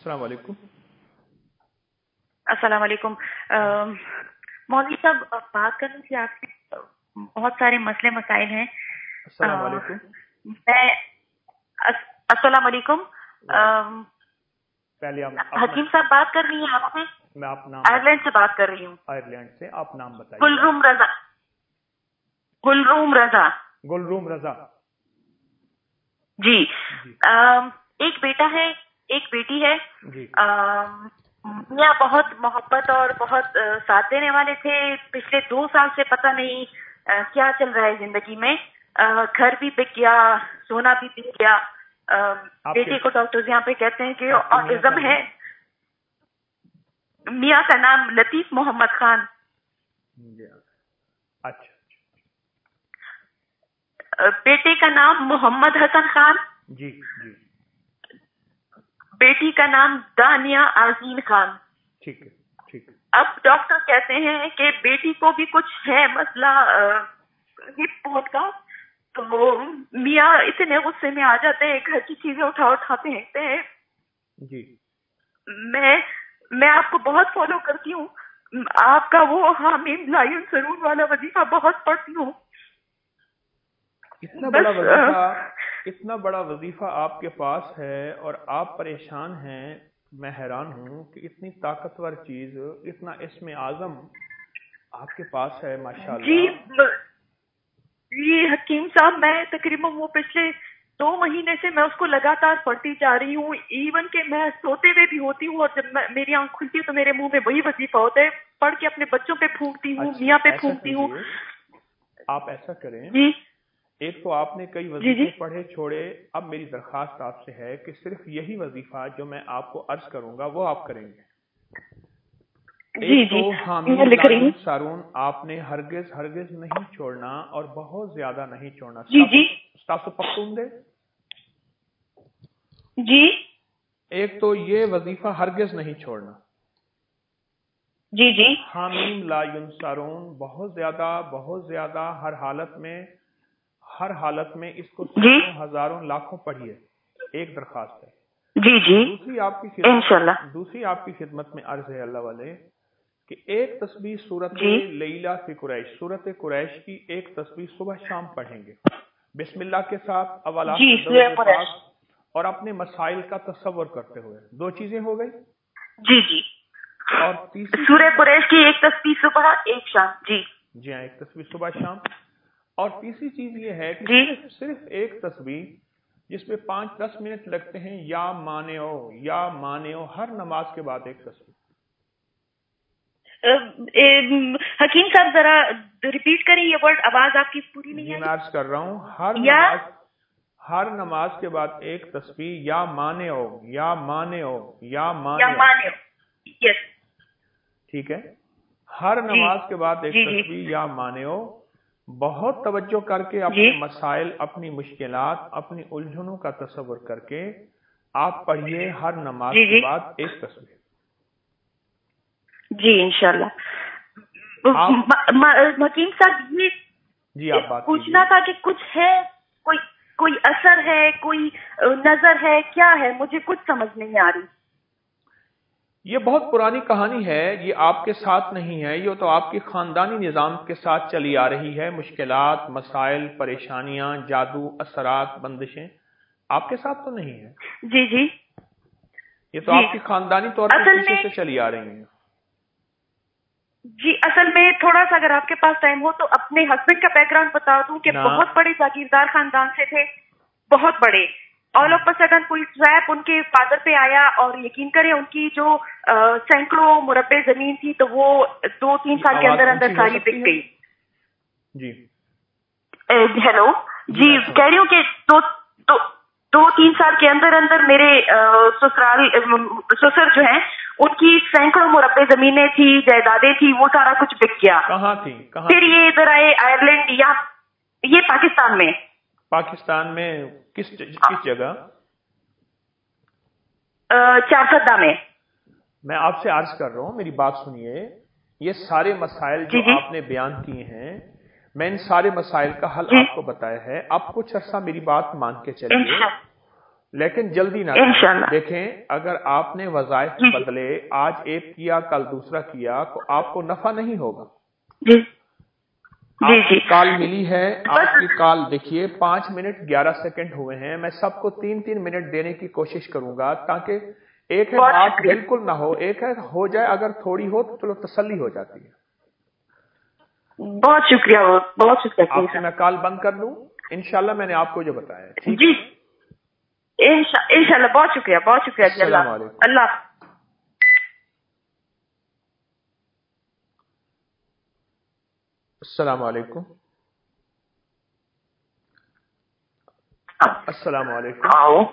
السلام علیکم. السلام علیکم. مولوی صاحب بات کرنی تھی آپ سے. بہت سارے مسئلے مسائل ہیں. السلام علیکم. السلام علیکم. پہلے حکیم صاحب بات کر رہی ہیں آپ سے. میں آپ نام آئرلینڈ سے بات کر رہی ہوں. آئرلینڈ سے. آپ نام بتائیے. گلروم رضا. گلروم رضا. گلروم رضا جی. ایک بیٹا ہے، ایک بیٹی ہے. جی. میاں بہت محبت اور بہت ساتھ دینے والے تھے. پچھلے 2 سال سے پتہ نہیں کیا چل رہا ہے زندگی میں. گھر بھی بک گیا، سونا بھی بک گیا. بیٹے کو ڈاکٹرز یہاں پہ کہتے ہیں کہ آٹزم ہے. میاں کا نام لطیف محمد خان. اچھا. بیٹے کا نام محمد حسن خان. جی جی. بیٹی کا نام دانیہ آزین خان. ٹھیک ہے ٹھیک ہے. اب ڈاکٹر کہتے ہیں کہ بیٹی کو بھی کچھ ہے مسئلہ ہپ بون کا. تو میاں اتنے غصے میں آ جاتے ہیں، گھر کی چیزیں اٹھا پھینکتے ہیں. جی. میں آپ کو بہت فالو کرتی ہوں. آپ کا وہ حامیم لائن سرور والا وظیفہ بہت پڑھتی ہوں. اتنا بڑا وظیفہ آپ کے پاس ہے اور آپ پریشان ہیں. میں حیران ہوں کہ اتنی طاقتور چیز، اتنا اسم اعظم آپ کے پاس ہے ماشاءاللہ. جی حکیم صاحب، میں تقریباً وہ پچھلے 2 مہینے سے میں اس کو لگاتار پڑھتی جا رہی ہوں. ایون کہ میں سوتے ہوئے بھی ہوتی ہوں اور جب میری آنکھ کھلتی ہے تو میرے منہ میں وہی وظیفہ ہوتا ہے. پڑھ کے اپنے بچوں پہ پھونکتی ہوں، میاں پہ پھونکتی ہوں. آپ ایسا کریں. جی. ایک تو آپ نے کئی وظیفے پڑھے چھوڑے. اب میری درخواست آپ سے ہے کہ صرف یہی وظیفہ جو میں آپ کو عرض کروں گا وہ آپ کریں گے. ایک تو حامیم لائن سارون آپ نے ہرگز نہیں چھوڑنا اور بہت زیادہ نہیں چھوڑنا. ستاسو پختون دے. جی. ایک تو یہ وظیفہ ہرگز نہیں چھوڑنا. جی جی. حامیم لا ینصرون بہت زیادہ ہر حالت میں اس کو سینکڑوں ہزاروں لاکھوں پڑھیے. ایک درخواست ہے. جی جی. دوسری آپ کی خدمت میں عرض ہے اللہ والے کہ ایک تسبیح سورت لیلہ فی قریش، سورت قریش کی ایک تسبیح صبح شام پڑھیں گے بسم اللہ کے ساتھ اولاد پاک اور اپنے مسائل کا تصور کرتے ہوئے. 2 چیزیں ہو گئی. جی جی. اور تیسری سورہ قریش کی ایک تسبیح صبح ایک شام. جی جی ہاں، ایک تسبیح صبح شام. اور تیسری چیز یہ ہے کہ صرف ایک تسبیح جس میں 5-10 منٹ لگتے ہیں، یا مانعو ہر نماز کے بعد ایک تسبیح. حکیم صاحب ذرا ریپیٹ کریں یہ ورڈ، آواز آپ کی پوری نہیں ہے. میں عرض کر رہا ہوں ہر نماز کے بعد ایک تسبیح، یا مانعو. یس. ٹھیک ہے. ہر نماز کے بعد ایک تسبیح یا مانعو. بہت توجہ کر کے اپنے مسائل، اپنی مشکلات، اپنی الجھنوں کا تصور کر کے آپ پڑھیے ہر نماز کے بعد ایک تسبیح. جی انشاءاللہ. حکیم صاحب یہ پوچھنا تھا کہ کچھ ہے، کوئی اثر ہے، کوئی نظر ہے، کیا ہے؟ مجھے کچھ سمجھ نہیں آ رہی. یہ بہت پرانی کہانی ہے. یہ آپ کے ساتھ نہیں ہے، یہ تو آپ کی خاندانی نظام کے ساتھ چلی آ رہی ہے. مشکلات، مسائل، پریشانیاں، جادو، اثرات، بندشیں آپ کے ساتھ تو نہیں ہے. جی جی. یہ تو آپ کی خاندانی طور پر پیچھے سے چلی آ رہی ہیں. جی اصل میں تھوڑا سا اگر آپ کے پاس ٹائم ہو تو اپنے ہسبینڈ کا بیک گراؤنڈ بتا دوں کہ بہت بڑے جاگیردار خاندان سے تھے، بہت بڑے. آل آف سڈن کوئی ٹریپ ان کے فادر پہ آیا اور یقین کریں ان کی جو سینکڑوں مربع زمین تھی تو وہ 2-3 سال کے اندر ساری بک گئی. جی ہیلو. جی کہہ رہی ہوں کہ 2-3 سال کے اندر میرے سسر جو ہیں ان کی سینکڑوں مربع زمینیں تھی، جائیدادیں تھی، وہ سارا کچھ بک گیا. کہاں تھی؟ پھر یہ ادھر آئے آئرلینڈ، یہ پاکستان میں. پاکستان میں کس جگہ؟ 4 میں. میں آپ سے عرض کر رہا ہوں، میری بات سنیے. یہ سارے مسائل جو آپ نے بیان کیے ہیں، میں ان سارے مسائل کا حل آپ کو بتایا ہے. آپ کچھ عرصہ میری بات مان کے چلیے. لیکن جلدی نہ انشاءاللہ. دیکھیں اگر آپ نے وظائف بدلے، آج ایک کیا کل دوسرا کیا، تو آپ کو نفع نہیں ہوگا. جی جی آپ جی. کی کال ملی ہے، آپ کی کال دیکھیے 5 منٹ 11 سیکنڈ ہوئے ہیں. میں سب کو 3 منٹ دینے کی کوشش کروں گا تاکہ ایک ہے بات بالکل نہ ہو، ایک ہے ہو جائے، اگر تھوڑی ہو تو چلو تسلی ہو جاتی ہے. بہت شکریہ، بہت شکریہ. آپ سے میں کال بند کر دوں انشاءاللہ میں نے آپ کو جو بتایا. ٹھیک جی انشاءاللہ. بہت شکریہ، بہت شکریہ جی. السلام علیکم. اللہ. السلام علیکم. السلام علیکم.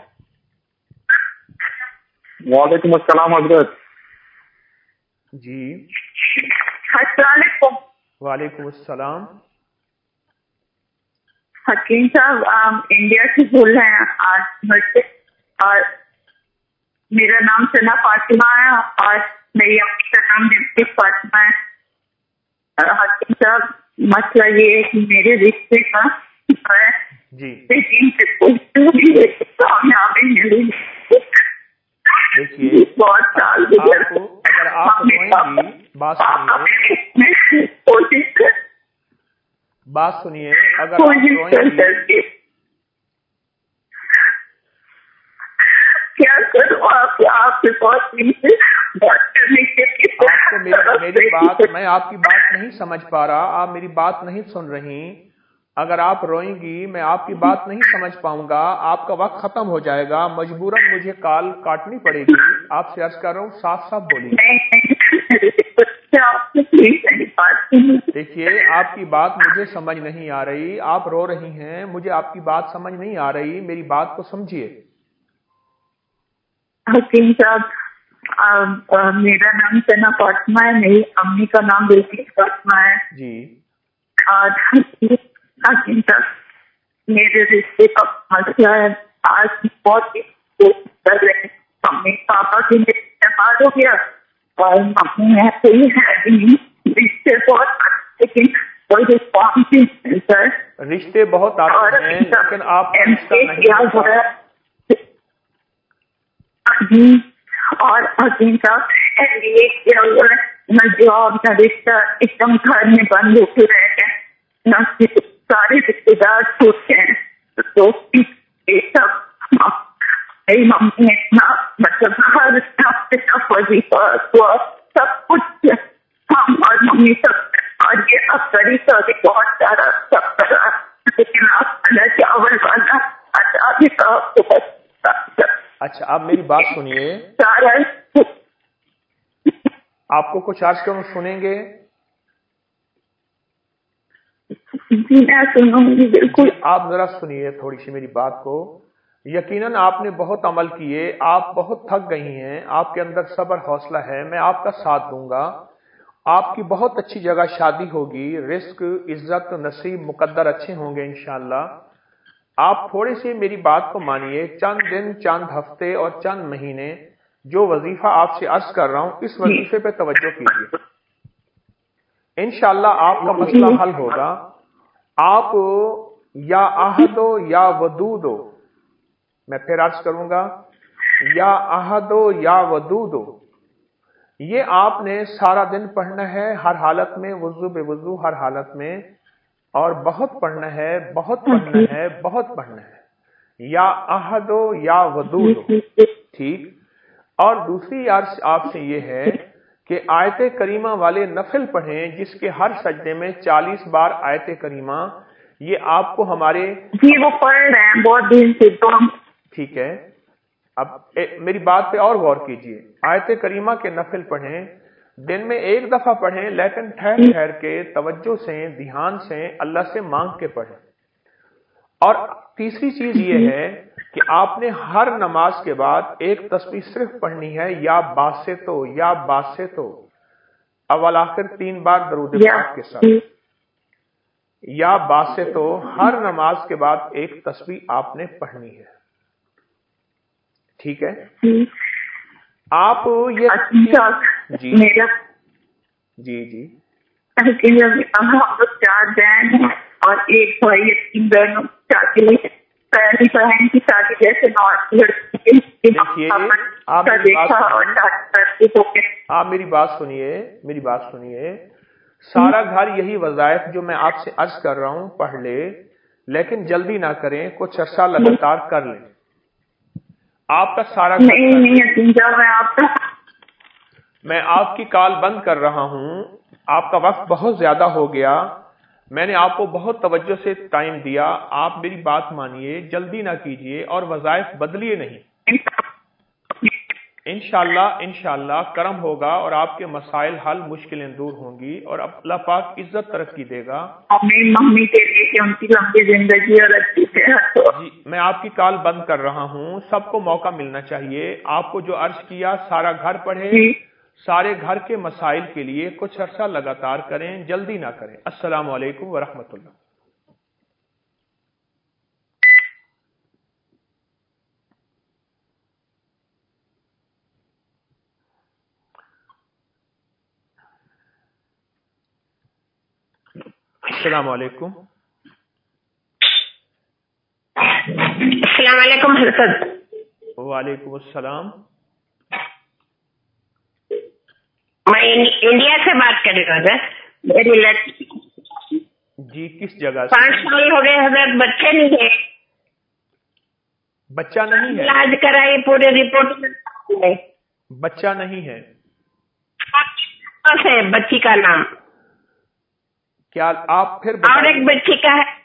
وعلیکم السلام حضرت. جی السلام علیکم. وعلیکم السلام. حکیم صاحب انڈیا سے بول رہے ہیں آج گھر سے، اور میرا نام ثنا فاطمہ ہے اور میری اپنی کا نام دلکش فاطمہ ہے. حکیم صاحب مسئلہ یہ ہے کہ میرے رشتے کا جی دیکھیے بہت سال اگر آپ روئیں گی، بات سنیے اگر آپ روئیں گی، کیا کروں آپ کے بہت آپ کو میری بات، میں آپ کی بات نہیں سمجھ پا رہا، آپ میری بات نہیں سن رہی. اگر آپ روئیں گی میں آپ کی بات نہیں سمجھ پاؤں گا، آپ کا وقت ختم ہو جائے گا، مجبوراً مجھے کال کاٹنی پڑے گی. آپ سے عرض کر رہا ہوں صاف صاف بولیے. دیکھیے آپ کی بات مجھے سمجھ نہیں آ رہی، آپ رو رہی ہیں، مجھے آپ کی بات سمجھ نہیں آ رہی، میری بات کو سمجھیے. حکیم صاحب میرا نام ثنا فاطمہ ہے، میری امی کا نام دلکش فاطمہ ہے. جی اور حکیم صاحب میرے رشتے کا مسئلہ ہے، آج بہت کوشش کر رہے ہیں. ممی پاپا کے لیے انتقال ہو گیا اور ممی ہے کوئی ہے بھی رشتے بہت، لیکن کوئی رسپانس نہیں ملتا ہے. رشتے بہت آتے ہیں لیکن آپ کا رشتہ نہیں ہوتا. اور حکیم صاحب MBA کیا ہوا ہے، نہ جاب نہ رشتہ، ایک دم گھر میں بند ہو کے رہ گئے، نہ سارے رشتے دار چھوٹ گئے ہیں. تو یہ سب میری ممی نے اتنا مطلب ہر ہفتے کا وظیفہ ہوا سب کچھ ہم اور ممی سب، اور یہ اب بڑی ساری بہت سارا سب کرا، لیکن آپ اللہ چاول والا ابھی تو آپ کو بس. اچھا آپ میری بات سنیے، آپ کو کچھ عرض کروں سنیں گے؟ جی میں سنوں گی بالکل. آپ ذرا سنیے تھوڑی سی میری بات کو. یقیناً آپ نے بہت عمل کیے، آپ بہت تھک گئی ہیں، آپ کے اندر صبر حوصلہ ہے، میں آپ کا ساتھ دوں گا. آپ کی بہت اچھی جگہ شادی ہوگی، رزق عزت نصیب مقدر اچھے ہوں گے انشاءاللہ. آپ تھوڑی سی میری بات کو مانیے، چند دن چند ہفتے اور چند مہینے جو وظیفہ آپ سے عرض کر رہا ہوں اس وظیفے پہ توجہ کیجیے، انشاءاللہ آپ کا مسئلہ حل ہوگا. آپ یا عہدو یا ودودو، میں پھر عرض کروں گا، یا عہدو یا ودودو، یہ آپ نے سارا دن پڑھنا ہے ہر حالت میں، وضو بے وضو ہر حالت میں، اور بہت پڑھنا ہے، بہت پڑھنا ہے، بہت پڑھنا ہے. یا عہدو یا ودودو، ٹھیک. اور دوسری عرض آپ سے یہ ہے کہ آیت کریمہ والے نفل پڑھیں، جس کے ہر سجدے میں 40 بار آیت کریمہ. یہ آپ کو ہمارے جی وہ پڑھ رہے ہیں بہت دن سے تو ہم. ٹھیک ہے، اب میری بات پہ اور غور کیجیے. آیت کریمہ کے نفل پڑھیں، دن میں ایک دفعہ پڑھیں، لیکن ٹھہر ٹھہر کے توجہ سے دھیان سے اللہ سے مانگ کے پڑھیں. اور تیسری چیز یہ ہے کہ آپ نے ہر نماز کے بعد ایک تسبیح صرف پڑھنی ہے، یا باسطو یا باسطو، اول آخر 3 بار درود پاک کے ساتھ، یا باسطو، ہر نماز کے بعد ایک تسبیح آپ نے پڑھنی ہے. ٹھیک ہے، آپ یہ جی جی جی ہم 4 بہن ہیں اور ایک بھائی، 3 بہنوں چاچی. पहली बहन की शादी जैसे देखिए आप मेरी बात सुनिए, सारा घर यही वज़ाइफ जो मैं आपसे अर्ज कर रहा हूँ पढ़ ले, लेकिन जल्दी ना करें, कुछ अर्सा लगातार कर लें। आपका सारा मैं आपकी कॉल बंद कर रहा हूँ, आपका वक्त बहुत ज्यादा हो गया, मैंने आपको बहुत तवज्जो से टाइम दिया, आप मेरी बात मानिए, जल्दी ना कीजिए और वज़ाइफ बदलिए नहीं। इंशाअल्लाह करम होगा और आपके मसाइल हल, मुश्किलें दूर होंगी और अल्लाह पाक इज्जत तरक्की देगा। मम्मी के लिए कि उनकी लंबी जिंदगी और अच्छी सेहत हो। जी मैं आपकी कॉल बंद कर रहा हूँ, सबको मौका मिलना चाहिए। आपको जो अर्ज किया सारा घर पढ़े, सारे घर के मसाइल के लिए कुछ अर्सा लगातार करें, जल्दी ना करें। अस्सलामु अलैकुम व रहमतुल्लाह। अस्सलामु अलैकुम। अस्सलाम वालेकुम हज़रत। वालेकुम अस्सलाम। मैं इंडिया से बात कर रही हूँ हज़रत। मेरी लड़की जी किस जगह से? 5 साल हो गए हज़रत, बच्चे नहीं है। बच्चा नहीं है? इलाज कराई, पूरे रिपोर्ट बच्चा नहीं है। है बच्ची का नाम क्या आप फिर और एक बच्ची का है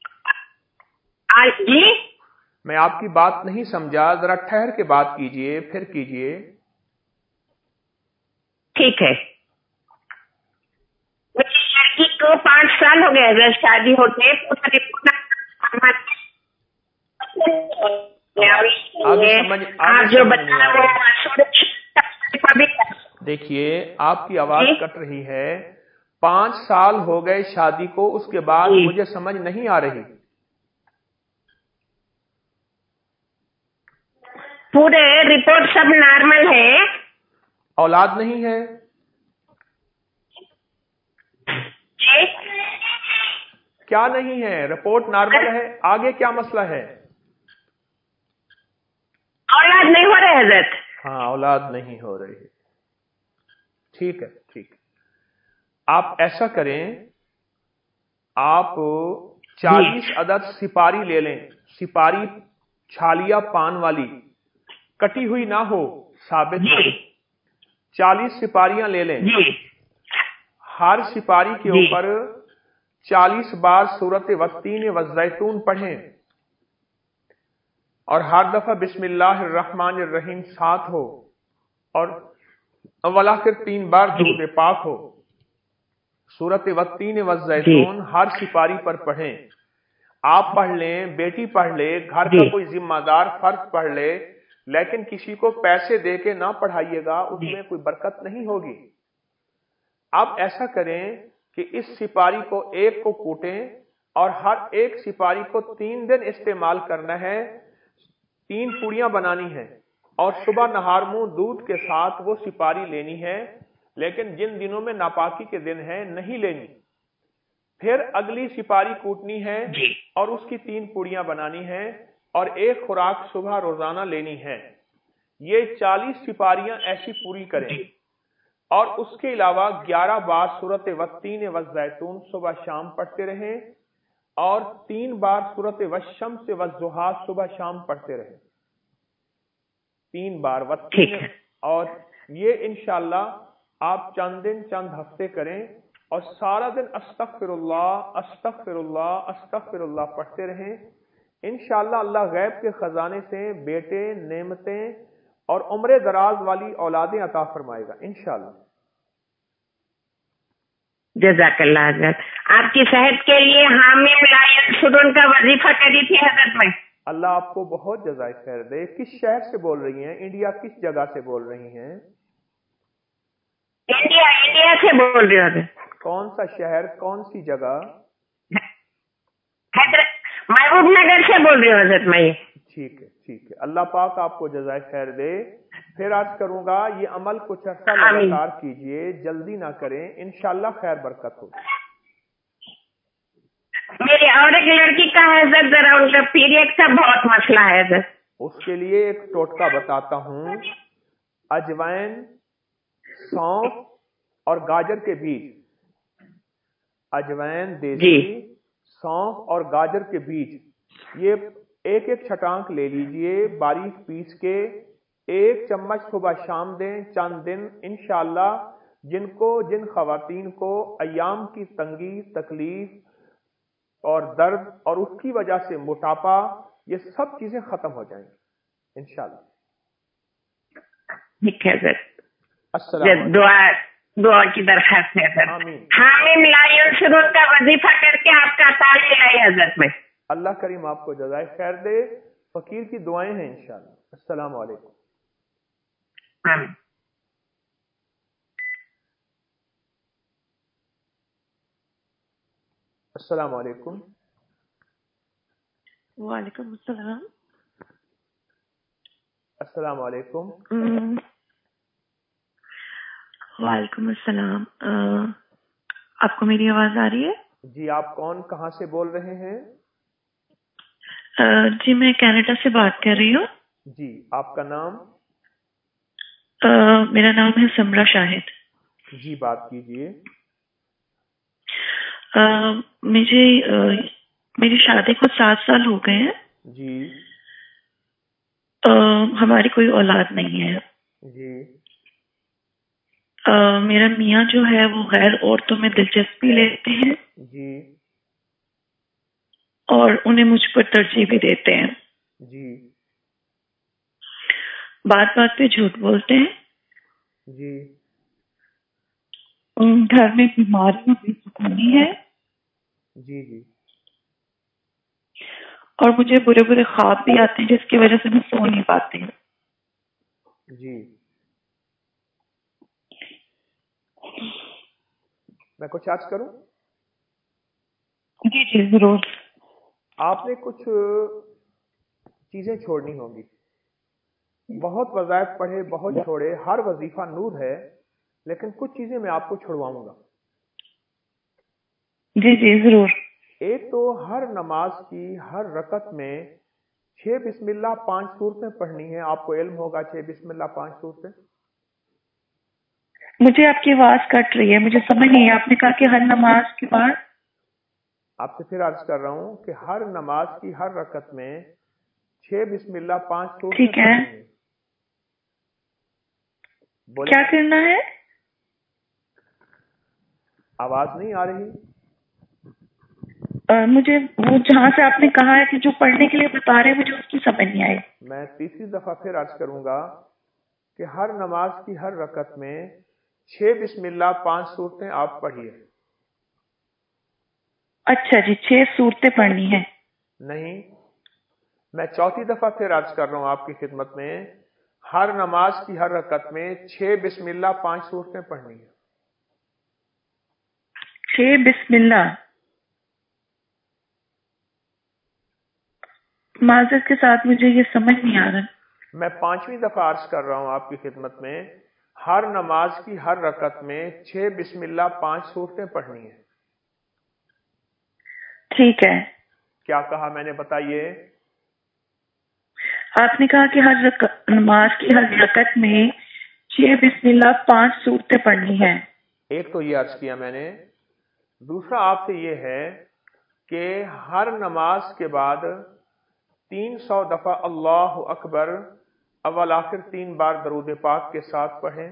जी। मैं आपकी बात नहीं समझा, जरा ठहर के बात कीजिए, फिर कीजिए। ठीक है। मेरी लड़की को 5 साल हो गए हज़रत शादी होते, आप जो बता वो देखिए आपकी आवाज कट रही है। 5 साल हो गए शादी को, उसके बाद मुझे समझ नहीं आ रही। पूरे रिपोर्ट सब नॉर्मल है। औलाद नहीं है? जी क्या नहीं है? रिपोर्ट नॉर्मल है, आगे क्या मसला है? औलाद नहीं हो रहे हज़रत। हाँ औलाद नहीं हो रही है, ठीक है ठीक है। आप ऐसा करें, आप 40 अदद सिपारी ले लें। सिपारी छालिया पान वाली, कटी हुई ना हो, साबित हो। 40 सिपारियां ले लें। हर सिपारी के ऊपर 40 बार सूरत वत्तीन वज़्ज़ैतून पढ़ें और हर दफा बिस्मिल्लाहिर्रहमानिर्रहीम साथ हो और अव्वल आखिर 3 बार दुरूद पाक हो। सूरत वत्तीन वज़्ज़ैतून हर सिपारी पर पढ़ें। आप पढ़ लें, बेटी पढ़ ले, घर का कोई जिम्मेदार फर्द पढ़ ले, लेकिन किसी को पैसे दे के ना पढ़ाइएगा, उसमें कोई बरकत नहीं होगी। आप ऐसा करें कि इस सिपारी को एक को कूटें और हर एक सिपारी को 3 दिन इस्तेमाल करना है। 3 पूड़ियां बनानी है और सुबह नहार मुंह दूध के साथ वो सिपारी लेनी है, लेकिन जिन दिनों में नापाकी के दिन है नहीं लेनी। फिर अगली सिपारी कूटनी है और उसकी 3 पूड़ियां बनानी है और एक खुराक सुबह रोजाना लेनी है। ये 40 सिपारियां ऐसी पूरी करें और उसके अलावा 11 बार सूरत वत्तीन वज़्ज़ैतून सुबह शाम पढ़ते रहें और 3 बार सूरत वश्शम्स वज़्ज़ुहा सुबह शाम पढ़ते रहें। 3 बार वत्तीन, और ये इंशाअल्लाह आप चंद दिन चंद हफ्ते करें और सारा दिन अस्तगफिरुल्लाह अस्तगफिरुल्लाह अस्तगफिरुल्लाह पढ़ते रहें। इंशाअल्लाह अल्लाह गैब के खजाने से बेटे, नेमतें और उम्र दराज वाली औलादें अता फरमाएगा इंशाअल्लाह। जज़ाकल्लाह हज़रत। आपकी सेहत के लिए हामी मुलायम सुरून का वजीफा करी थी हज़रत में। अल्लाह आपको बहुत जज़ाए खैर दे। किस शहर से बोल रही हैं? इंडिया किस जगह से बोल रही हैं? इंडिया से बोल रही हूँ। कौन सा शहर, कौन सी जगह? महबूब नगर से बोल रही हूँ हज़रत मैं। ठीक है ठीक है, अल्लाह पाक आपको जज़ाए खैर दे। फिर अर्ज करूंगा, ये अमल कुछ अर्सा लगातार कीजिए, जल्दी ना करें, इंशाअल्लाह खैर बरकत होगी। मेरी اور ایک لڑکی کا ہے حضرت، ذرا ان کا پیریڈ کا بہت مسئلہ ہے حضرت. اس کے لیے ایک ٹوٹکا بتاتا ہوں. اجوائن، سونف اور گاجر کے بیج، اجوائن دیسی، سونف اور گاجر کے بیج، یہ ایک ایک چھٹانک لے لیجئے باریک پیس کے، 1 چمچ صبح شام دیں چند دن. انشاءاللہ جن خواتین کو ایام کی تنگی، تکلیف اور درد اور اس کی وجہ سے موٹاپا، یہ سب چیزیں ختم ہو جائیں گی انشاءاللہ. ٹھیک ہے سر. السلام دعا کی درخواست ہے سر. آمین. حامیم لا ینصرون کا وظیفہ کر کے آپ کا تعلیم ہے حضرت میں. اللہ کریم آپ کو جزائے خیر دے. فقیر کی دعائیں ہیں انشاءاللہ. السلام علیکم. آمین. السلام علیکم. وعلیکم السلام. السلام علیکم. وعلیکم السلام. آپ کو میری آواز آ رہی ہے؟ جی. آپ کون، کہاں سے بول رہے ہیں؟ جی میں کینیڈا سے بات کر رہی ہوں. جی. آپ کا نام؟ میرا نام ہے سمرا شاہد. جی بات کیجئے. میری شادی کو 7 سال ہو گئے ہیں. جی. ہماری کوئی اولاد نہیں ہے. جی. میرا میاں جو ہے وہ غیر عورتوں میں دلچسپی لیتے ہیں. جی. اور انہیں مجھ پر ترجیح بھی دیتے ہیں. جی. بات بات پہ جھوٹ بولتے ہیں. جی. گھر میں بیماریاں بے سکونی ہے. جی. جی. اور مجھے برے برے خواب بھی آتے ہیں جس کی وجہ سے میں سو نہیں پاتی ہوں. جی. میں کچھ عرض کروں؟ جی جی ضرور. آپ نے کچھ چیزیں چھوڑنی ہوں گی. بہت وظائف پڑھے، بہت چھوڑے، ہر وظیفہ نور ہے، لیکن کچھ چیزیں میں آپ کو چھڑواؤں گا. جی جی ضرور. ایک تو ہر نماز کی ہر رکعت میں 6 بسم اللہ 5 صورتیں پڑھنی ہے. آپ کو علم ہوگا 6 بسم اللہ 5 صورتیں. مجھے آپ کی آواز کٹ رہی ہے، مجھے سمجھ نہیں. آپ نے کہا کہ ہر نماز کے بعد. آپ سے پھر عرض کر رہا ہوں کہ ہر نماز کی ہر رکعت میں 6 بسم اللہ 5 صورتیں ٹھیک ہے. پڑھنی ہے. کیا کرنا ہے؟ آواز نہیں آ رہی؟ مجھے وہ جہاں سے آپ نے کہا ہے کہ جو پڑھنے کے لیے بتا رہے ہیں، مجھے اس کی سمجھ نہیں آئی. میں تیسری دفعہ پھر عرض کروں گا کہ ہر نماز کی ہر رکعت میں 6 بسم اللہ 5 صورتیں آپ پڑھیے. اچھا جی، 6 صورتیں پڑھنی ہیں. نہیں، میں چوتھی دفعہ پھر عرض کر رہا ہوں آپ کی خدمت میں، ہر نماز کی ہر رکعت میں 6 بسم اللہ 5 صورتیں پڑھنی ہیں. 6 بسم اللہ. معذرت کے ساتھ مجھے یہ سمجھ نہیں آ رہا. میں 5ویں دفعہ عرض کر رہا ہوں آپ کی خدمت میں، ہر نماز کی ہر رکعت میں 6 بسم اللہ 5 صورتیں پڑھنی ہیں. ٹھیک ہے. کیا کہا میں نے بتائیے؟ آپ نے کہا کہ ہر نماز کی ہر رکعت میں 6 بسم اللہ 5 صورتیں پڑھنی ہیں. ایک تو یہ عرض کیا میں نے. دوسرا آپ سے یہ ہے کہ ہر نماز کے بعد 300 دفعہ اللہ اکبر اول آخر 3 بار درود پاک کے ساتھ پڑھیں.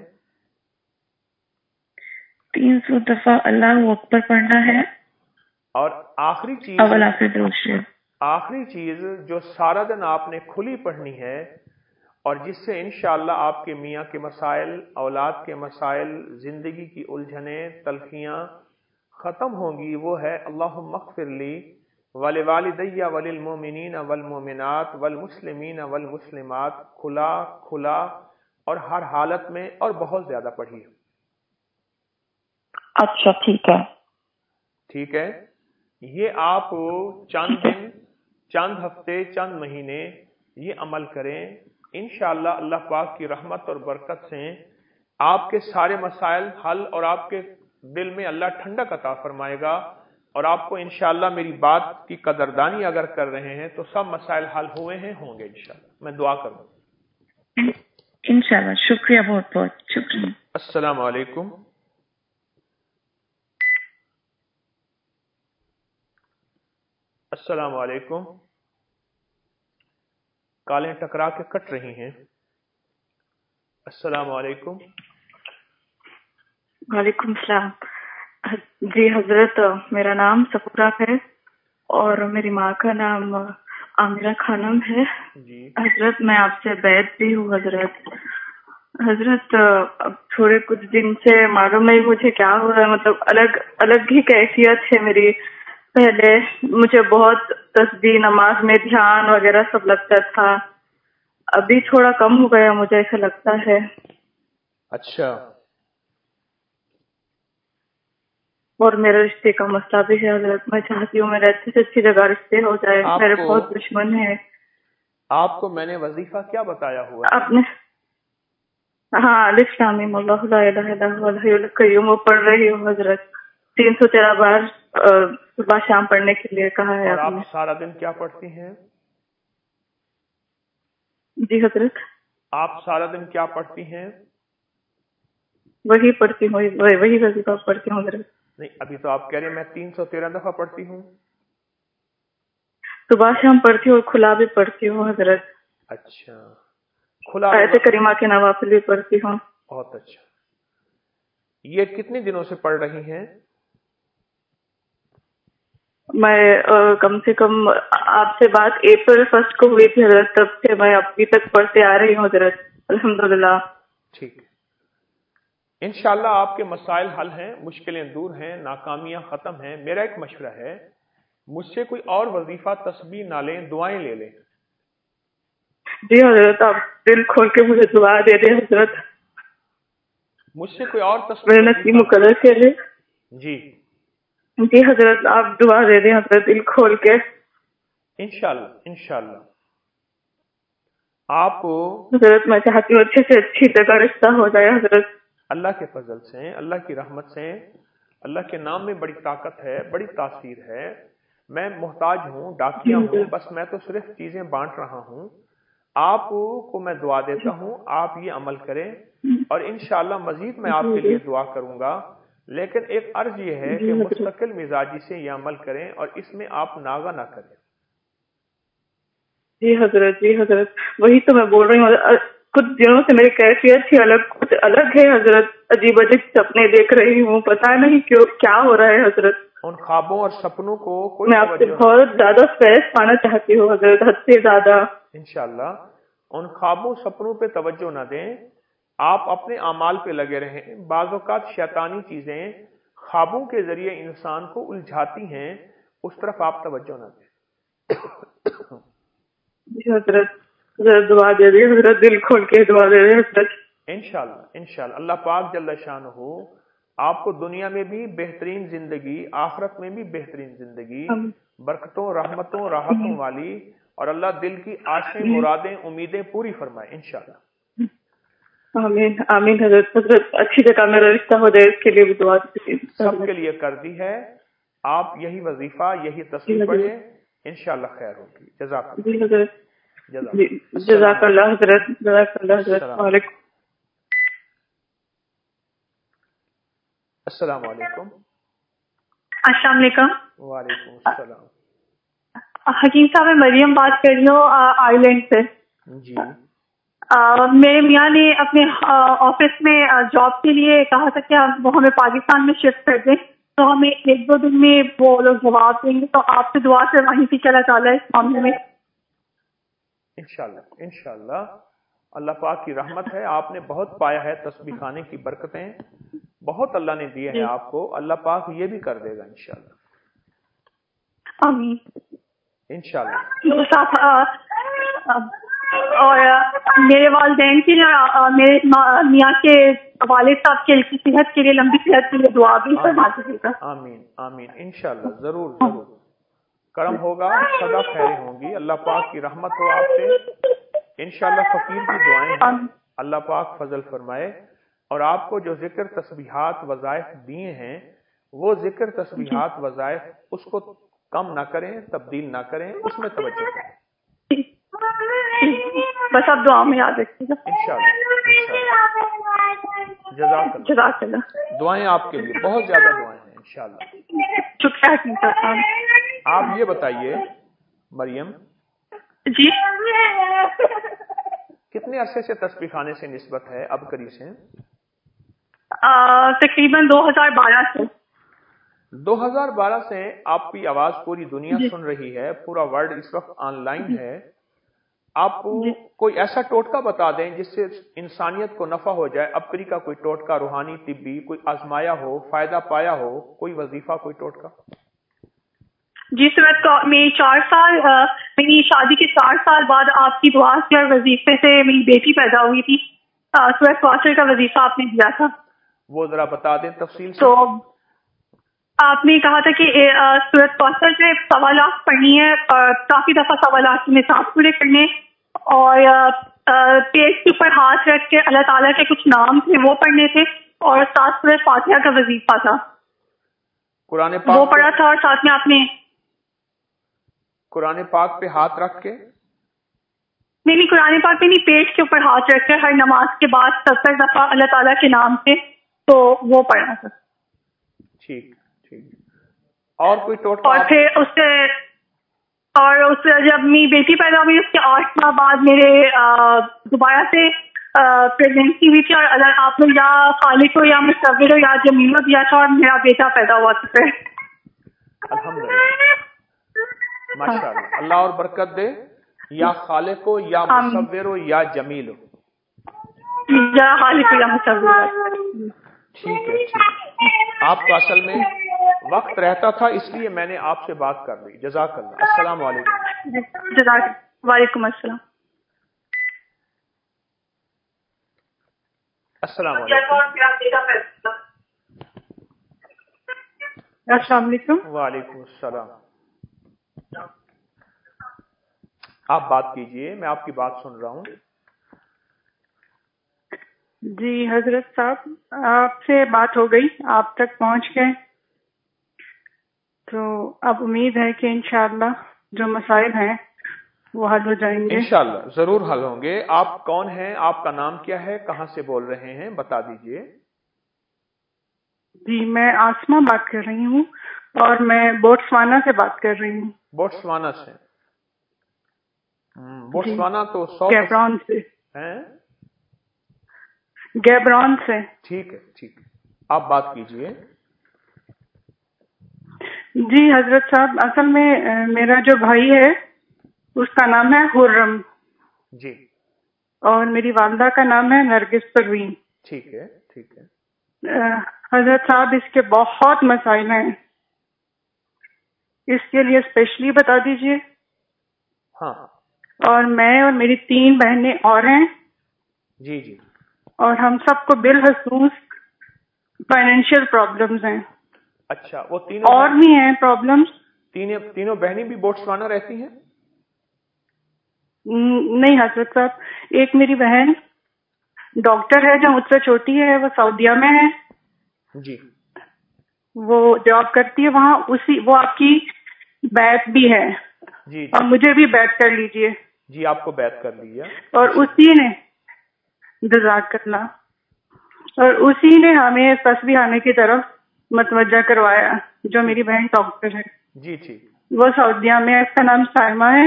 300 دفعہ اللہ اکبر پڑھنا ہے. اور آخری چیز، اول آخر درود شریف. آخری چیز جو سارا دن آپ نے کھلی پڑھنی ہے اور جس سے انشاءاللہ آپ کے میاں کے مسائل، اولاد کے مسائل، زندگی کی الجھنیں، تلخیاں ختم ہوں گی، وہ ہے اللہم اغفر لی ولوالدی وللمؤمنین والمؤمنات والمسلمین والمسلمات. کھلا کھلا اور ہر حالت میں، اور بہت زیادہ پڑھیے. اچھا ٹھیک ہے. ٹھیک ہے. یہ آپ چند دن، چند ہفتے، چند مہینے یہ عمل کریں. انشاءاللہ اللہ پاک کی رحمت اور برکت سے آپ کے سارے مسائل حل، اور آپ کے دل میں اللہ ٹھنڈک عطا فرمائے گا. اور آپ کو انشاءاللہ میری بات کی قدردانی اگر کر رہے ہیں تو سب مسائل حل ہوئے ہیں، ہوں گے انشاءاللہ، میں دعا کروں. انشاءاللہ. شکریہ، بہت بہت شکریہ. السلام علیکم. السلام علیکم. کالیں ٹکرا کے کٹ رہی ہیں. السلام علیکم. وعلیکم السلام. جی حضرت، میرا نام سفورہ ہے اور میری ماں کا نام عامرہ خانم ہے. جی حضرت میں آپ سے بیعت بھی ہوں حضرت. حضرت اب تھوڑے کچھ دن سے معلوم نہیں مجھے کیا ہو رہا ہے، مطلب الگ الگ ہی کیفیت ہے میری. پہلے مجھے بہت تسبیح، نماز میں دھیان وغیرہ سب لگتا تھا، ابھی تھوڑا کم ہو گیا مجھے ایسا لگتا ہے. اچھا. اور میرے رشتے کا مسئلہ بھی ہے حضرت. میں چاہتی ہوں میرے اچھی سے اچھی جگہ رشتے ہو جائے. میرے بہت دشمن ہیں. آپ کو میں نے وظیفہ کیا بتایا ہوا ہے؟ آپ نے ہاں الف لام میم اللہ لا الہ الا هو الحی القیوم وہ پڑھ رہی ہوں حضرت. 313 بار صبح شام پڑھنے کے لیے کہا ہے اور آپ آپ نے. سارا دن کیا پڑھتی ہیں؟ جی حضرت. آپ سارا دن کیا پڑھتی ہیں؟ وہی پڑھتی ہوں، وہی وظیفہ پڑھتی ہوں حضرت. نہیں، ابھی تو آپ کہہ رہے ہیں میں 313 دفعہ پڑھتی ہوں. صبح شام پڑھتی ہوں اور کھلا بھی پڑھتی ہوں حضرت. اچھا. کھلا آیت کریمہ کے نوافل بھی پڑھتی ہوں. بہت اچھا. یہ کتنے دنوں سے پڑھ رہی ہیں؟ میں کم سے کم آپ سے بات اپریل 1 کو ہوئی تھی حضرت، تب سے میں ابھی تک پڑھتے آ رہی ہوں حضرت الحمدللہ. ٹھیک ہے. انشاءاللہ آپ کے مسائل حل ہیں، مشکلیں دور ہیں، ناکامیاں ختم ہیں. میرا ایک مشورہ ہے، مجھ سے کوئی اور وظیفہ تسبیح نہ لیں، دعائیں لے لیں. جی حضرت، آپ دل کھول کے مجھے دعا دے دیں حضرت. مجھ سے کوئی اور میرے تسبیح نصیب مقرر کے لیے. جی جی حضرت، آپ دعا دے دیں حضرت دل کھول کے. انشاءاللہ انشاءاللہ. آپ حضرت میں چاہتی ہوں اچھے سے اچھی جگہ رشتہ ہو جائے حضرت. اللہ کے فضل سے، اللہ کی رحمت سے، اللہ کے نام میں بڑی طاقت ہے، بڑی تاثیر ہے. میں محتاج ہوں، ڈاکیا ہوں، بس میں تو صرف چیزیں بانٹ رہا ہوں. آپ کو میں دعا دیتا ہوں، آپ یہ عمل کریں اور انشاءاللہ مزید میں آپ کے لیے دعا کروں گا. لیکن ایک عرض یہ ہے کہ مستقل مزاجی سے یہ عمل کریں اور اس میں آپ ناغہ نہ کریں. جی حضرت، جی حضرت، وہی تو میں بول رہی ہوں. کچھ دنوں سے میری کیفیت ہی کچھ الگ ہے حضرت. عجیب عجیب سپنے دیکھ رہی ہوں، پتہ نہیں کیا ہو رہا ہے حضرت. ان خوابوں اور سپنوں کو کوئی میں آپ سے بہت زیادہ اسٹریس پانا چاہتی ہوں حضرت، حد سے زیادہ. انشاءاللہ ان خوابوں سپنوں پہ توجہ نہ دیں، آپ اپنے اعمال پہ لگے رہیں. بعض اوقات شیطانی چیزیں خوابوں کے ذریعے انسان کو الجھاتی ہیں، اس طرف آپ توجہ نہ دیں. جی حضرت، حضرت دعا دے دیں حضرت، دل کھول کے دعا دے دیں حضرت. انشاءاللہ انشاءاللہ اللہ پاک جل شانہ آپ کو دنیا میں بھی بہترین زندگی، آخرت میں بھی بہترین زندگی، برکتوں، رحمتوں، راحتوں والی، اور اللہ دل کی آشیں، مرادیں، امیدیں پوری فرمائے انشاءاللہ. آمین آمین حضرت. حضرت اچھی جگہ میرا رشتہ ہو جائے، اس کے لیے بھی دعا دیجیے. سب کے لیے کر دی ہے. آپ یہی وظیفہ، یہی تسبیح پڑھیں، انشاءاللہ خیر ہوگی. جزاک اللہ. جی حضرت، جزاک جزاک اللہ حضرت، جزاک اللہ حضرت. وعلیکم السلام علیکم. السلام علیکم. وعلیکم السلام. حکیم صاحب، میں مریم بات کر رہی ہوں آئی لینڈ سے. جی میرے میاں نے اپنے آفس میں جاب کے لیے کہا تھا کہ وہ ہمیں پاکستان میں شفٹ کر دیں، تو ہمیں 1-2 دن میں وہ لوگ جواب دیں گے. تو آپ سے دعا سے وہیں سے چلا چالا ہے اس معاملے میں. انشاءاللہ انشاءاللہ اللہ پاک کی رحمت ہے. آپ نے بہت پایا ہے، تسبیح خانے کی برکتیں بہت اللہ نے دیے ہیں آپ کو. اللہ پاک یہ بھی کر دے گا انشاءاللہ. آمین انشاءاللہ. اور میرے والدین کی، میرے میاں کے والد صاحب کی صحت کے لیے، لمبی صحت کے لیے دعا بھی فرما دیجیے گا. آمین آمین. انشاءاللہ ضرور ضرور کرم ہوگا، سدا خیریں ہوں گی. اللہ پاک کی رحمت ہو آپ سے. انشاءاللہ فقیر کی دعائیں ہیں، اللہ پاک فضل فرمائے. اور آپ کو جو ذکر، تسبیحات، وظائف دیے ہیں وہ ذکر تسبیحات وظائف اس کو کم نہ کریں، تبدیل نہ کریں، اس میں توجہ کریں. بس آپ دعا میں یاد رکھیے گا انشاءاللہ. جزاک اللہ. دعائیں آپ کے لیے، بہت زیادہ دعائیں ہیں انشاءاللہ. شکریہ. آپ یہ بتائیے مریم جی، کتنے عرصے سے تسبیح خانے سے نسبت ہے اب کری سے؟ تقریباً 2012 سے. 2012 سے آپ کی آواز پوری دنیا سن رہی ہے، پورا ورلڈ اس وقت آن لائن ہے. آپ کوئی ایسا ٹوٹکا بتا دیں جس سے انسانیت کو نفع ہو جائے. ابکری کا کوئی ٹوٹکا، روحانی طبی، کوئی آزمایا ہو، فائدہ پایا ہو، کوئی وظیفہ، کوئی ٹوٹکا. جی سر، میں 4 سال میری شادی کے 4 سال بعد آپ کی دعا سے اور وظیفے سے میری بیٹی پیدا ہوئی تھی. سورۃ کوثر کا وظیفہ آپ نے دیا تھا، وہ ذرا بتا دیں تفصیل سے. تو آپ نے کہا تھا کہ سورۃ کوثر سے 1.25 لاکھ پڑھنی ہے، کافی دفعہ 1.25 لاکھ کے نصاب پورے کرنے، اور پیٹ کے اوپر ہاتھ رکھ کے اللہ تعالیٰ کے کچھ نام تھے وہ پڑھنے تھے، اور ساتھ سورۃ فاتحہ کا وظیفہ تھا قرآن پاک وہ پڑھا تھا، اور ساتھ میں آپ نے قرآن پاک پہ ہاتھ رکھ کے نہیں قرآن پاک پہ نہیں، پیٹ کے اوپر ہاتھ رکھ کے ہر نماز کے بعد 70 دفعہ اللہ تعالیٰ کے نام سے، تو وہ پڑھا تھا. ٹھیک ٹھیک. اور کوئی ٹوٹکا؟ اور پھر اس سے جب میری بیٹی پیدا ہوئی اس کے 8 ماہ بعد میرے دوبارہ سے پریگنینسی ہوئی تھی، اور اگر آپ نے یا خالق ہو یا مصور ہو یا جمیل ہو دیا تھا، اور میرا بیٹا پیدا ہوا تھا پھر. الحمدللہ، ماشاء اللہ. اللہ اور برکت دے. یا خالق ہو یا مصور ہو یا جمیل ہو. یا خالق ہو یا مصور. ٹھیک ہے ٹھیک ہے. آپ کا اصل میں وقت رہتا تھا اس لیے میں نے آپ سے بات کر لی. جزاک اللہ. السلام علیکم. وعلیکم السلام. السلام علیکم. السلام علیکم. وعلیکم السلام. آپ بات کیجئے، میں آپ کی بات سن رہا ہوں. جی حضرت صاحب، آپ سے بات ہو گئی، آپ تک پہنچ گئے، تو اب امید ہے کہ انشاءاللہ جو مسائل ہیں وہ حل ہو جائیں گے. انشاءاللہ ضرور حل ہوں گے. آپ کون ہیں؟ آپ کا نام کیا ہے؟ کہاں سے بول رہے ہیں؟ بتا دیجئے. جی میں آسما بات کر رہی ہوں، اور میں بوٹسوانا سے بات کر رہی ہوں. بوٹسوانا سے؟ بوٹسوانا تو گیبرون سے. ہیں؟ گیبرون سے. ٹھیک ہے ٹھیک ہے. آپ بات کیجئے. جی حضرت صاحب، اصل میں میرا جو بھائی ہے اس کا نام ہے خرم. جی. اور میری والدہ کا نام ہے نرگس پروین. ٹھیک ہے ٹھیک ہے. حضرت صاحب اس کے بہت مسائل ہیں، اس کے لیے اسپیشلی بتا دیجئے. ہاں. اور میں اور میری 3 بہنیں اور ہیں. جی جی. اور ہم سب کو بالخصوص فائنینشیل پرابلمز ہیں. اچھا، وہ تینوں اور بھی ہیں پرابلمز. تینوں بہنیں بھی بوٹسوانا رہتی ہیں؟ نہیں حضرت صاحب، ایک میری بہن ڈاکٹر ہے جو مجھ سے چھوٹی ہے، وہ سعودیہ میں ہے. جی. وہ جاب کرتی ہے وہاں، وہ آپ کی بیعت بھی ہے. جی. اور مجھے بھی بیعت کر لیجئے. جی آپ کو بیعت کر لیا. اور اسی نے جزاک اللہ، اور اسی نے ہمیں تسبیح خانے کی طرف متوجہ کروایا، جو میری بہن ڈاکٹر ہے. جی ٹھیک. وہ سعودیہ میں ہے، اس کا نام سائمہ ہے.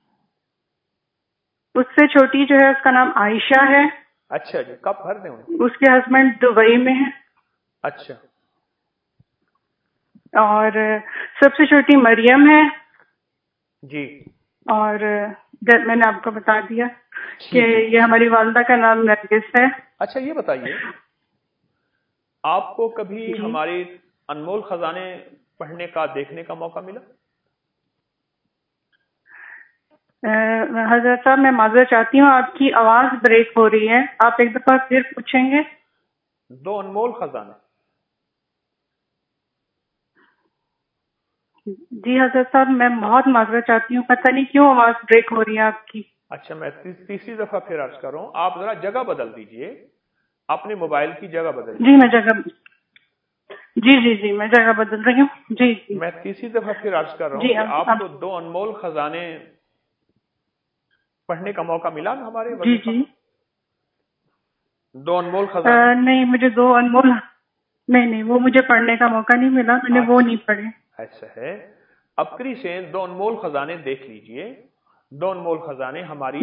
اس سے چھوٹی جو ہے اس کا نام عائشہ ہے. اچھا جی. کب بھر دیں؟ اس کے ہسبینڈ دبئی میں ہے. اچھا. اور سب سے چھوٹی مریم ہے. جی. اور میں نے آپ کو بتا دیا کہ یہ ہماری والدہ کا نام نرگس ہے. اچھا یہ بتائیے، آپ کو کبھی ہماری انمول خزانے پڑھنے کا، دیکھنے کا موقع ملا؟ حضرت صاحب میں معذرت چاہتی ہوں، آپ کی آواز بریک ہو رہی ہے، آپ ایک دفعہ پھر پوچھیں گے؟ 2 انمول خزانے. جی حضرت صاحب میں بہت معذرت چاہتی ہوں، پتہ نہیں کیوں آواز بریک ہو رہی ہے آپ کی. اچھا میں تیسری دفعہ پھر عرض کر رہا ہوں، آپ ذرا جگہ بدل دیجئے، اپنے موبائل کی جگہ بدل دیجئے. جی میں جگہ جی میں جگہ بدل رہی ہوں. جی میں تیسری دفعہ پھر عرض کر رہا ہوں کہ آپ کو 2 انمول خزانے پڑھنے کا موقع ملا نا ہمارے وظیفہ. 2 انمول خزانے نہیں، مجھے 2 انمول نہیں وہ مجھے پڑھنے کا موقع نہیں ملا، میں نے وہ نہیں پڑھے. ایسا ہے، ابکری سے 2 انمول خزانے دیکھ لیجئے. 2 انمول خزانے ہماری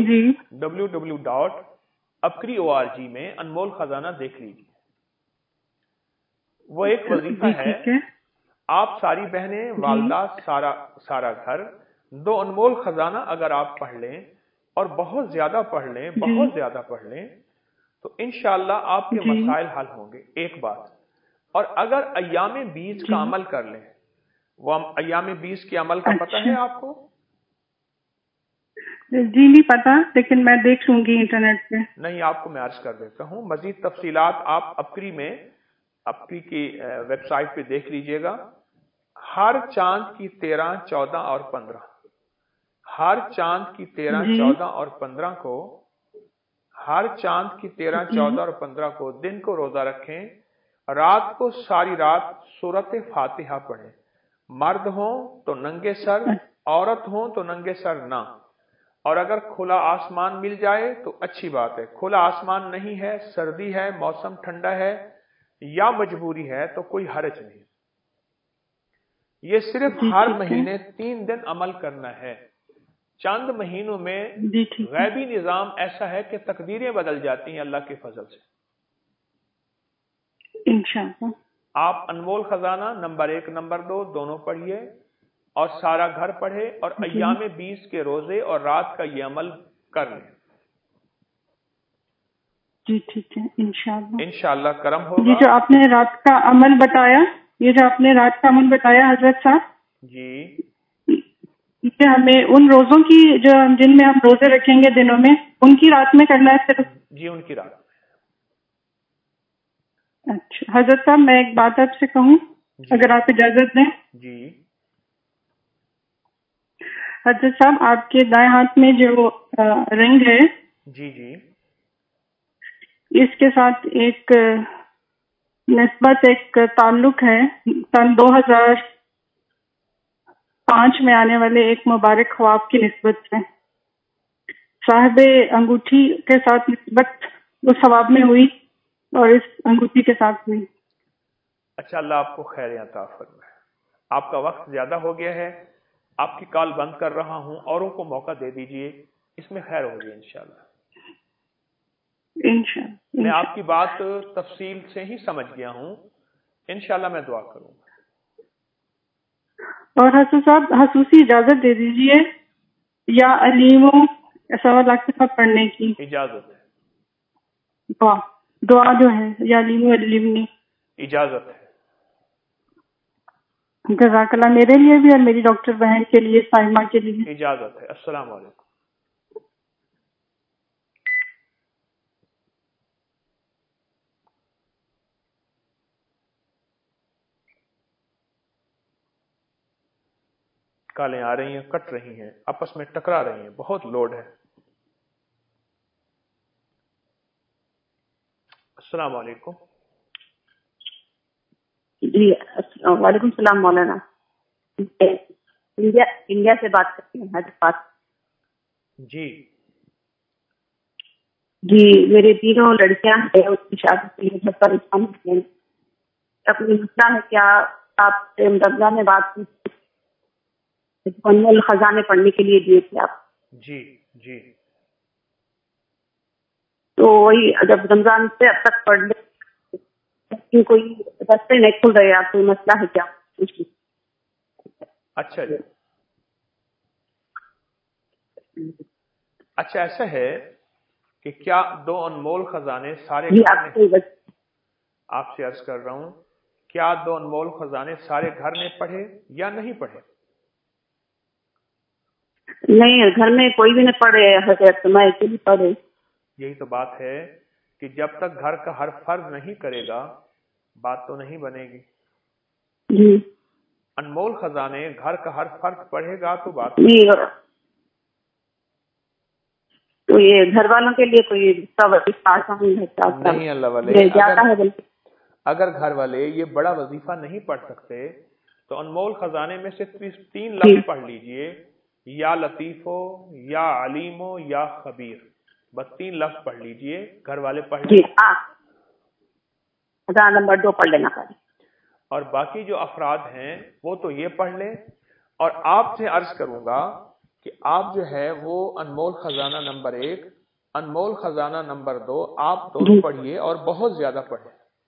www.apkri.org میں انمول خزانہ دیکھ لیجئے. وہ ایک وظیفہ ہے. آپ ساری بہنیں، والدہ، سارا گھر 2 انمول خزانہ اگر آپ پڑھ لیں اور بہت زیادہ پڑھ لیں تو انشاءاللہ آپ کے مسائل حل ہوں گے. ایک بات، اور اگر ایام 20 کا عمل کر لیں، وہ ایام 20 کے عمل کا پتہ ہے آپ کو؟ جی نہیں پتا، لیکن میں دیکھ لوں گی انٹرنیٹ پہ. نہیں، آپ کو میں عرض کر دیتا ہوں. مزید تفصیلات آپ اپکری کی ویب سائٹ پہ دیکھ لیجئے گا. ہر چاند کی 13، 14 اور 15، ہر چاند کی 13، 14 اور 15 کو، ہر چاند کی 13، 14 اور 15 کو دن کو روزہ رکھیں. رات کو ساری رات سورۃ فاتحہ پڑھیں. مرد ہوں تو ننگے سر، عورت ہوں تو ننگے سر نہ. اور اگر کھلا آسمان مل جائے تو اچھی بات ہے. کھلا آسمان نہیں ہے، سردی ہے، موسم ٹھنڈا ہے یا مجبوری ہے تو کوئی حرج نہیں. یہ صرف ہر مہینے 3 دن عمل کرنا ہے. چند مہینوں میں غیبی نظام ایسا ہے کہ تقدیریں بدل جاتی ہیں اللہ کے فضل سے. انشاءاللہ آپ انمول خزانہ نمبر 1، نمبر 2 دونوں پڑھیے اور سارا گھر پڑھے اور ایام 20 کے روزے اور رات کا یہ عمل کر لیں. جی ٹھیک ہے، انشاءاللہ کرم ہوگا. یہ جو آپ نے رات کا عمل بتایا، حضرت صاحب جی، یہ ہمیں ان روزوں کی جن میں ہم روزے رکھیں گے دنوں میں، ان کی رات میں کرنا ہے صرف؟ جی ان کی رات. اچھا حضرت صاحب، میں ایک بات آپ سے کہوں اگر آپ اجازت دیں؟ جی حضرت صاحب، آپ کے دائیں ہاتھ میں جو رنگ ہے، جی اس کے ساتھ ایک نسبت، ایک تعلق ہے سن 2005 میں آنے والے ایک مبارک خواب کی نسبت سے. صاحب انگوٹھی کے ساتھ نسبت اس خواب میں ہوئی اور اس انگوٹھی کے ساتھ ہوئی. اچھا، اللہ آپ کو خیر عطا فرمائے. آپ کا وقت زیادہ ہو گیا ہے، آپ کی کال بند کر رہا ہوں. اوروں کو موقع دے دیجئے، اس میں خیر ہوگی انشاءاللہ. میں آپ کی بات تفصیل سے ہی سمجھ گیا ہوں. انشاءاللہ میں دعا کروں گا. اور حضرت صاحب خصوصی اجازت دے دیجئے یا علیموں 1.25 پڑھنے کی اجازت ہے. دعا جو ہے یا علیموں اجازت ہے. جزاک اللہ، میرے لیے بھی اور میری ڈاکٹر بہن کے لیے، سائمہ کے لیے. اجازت ہے. السلام علیکم. کالیں آ رہی ہیں، کٹ رہی ہیں، آپس میں ٹکرا رہی ہیں، بہت لوڈ ہے. السلام علیکم. جی وعلیکم السلام مولانا. انڈیا سے بات کرتی ہیں حیدرآباد. جی میرے 3 لڑکیاں ہیں، اس کی شادی کے لیے بہت پریشان ہیں. اپنی مسئلہ ہے، کیا آپ سے رمضان میں بات کی انمول خزانے پڑھنے کے لیے دیے تھے آپ؟ جی تو وہی جب رمضان سے اب تک پڑھ لے کوئی رستے نہیں کھل رہے، آپ کوئی مسئلہ ہے کیا؟ اچھا جی. اچھا ایسا ہے کہ کیا 2 انمول خزانے سارے آپ سے عرض کر رہا ہوں، کیا 2 انمول خزانے سارے گھر نے پڑھے یا نہیں پڑھے؟ نہیں، گھر میں کوئی بھی نہیں پڑھے حضرت، میں اکیلی پڑھے. یہی تو بات ہے کہ جب تک گھر کا ہر فرد نہیں کرے گا بات تو نہیں بنے گی. جی انمول خزانے گھر کا ہر فرد پڑھے گا تو بات جی. تو یہ گھر والوں کے لیے کوئی نہیں. اللہ والے اگر گھر والے یہ بڑا وظیفہ نہیں پڑھ سکتے تو انمول خزانے میں سے 3 لفظ پڑھ لیجئے، یا لطیف ہو، یا علیم ہو، یا خبیر، بس 3 لفظ پڑھ لیجئے، گھر والے پڑھ لیں، خزانہ نمبر 2 پڑھ لینا پڑے، اور باقی جو افراد ہیں وہ تو یہ پڑھ لیں۔ اور آپ سے عرض کروں گا کہ آپ جو ہے وہ انمول خزانہ نمبر 1، انمول خزانہ نمبر 2 آپ دونوں پڑھیے اور بہت زیادہ پڑھیں۔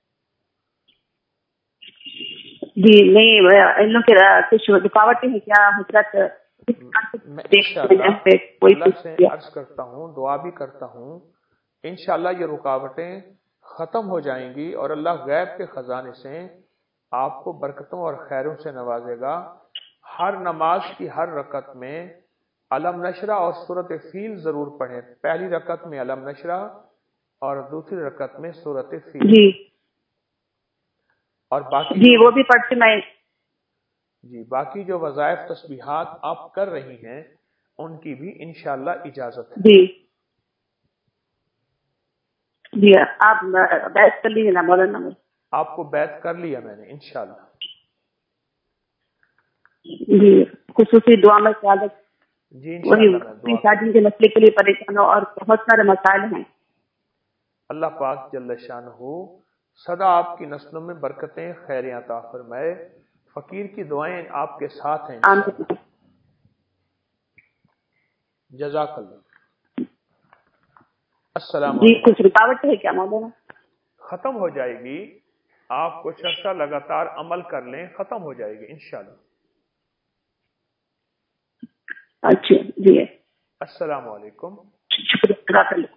جی نہیں، ان لوگوں کے کچھ رکاوٹیں ہیں کیا حضرت؟ میں انشاءاللہ اللہ سے عرض کرتا ہوں، دعا بھی کرتا ہوں، انشاءاللہ یہ رکاوٹیں ختم ہو جائیں گی اور اللہ غیب کے خزانے سے آپ کو برکتوں اور خیروں سے نوازے گا۔ ہر نماز کی ہر رکعت میں علم نشرہ اور سورۃ فیل ضرور پڑھیں، پہلی رکعت میں علم نشرہ اور دوسری رکعت میں سورۃ فیل۔ جی اور باقی جی وہ بھی پڑھتے میں۔ جی باقی جو وظائف تسبیحات آپ کر رہی ہیں ان کی بھی انشاءاللہ اجازت ہے۔ جی جی آپ بیعت کر لیجیے نا مولانا۔ آپ کو بیعت کر لیا میں نے انشاءاللہ۔ جی خصوصی دعا میں سعادت۔ جی انشاءاللہ میں شادی کے مسئلے کے لیے پریشان ہوں اور بہت سارے مسائل ہیں۔ اللہ پاک جل شانہ سدا آپ کی نسلوں میں برکتیں خیریں عطا فرمائے۔ فقیر کی دعائیں آپ کے ساتھ ہیں انشاءاللہ۔ جزاک اللہ۔ السلام علیکم۔ جی کچھ رکاوٹ ہے کیا مولانا؟ ختم ہو جائے گی، آپ کچھ عرصہ لگاتار عمل کر لیں، ختم ہو جائے گی انشاءاللہ۔ اچھا جی السلام علیکم۔ شکریہ۔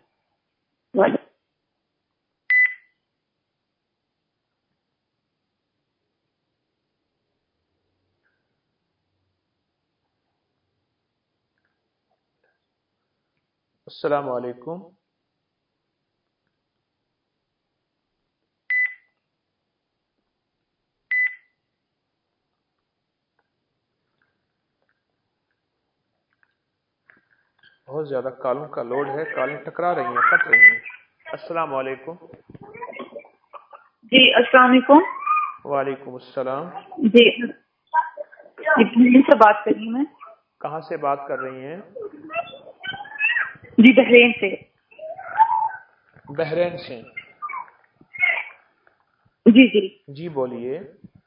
السلام علیکم۔ بہت زیادہ کالوں کا لوڈ ہے، کالیں ٹکرا رہی ہیں، کٹ رہی ہیں۔ السلام علیکم۔ جی السلام علیکم۔ وعلیکم السلام۔ جی دلی سے بات کر رہی ہوں میں۔ کہاں سے بات کر رہی ہیں؟ جی بحرین سے۔ بحرین سے؟ جی جی جی بولیے۔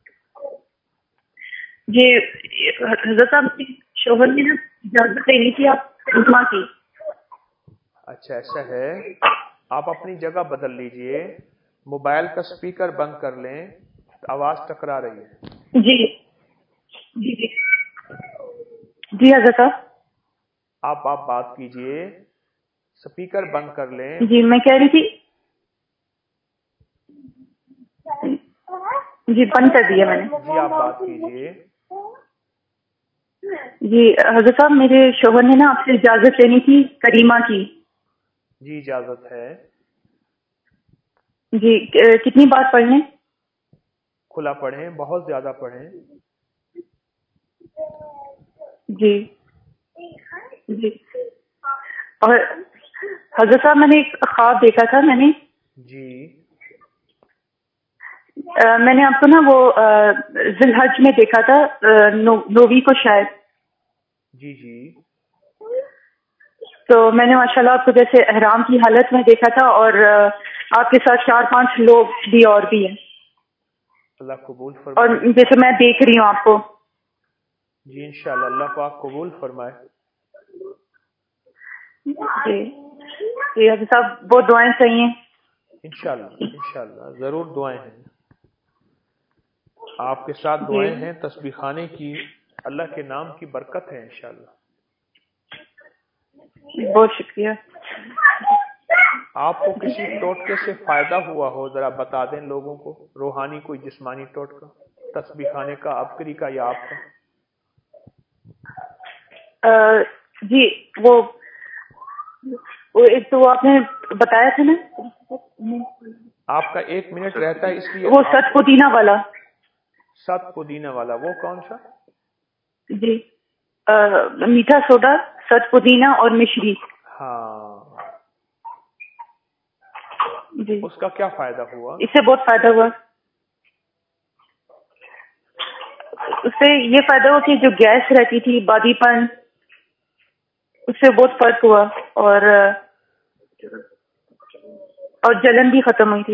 جی حضرت صاحب شوہر نے نا اجازت لینی تھی آپ عظما کی۔ اچھا ایسا ہے، آپ اپنی جگہ بدل لیجئے، موبائل کا سپیکر بند کر لیں، آواز ٹکرا رہی ہے۔ جی جی جی جی حضرت صاحب آپ بات کیجئے، سپیکر بند کر لیں۔ جی میں کہہ رہی تھی، جی بند کر دیا میں نے۔ جی آپ بات کیجئے۔ جی حضرت صاحب میرے شوہر نے نا آپ سے اجازت لینی تھی کریمہ کی۔ جی اجازت ہے۔ جی کتنی بار پڑھ لیں؟ کھلا پڑھیں، بہت زیادہ پڑھیں۔ جی جی اور حضرت صاحب میں نے ایک خواب دیکھا تھا جی میں نے آپ کو نا وہ ذی الحج میں دیکھا تھا، 9ویں کو شاید۔ جی جی تو میں نے ماشاءاللہ آپ کو جیسے احرام کی حالت میں دیکھا تھا اور آپ کے ساتھ 4-5 لوگ بھی اور بھی ہیں۔ اللہ قبول فرمائے۔ اور جیسے میں دیکھ رہی ہوں آپ کو۔ جی انشاءاللہ اللہ پاک قبول فرمائے۔ جی جی حضرت صاحب وہ دعائیں چاہیے۔ انشاءاللہ ضرور دعائیں ہیں، آپ کے ساتھ دعائیں ہیں، تسبیح خانے کی اللہ کے نام کی برکت ہے انشاءاللہ۔ بہت شکریہ۔ آپ کو کسی ٹوٹکے سے فائدہ ہوا ہو ذرا بتا دیں لوگوں کو، روحانی کوئی جسمانی ٹوٹکا، تسبیح خانے کا، ابکری کا یا آپ کا؟ جی وہ ایک تو آپ نے بتایا تھا نا، آپ کا 1 منٹ رہتا ہے، اس لیے وہ 7 پودینہ والا۔ 7 پودینہ والا وہ کون سا؟ جی میٹھا سوڈا، 7 پودینہ اور مشری۔ ہاں جی اس کا کیا فائدہ ہوا؟ اس سے بہت فائدہ ہوا۔ اس سے یہ فائدہ ہوا کہ جو گیس رہتی تھی، بادی پن، اس سے بہت فرق ہوا اور جلن بھی ختم ہوئی تھی۔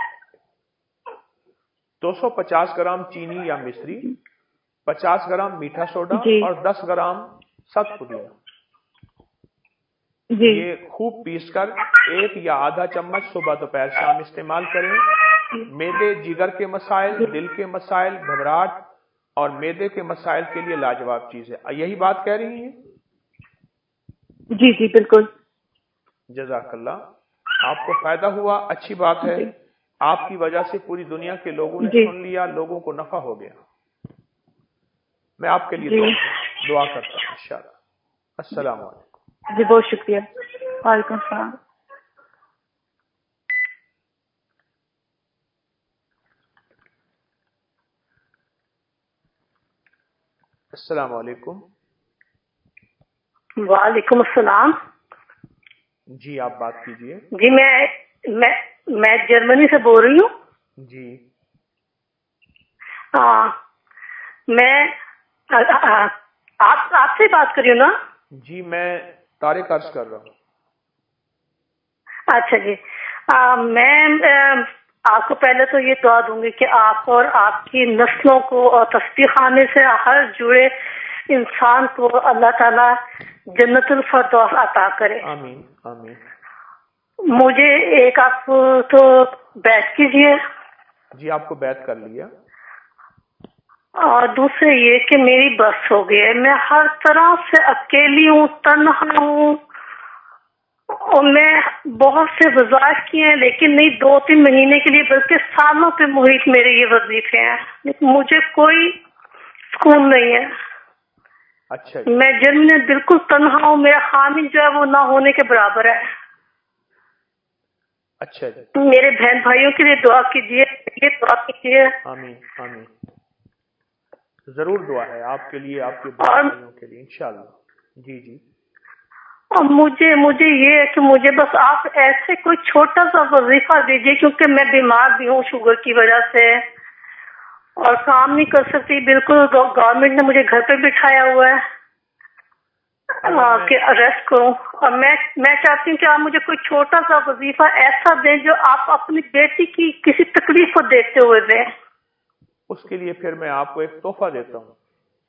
250 گرام چینی یا مصری، 50 گرام میٹھا سوڈا جی اور 10 گرام سخت پودینہ، جی یہ خوب پیس کر 1 یا آدھا چمچ صبح دوپہر شام استعمال کریں۔ معدے، جگر کے مسائل، دل کے مسائل، گھبراہٹ اور معدے کے مسائل کے لیے لاجواب چیز ہے۔ یہی بات کہہ رہی ہیں؟ جی جی بالکل۔ جزاک اللہ، آپ کو فائدہ ہوا، اچھی بات ہے۔ آپ کی وجہ سے پوری دنیا کے لوگوں نے سن لیا، لوگوں کو نفع ہو گیا۔ میں آپ کے لیے دعا کرتا ہوں انشاءاللہ۔ السلام علیکم۔ جی بہت شکریہ۔ وعلیکم السلام۔ السلام علیکم۔ وعلیکم السلام۔ جی آپ بات کیجئے۔ جی میں جرمنی سے بول رہی ہوں۔ جی میں آپ سے بات کر رہی ہوں نا؟ جی میں طارق عرض کر رہا ہوں۔ اچھا جی، میں آپ کو پہلے تو یہ دعا دوں گی کہ آپ اور آپ کی نسلوں کو اور تسبیح خانے سے ہر جڑے انسان کو اللہ تعالیٰ جنت الفردوس عطا کرے۔ آمین آمین۔ مجھے ایک آپ تو بیعت کیجیے۔ جی آپ کو بیعت کر لیا۔ اور دوسرے یہ کہ میری بس ہو گئی ہے، میں ہر طرح سے اکیلی ہوں، تنہا ہوں، اور میں بہت سے وظائف کیے ہیں لیکن نہیں 2-3 مہینے کے لیے بلکہ سالوں پہ محیط میرے یہ وظیفے ہیں، لیکن مجھے کوئی سکون نہیں ہے۔ اچھا میں جن میں بالکل تنہا ہوں، میرا حامی جو ہے وہ نہ ہونے کے برابر ہے۔ اچھا جی، میرے بہن بھائیوں کے لیے دعا کیجیے، دعا کیجیے۔ آمین آمین، ضرور دعا ہے آپ کے لیے، آپ کے بہن بھائیوں کے لیے انشاءاللہ۔ جی جی۔ اور مجھے یہ ہے کہ مجھے بس آپ ایسے کوئی چھوٹا سا وظیفہ دیجیے، کیونکہ میں بیمار بھی ہوں شوگر کی وجہ سے اور کام نہیں کر سکتی بالکل، گورنمنٹ نے مجھے گھر پہ بٹھایا ہوا ہے کہ ریسٹ کروں، اور میں چاہتی ہوں کہ آپ مجھے کوئی چھوٹا سا وظیفہ ایسا دیں جو آپ اپنی بیٹی کی کسی تکلیف کو دیکھتے ہوئے دیں۔ اس کے لیے پھر میں آپ کو ایک تحفہ دیتا ہوں۔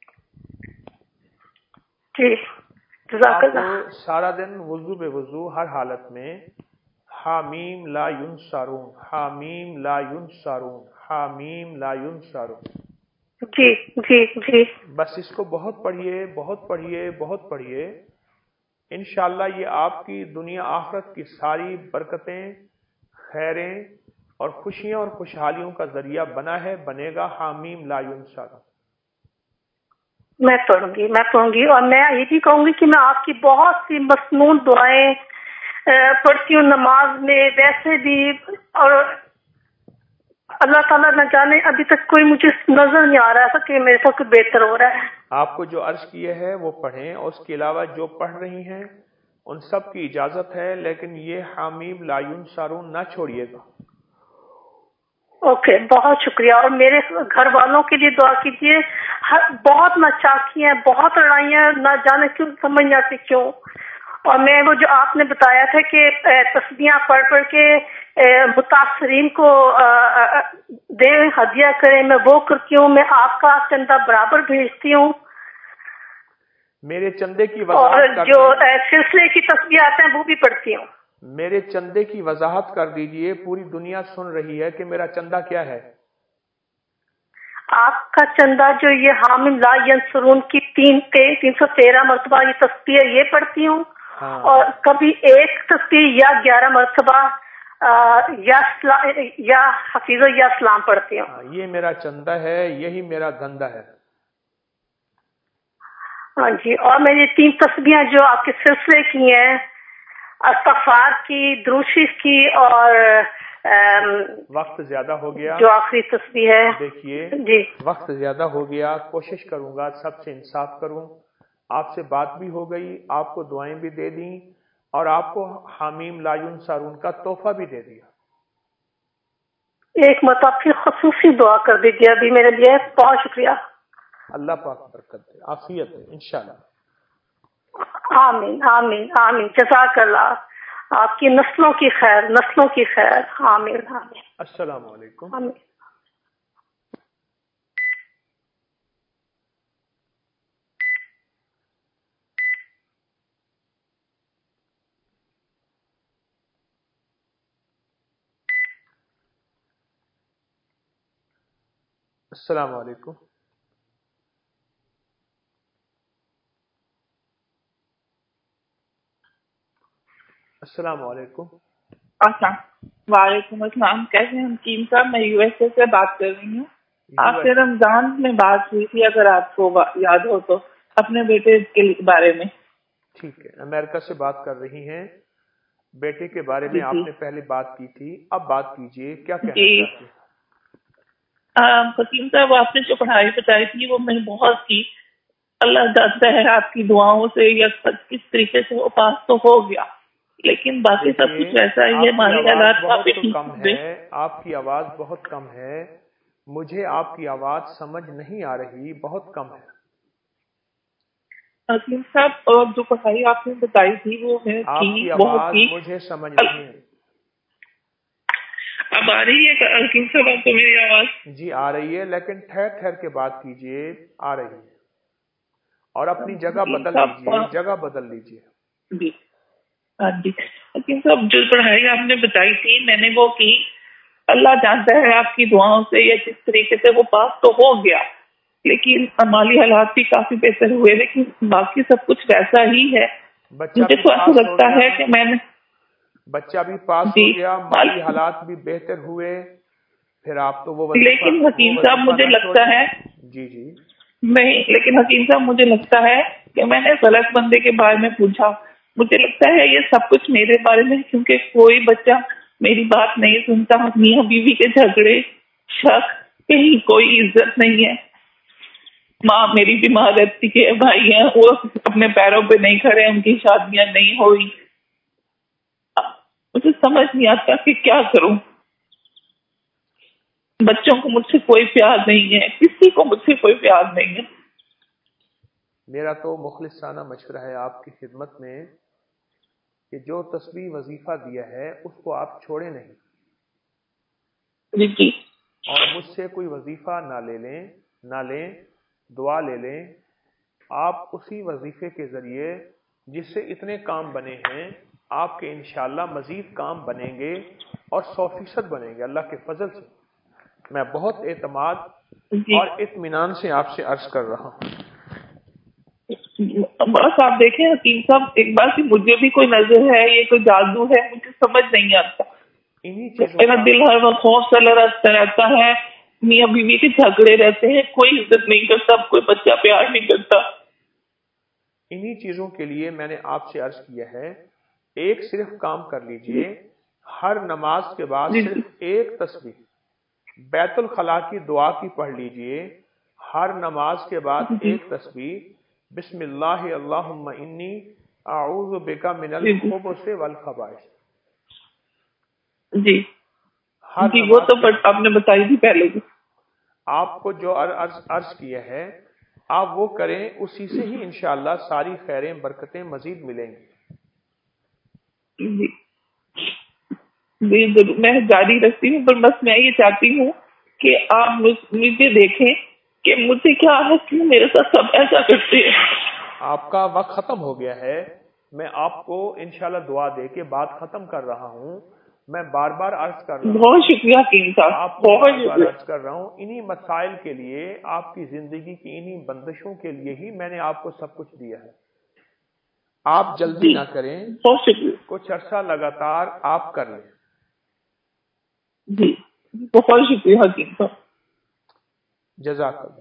جی آپ کو سارا دن وضو بے وضو ہر حالت میں حامیم لا ینصرون، حامیم لا ینصرون، حامیم لا ینصرون، جی جی جی، بس اس کو بہت پڑھیے، بہت پڑھیے، بہت پڑھیے۔ انشاءاللہ یہ آپ کی دنیا آخرت کی ساری برکتیں، خیریں اور خوشیاں اور خوشحالیوں کا ذریعہ بنا ہے، بنے گا۔ حامیم لا ینصرون۔ میں پڑھوں گی اور میں یہ بھی کہوں گی کہ میں آپ کی بہت سی مسنون دعائیں پڑھتی ہوں نماز میں ویسے بھی، اور اللہ تعالیٰ نہ جانے ابھی تک کوئی مجھے نظر نہیں آ رہا ہے کہ میرے ساتھ کوئی بہتر ہو رہا ہے۔ آپ کو جو عرض کیے ہے وہ پڑھیں، اور اس کے علاوہ جو پڑھ رہی ہیں ان سب کی اجازت ہے، لیکن یہ حامیم لا ینصرون نہ چھوڑیے گا۔ اوکے، بہت شکریہ۔ اور میرے گھر والوں کے لیے دعا کیجیے، بہت ناچاکی ہیں، بہت لڑائیاں، نہ جانے کیوں، سمجھ نہیں آتی کیوں۔ اور میں وہ جو آپ نے بتایا تھا کہ تسبیحاں پڑھ کے متاثرین کو دیں، ہدیہ کریں، میں وہ کرتی ہوں۔ میں آپ کا چندہ برابر بھیجتی ہوں، میرے چندے کی اور وضاحت جو سلسلے کی تسبیحات ہیں وہ بھی پڑھتی ہوں۔ میرے چندے کی وضاحت کر دیجئے، پوری دنیا سن رہی ہے کہ میرا چندہ کیا ہے۔ آپ کا چندہ جو یہ حامیم لا ینصرون کی 313 مرتبہ یہ تسبیح یہ پڑھتی ہوں، اور کبھی ایک تسبیح یا 11 مرتبہ یا حفیظ یا اسلام پڑھتی ہوں۔ یہ میرا چندہ ہے، یہی میرا دھندا ہے۔ ہاں جی، اور میں یہ 3 تسبیحاں جو آپ کے سلسلے کی ہیں، استغفار کی، دروشی کی، اور وقت زیادہ ہو گیا، جو آخری تسبیح ہے، دیکھیے جی وقت زیادہ ہو گیا، کوشش کروں گا سب سے انصاف کروں۔ آپ سے بات بھی ہو گئی، آپ کو دعائیں بھی دے دیں، اور آپ کو حامیم لا ینصرون کا تحفہ بھی دے دیا۔ ایک مرتبہ پھر خصوصی دعا کر دیجیے ابھی میرے لیے، بہت شکریہ۔ اللہ پاک برکت دے، عافیت دے انشاءاللہ۔ آمین آمین آمین، جزاک اللہ، آپ کی نسلوں کی خیر، نسلوں کی خیر، آمین آمین۔ السلام علیکم۔ آمین۔ السلام علیکم۔ السلام علیکم۔ وعلیکم السلام، کیسے ہیں حکیم صاحب؟ میں یو ایس اے سے بات کر رہی ہوں۔ آپ سے رمضان میں بات ہوئی تھی، اگر آپ کو یاد ہو تو، اپنے بیٹے کے بارے میں۔ ٹھیک ہے، امریکہ سے بات کر رہی ہیں، بیٹے کے بارے میں آپ نے پہلے بات کی تھی، اب بات کیجئے، کیا کہنا چاہتے ہیں؟ حکیم صاحب، آپ نے جو پڑھائی بتائی تھی وہ میں نے بہت کی، اللہ جانتا ہے آپ کی دعاؤں سے یا کس طریقے سے وہ پاس تو ہو گیا، لیکن باقی سب کچھ ویسا ہی ہے، مالی حالات کافی ٹھیک ہے۔ آپ کی آواز بہت کم ہے، مجھے آپ کی آواز سمجھ نہیں آ رہی، بہت کم ہے۔ حکیم صاحب، جو پڑھائی آپ نے بتائی تھی وہ میں آپ کی آواز مجھے سمجھ نہیں ہے۔ اب آ رہی ہے حکیم صاحب آپ کو میری آواز؟ جی آ رہی ہے، لیکن ٹھہر ٹھہر کے بات کیجئے، آ رہی ہے، اور اپنی جگہ بدل لیجئے، جگہ بدل لیجئے۔ جی ہاں جی حکیم صاحب، جو پڑھائی آپ نے بتائی تھی میں نے وہ کی، اللہ جانتا ہے آپ کی دعاؤں سے یا جس طریقے سے وہ پاس تو ہو گیا، لیکن مالی حالات بھی کافی بہتر ہوئے، لیکن باقی سب کچھ ویسا ہی ہے۔ مجھے تو ایسا لگتا ہے کہ میں نے بچہ بھی پاس ہو گیا، مالی حالات بھی بہتر ہوئے، پھر آپ تو وہ لیکن حکیم صاحب مجھے لگتا ہے جی جی نہیں، لیکن حکیم صاحب مجھے لگتا ہے کہ میں نے غلط بندے کے بارے میں پوچھا، مجھے لگتا ہے یہ سب کچھ میرے بارے میں، کیونکہ کوئی بچہ میری بات نہیں سنتا، میاں بیوی کے جھگڑے، شک، کہیں کوئی عزت نہیں ہے، ماں میری بیمار رہتی ہے، بھائی ہیں وہ اپنے پیروں پہ نہیں کھڑے، ان کی شادیاں نہیں ہوئی، مجھے سمجھ نہیں آتا کہ کیا کروں۔ بچوں کو مجھ سے کوئی پیار نہیں ہے، کسی کو مجھ سے کوئی پیار نہیں ہے۔ میرا تو مخلصانہ مشورہ ہے آپ کی خدمت میں کہ جو تسبیح وظیفہ دیا ہے اس کو آپ چھوڑے نہیں، جی، اور مجھ سے کوئی وظیفہ نہ لیں، دعا لے لیں، آپ اسی وظیفے کے ذریعے جس سے اتنے کام بنے ہیں آپ کے انشاءاللہ مزید کام بنیں گے اور 100% بنیں گے اللہ کے فضل سے۔ میں بہت اعتماد اور اطمینان سے آپ سے عرض کر رہا ہوں۔ بس آپ دیکھیں حکیم صاحب، ایک بار کہ مجھے بھی کوئی نظر ہے، یہ کوئی جادو ہے، مجھے سمجھ نہیں آتا، میرا دل ہر وقت خوف سے لرزتا رہتا ہے، میاں بیوی کے جھگڑے رہتے ہیں، کوئی عزت نہیں کرتا، کوئی بچہ پیار نہیں کرتا۔ انہی چیزوں کے لیے میں نے آپ سے عرض کیا ہے، ایک صرف کام کر لیجئے، ہر نماز کے بعد صرف ایک تسبیح بیت الخلاء کی دعا کی پڑھ لیجئے، ہر نماز کے بعد ایک تسبیح بسم اللہ اللہم انی اعوذ بک من الخبث والخبائث۔ جی وہ تو آپ نے بتائی تھی پہلے بھی۔ آپ کو جو عرض کیا ہے آپ وہ کریں، اسی سے ہی انشاءاللہ ساری خیریں برکتیں مزید ملیں گی۔ جی ضرور، میں جاری رکھتی ہوں، پر بس میں یہ چاہتی ہوں کہ آپ مجھے دیکھیں کہ مجھے کیا ہے، کیوں میرے ساتھ سب ایسا کرتے ہیں۔ آپ کا وقت ختم ہو گیا ہے، میں آپ کو انشاءاللہ دعا دے کے بات ختم کر رہا ہوں۔ میں بار بار عرض کر رہا ہوں، بہت شکریہ حکیم صاحب، آپ کو بہت بار شکریہ عرض کر رہا ہوں، انہی مسائل کے لیے، آپ کی زندگی کی انہی بندشوں کے لیے ہی میں نے آپ کو سب کچھ دیا ہے۔ آپ جلدی نہ کریں، بہت شکریہ، کچھ عرصہ لگاتار آپ کر لیں۔ جی بہت شکریہ حکیم صاحب، جزاک اللہ۔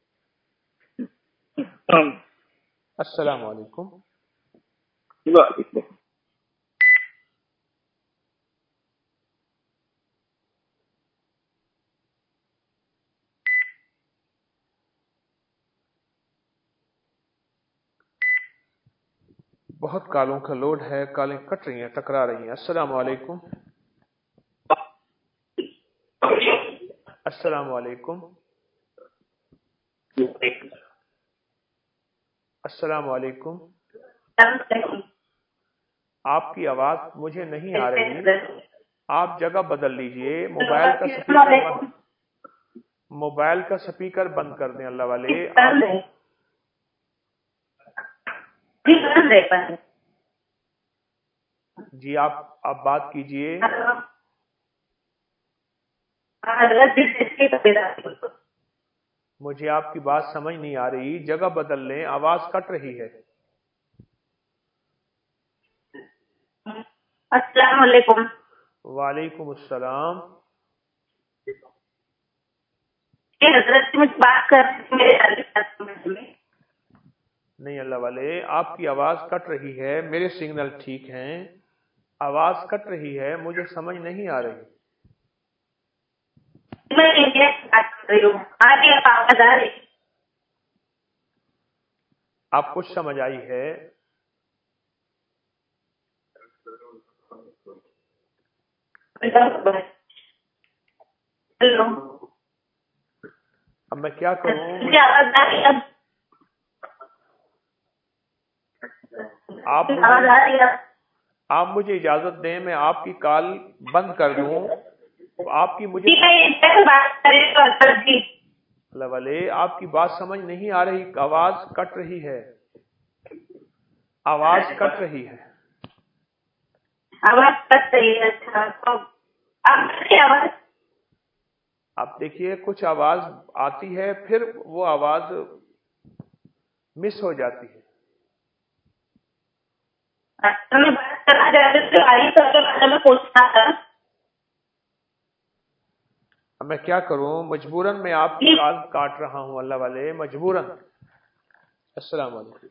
السلام علیکم۔ وعلیکم۔ بہت کالوں کا لوڈ ہے، کالیں کٹ رہی ہیں، ٹکرا رہی ہیں۔ السلام علیکم۔ السلام علیکم۔ السلام علیکم. آپ کی آواز مجھے نہیں آ رہی. آپ جگہ بدل لیجئے. موبائل کا سپیکر بند کر دیں اللہ والے. جی آپ بات کیجئے. مجھے آپ کی بات سمجھ نہیں آ رہی. جگہ بدل لیں, آواز کٹ رہی ہے. السلام علیکم. وعلیکم السلام. حضرت مجھ بات کر نہیں اللہ والے, آپ کی آواز کٹ رہی ہے. میرے سگنل ٹھیک ہیں, آواز کٹ رہی ہے, مجھے سمجھ نہیں آ رہی. آپ کچھ سمجھ آئی ہے؟ ہیلو, اب میں کیا کروں؟ آپ مجھے اجازت دیں, میں آپ کی کال بند کر دوں. آپ کی مجھے اللہ والے, آپ کی بات سمجھ نہیں آ رہی. آواز کٹ رہی ہے, آواز کٹ رہی ہے. آواز کٹ رہی ہے. اچھا, آپ دیکھیے کچھ آواز آتی ہے, پھر وہ آواز مس ہو جاتی ہے. میں بات کرنا چاہتی پوچھنا تھا. اب میں کیا کروں, مجبوراً میں آپ کی کال کاٹ رہا ہوں اللہ والے, مجبوراً. السلام علیکم.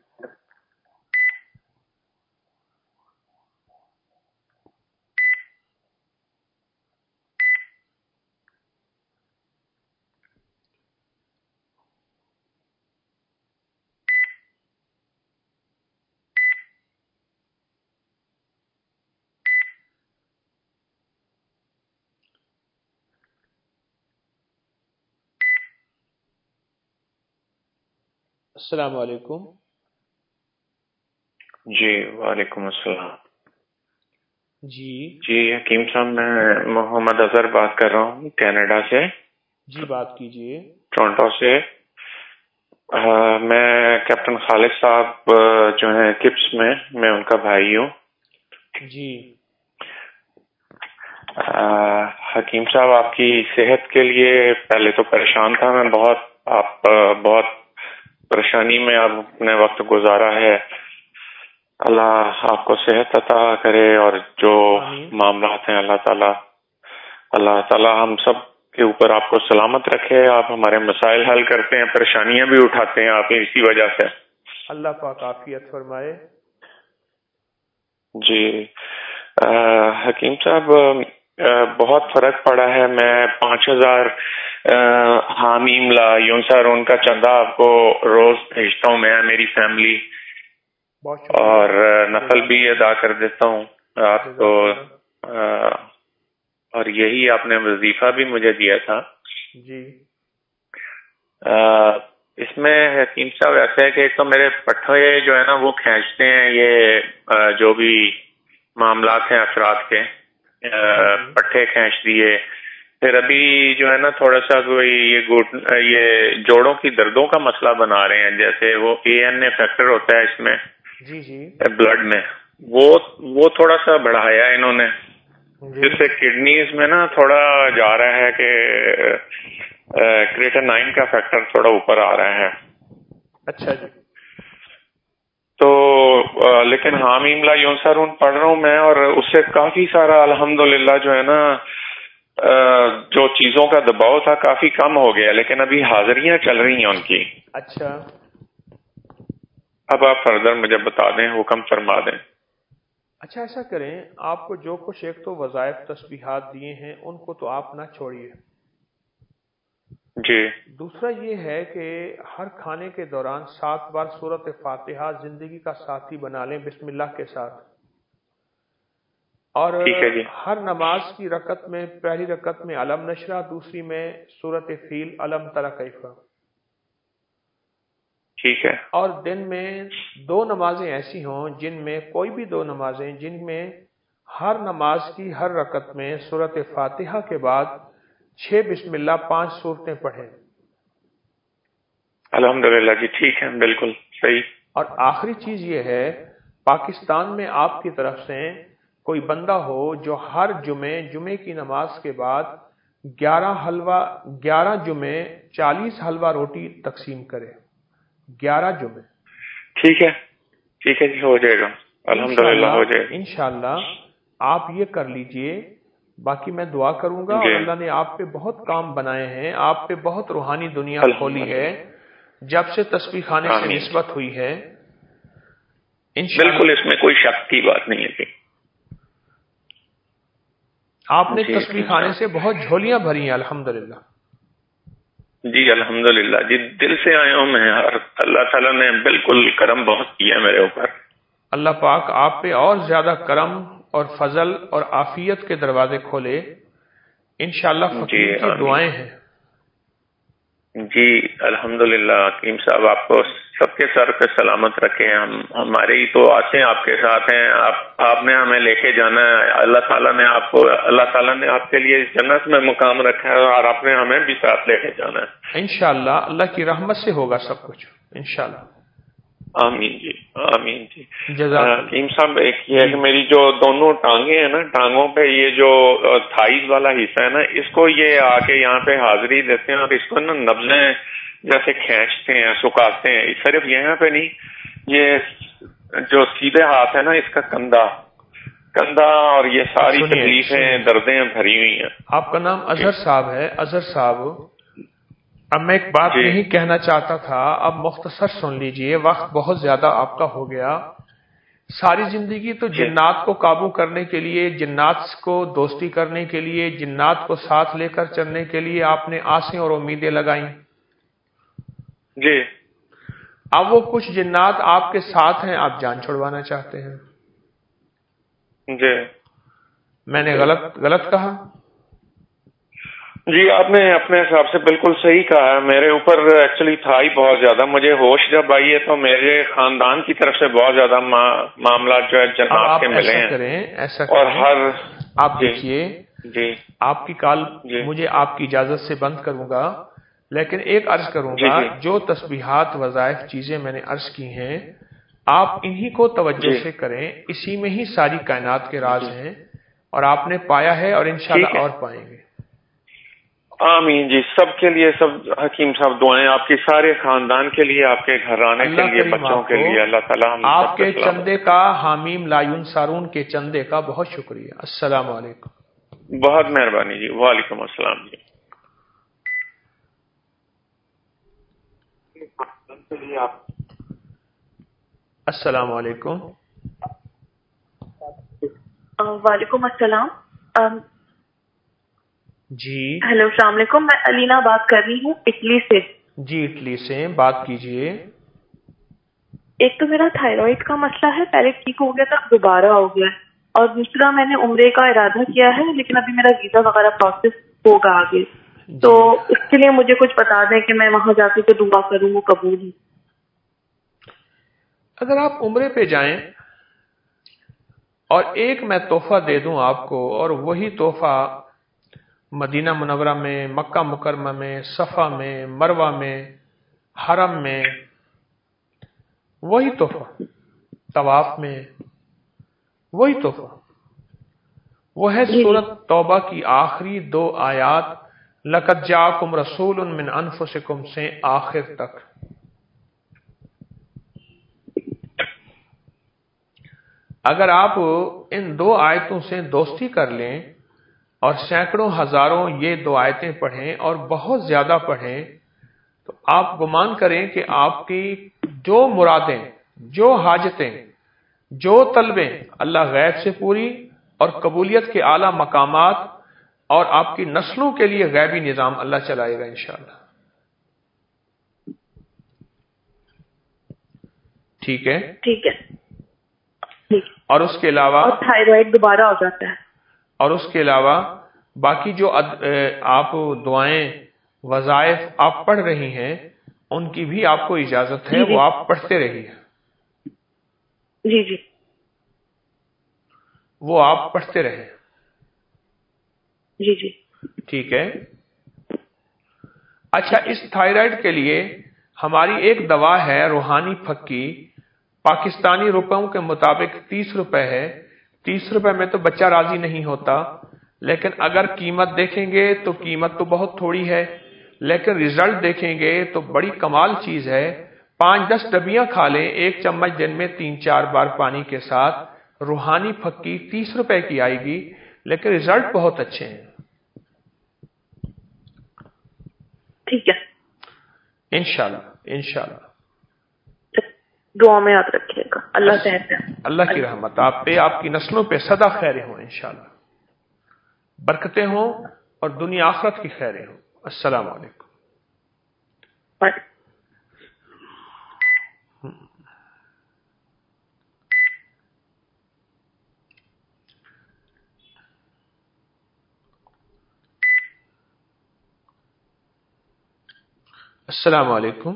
السلام علیکم. جی وعلیکم السلام. جی حکیم صاحب, میں محمد اظہر بات کر رہا ہوں کینیڈا سے. جی بات کیجئے. ٹورنٹو سے. میں کیپٹن خالد صاحب جو ہیں کپس میں ان کا بھائی ہوں. جی حکیم صاحب, آپ کی صحت کے لیے پہلے تو پریشان تھا میں بہت. آپ بہت پریشانی میں آپ اپنے وقت گزارا ہے. اللہ آپ کو صحت عطا کرے, اور جو معاملات ہیں اللہ تعالیٰ ہم سب کے اوپر آپ کو سلامت رکھے. آپ ہمارے مسائل حل کرتے ہیں, پریشانیاں بھی اٹھاتے ہیں آپ اسی وجہ سے. اللہ پاک عافیت فرمائے. جی حکیم صاحب, بہت فرق پڑا ہے. میں 5000 حامیم لا یونسر ان کا چندہ آپ کو روز بھیجتا ہوں, میں میری فیملی, اور نفل بھی ادا کر دیتا ہوں آپ کو. اور یہی آپ نے وظیفہ بھی مجھے دیا تھا. جی اس میں حکیم صاحب ایسا ہے کہ ایک تو میرے پٹھے جو ہے نا وہ کھینچتے ہیں, یہ جو بھی معاملات ہیں افراد کے پٹھے کھینچ دیے. پھر ابھی جو ہے نا تھوڑا سا یہ جوڑوں کی دردوں کا مسئلہ بنا رہے ہیں. جیسے وہ ANA فیکٹر ہوتا ہے اس میں, جی بلڈ میں, وہ تھوڑا سا بڑھایا ہے انہوں نے, جس سے کڈنیز میں نا تھوڑا جا رہا ہے کہ کریٹینائن کا فیکٹر تھوڑا اوپر آ رہا ہے. اچھا جی. تو لیکن حامیم لا یونسرون پڑھ رہا ہوں میں, اور اس سے کافی سارا الحمدللہ جو ہے نا جو چیزوں کا دباؤ تھا کافی کم ہو گیا. لیکن ابھی حاضریاں چل رہی ہیں ان کی. اچھا, اب آپ فردر مجھے بتا دیں, حکم فرما دیں. اچھا ایسا کریں, آپ کو جو کچھ ایک تو وظائف تسبیحات دیے ہیں ان کو تو آپ نہ چھوڑیے. جی. دوسرا یہ ہے کہ ہر کھانے کے دوران 7 بار سورۃ فاتحہ زندگی کا ساتھی بنا لیں بسم اللہ کے ساتھ. اور ہر نماز کی رکعت میں, پہلی رکعت میں علم نشرہ, دوسری میں سورۃ فیل علم تری کیف. ٹھیک ہے. اور دن میں 2 نمازیں ایسی ہوں جن میں کوئی بھی 2 نمازیں جن میں ہر نماز کی ہر رکعت میں سورۃ فاتحہ کے بعد 6 بسم اللہ 5 سورتیں پڑھیں. الحمدللہ جی ٹھیک ہے، بالکل صحیح. اور آخری چیز یہ ہے، پاکستان میں آپ کی طرف سے کوئی بندہ ہو جو ہر جمعے کی نماز کے بعد 11 جمعے 40 حلوہ روٹی تقسیم کرے. 11 جمعے. ٹھیک ہے جی، ہو جائے گا الحمدللہ، ہو جائے گا انشاءاللہ. آپ یہ کر لیجئے، باقی میں دعا کروں گا. اور اللہ نے آپ پہ بہت کام بنائے ہیں، آپ پہ بہت روحانی دنیا کھولی ہے جب سے تسبیح خانے سے نسبت ہوئی ہے. بالکل اس میں کوئی شک کی بات نہیں ہے. آپ نے تسبیح خانے سے بہت جھولیاں بھری ہیں الحمدللہ. جی الحمدللہ جی، دل سے آیا ہوں میں. اللہ تعالیٰ نے بالکل کرم بہت کیا میرے اوپر. اللہ پاک آپ پہ اور زیادہ کرم اور فضل اور عافیت کے دروازے کھولے. انشاءاللہ فقیر کی دعائیں ہیں. جی الحمدللہ. حکیم صاحب آپ کو سب کے سر پہ سلامت رکھے. ہمارے ہی تو آتے ہیں، آپ کے ساتھ ہیں. آپ نے ہمیں لے کے جانا ہے. اللہ تعالیٰ نے آپ کے لیے جنت میں مقام رکھا ہے اور آپ نے ہمیں بھی ساتھ لے کے جانا ہے. انشاءاللہ اللہ کی رحمت سے ہوگا سب کچھ انشاءاللہ. آمین جی، آمین جی. حکیم صاحب ایک یہ ہے کہ میری جو دونوں ٹانگیں ہیں نا، ٹانگوں پہ یہ جو تھائیز والا حصہ ہے نا، اس کو یہ آ کے یہاں پہ حاضری دیتے ہیں اور اس کو نا نبزیں جیسے کھینچتے ہیں، سکھاتے ہیں. صرف یہاں پہ نہیں، یہ جو سیدھے ہاتھ ہے نا، اس کا کندھا اور یہ ساری تکلیفیں دردیں بھری ہوئی ہیں. آپ کا نام اظہر صاحب ہے. اظہر صاحب، اب میں ایک بات نہیں کہنا چاہتا تھا، اب مختصر سن لیجئے، وقت بہت زیادہ آپ کا ہو گیا. ساری زندگی تو جنات کو قابو کرنے کے لیے، جنات کو دوستی کرنے کے لیے، جنات کو ساتھ لے کر چلنے کے لیے آپ نے آسیں اور امیدیں لگائیں. جی. اب وہ کچھ جنات آپ کے ساتھ ہیں، آپ جان چھڑوانا چاہتے ہیں. جی. میں نے غلط کہا؟ جی آپ نے اپنے حساب سے بالکل صحیح کہا. میرے اوپر ایکچولی تھا ہی بہت زیادہ. مجھے ہوش جب آئی ہے تو میرے خاندان کی طرف سے بہت زیادہ معاملات جو ہے جنات کے ملے ہیں. ایسا اور ہر آپ دیکھیے جی، آپ کی کال مجھے آپ کی اجازت سے بند کروں گا، لیکن ایک عرض کروں گا، جو تسبیحات وظائف چیزیں میں نے عرض کی ہیں آپ انہی کو توجہ سے کریں. اسی میں ہی ساری کائنات کے راز ہیں اور آپ نے پایا ہے اور انشاءاللہ اور پائیں گے. آمین جی. سب کے لیے، سب حکیم صاحب دعائیں آپ کے سارے خاندان کے لیے، آپ کے گھرانے کے لیے، بچوں کے لیے. اللہ تعالیٰ آپ کے چندے کا، حامیم لا ینصرون کے چندے کا بہت شکریہ. السلام علیکم. بہت مہربانی جی. وعلیکم السلام جی. السلام علیکم. وعلیکم السلام. جی ہیلو، السلام علیکم. میں علینا بات کر رہی ہوں اٹلی سے. جی اٹلی سے بات کیجئے. ایک تو میرا تھائرائڈ کا مسئلہ ہے، پہلے ٹھیک ہو گیا تھا، دوبارہ ہو گیا. اور دوسرا میں نے عمرے کا ارادہ کیا ہے، لیکن ابھی میرا ویزا وغیرہ پروسیس ہوگا آگے. تو اس کے لیے مجھے کچھ بتا دیں کہ میں وہاں جا کے جو دعا کروں وہ قبول ہی. اگر آپ عمرے پہ جائیں اور ایک میں تحفہ دے دوں آپ کو، اور وہی تحفہ مدینہ منورہ میں، مکہ مکرمہ میں، صفا میں، مروہ میں، حرم میں، وہی تحفہ طواف میں، وہی تحفہ وہ ہے سورۃ توبہ کی آخری 2 آیات، لقد جاءکم رسول من انفسکم سے آخر تک. اگر آپ ان 2 آیتوں سے دوستی کر لیں اور سینکڑوں ہزاروں یہ 2 آیتیں پڑھیں اور بہت زیادہ پڑھیں، تو آپ گمان کریں کہ آپ کی جو مرادیں، جو حاجتیں، جو طلبیں اللہ غیب سے پوری اور قبولیت کے اعلی مقامات اور آپ کی نسلوں کے لیے غیبی نظام اللہ چلائے گا انشاءاللہ. ٹھیک ہے؟ ٹھیک ہے. اور اس کے علاوہ تھائرائڈ دوبارہ ہو جاتا ہے. اور اس کے علاوہ باقی جو آپ دعائیں وظائف آپ پڑھ رہی ہیں، ان کی بھی آپ کو اجازت ہے، وہ آپ پڑھتے رہیے. جی جی وہ آپ پڑھتے رہیں. جی جی ٹھیک ہے. اچھا، اس تھائرائیڈ کے لیے ہماری ایک دوا ہے روحانی پھکی، پاکستانی روپوں کے مطابق 30 روپے ہے. 30 روپے میں تو بچہ راضی نہیں ہوتا، لیکن اگر قیمت دیکھیں گے تو قیمت تو بہت تھوڑی ہے، لیکن رزلٹ دیکھیں گے تو بڑی کمال چیز ہے. 5-10 ڈبیاں کھا لیں، 1 چمچ دن میں 3-4 بار پانی کے ساتھ. روحانی پھکی 30 روپے کی آئے گی، لیکن رزلٹ بہت اچھے ہیں. ٹھیک ہے، انشاءاللہ انشاءاللہ. دعا میں یاد رکھیے گا. اللہ صحت ہے. اللہ کی رحمت آپ پہ، آپ کی نسلوں پہ سدا خیریں ہوں انشاءاللہ، برکتیں ہوں اور دنیا آخرت کی خیریں ہوں. السلام علیکم. السلام علیکم.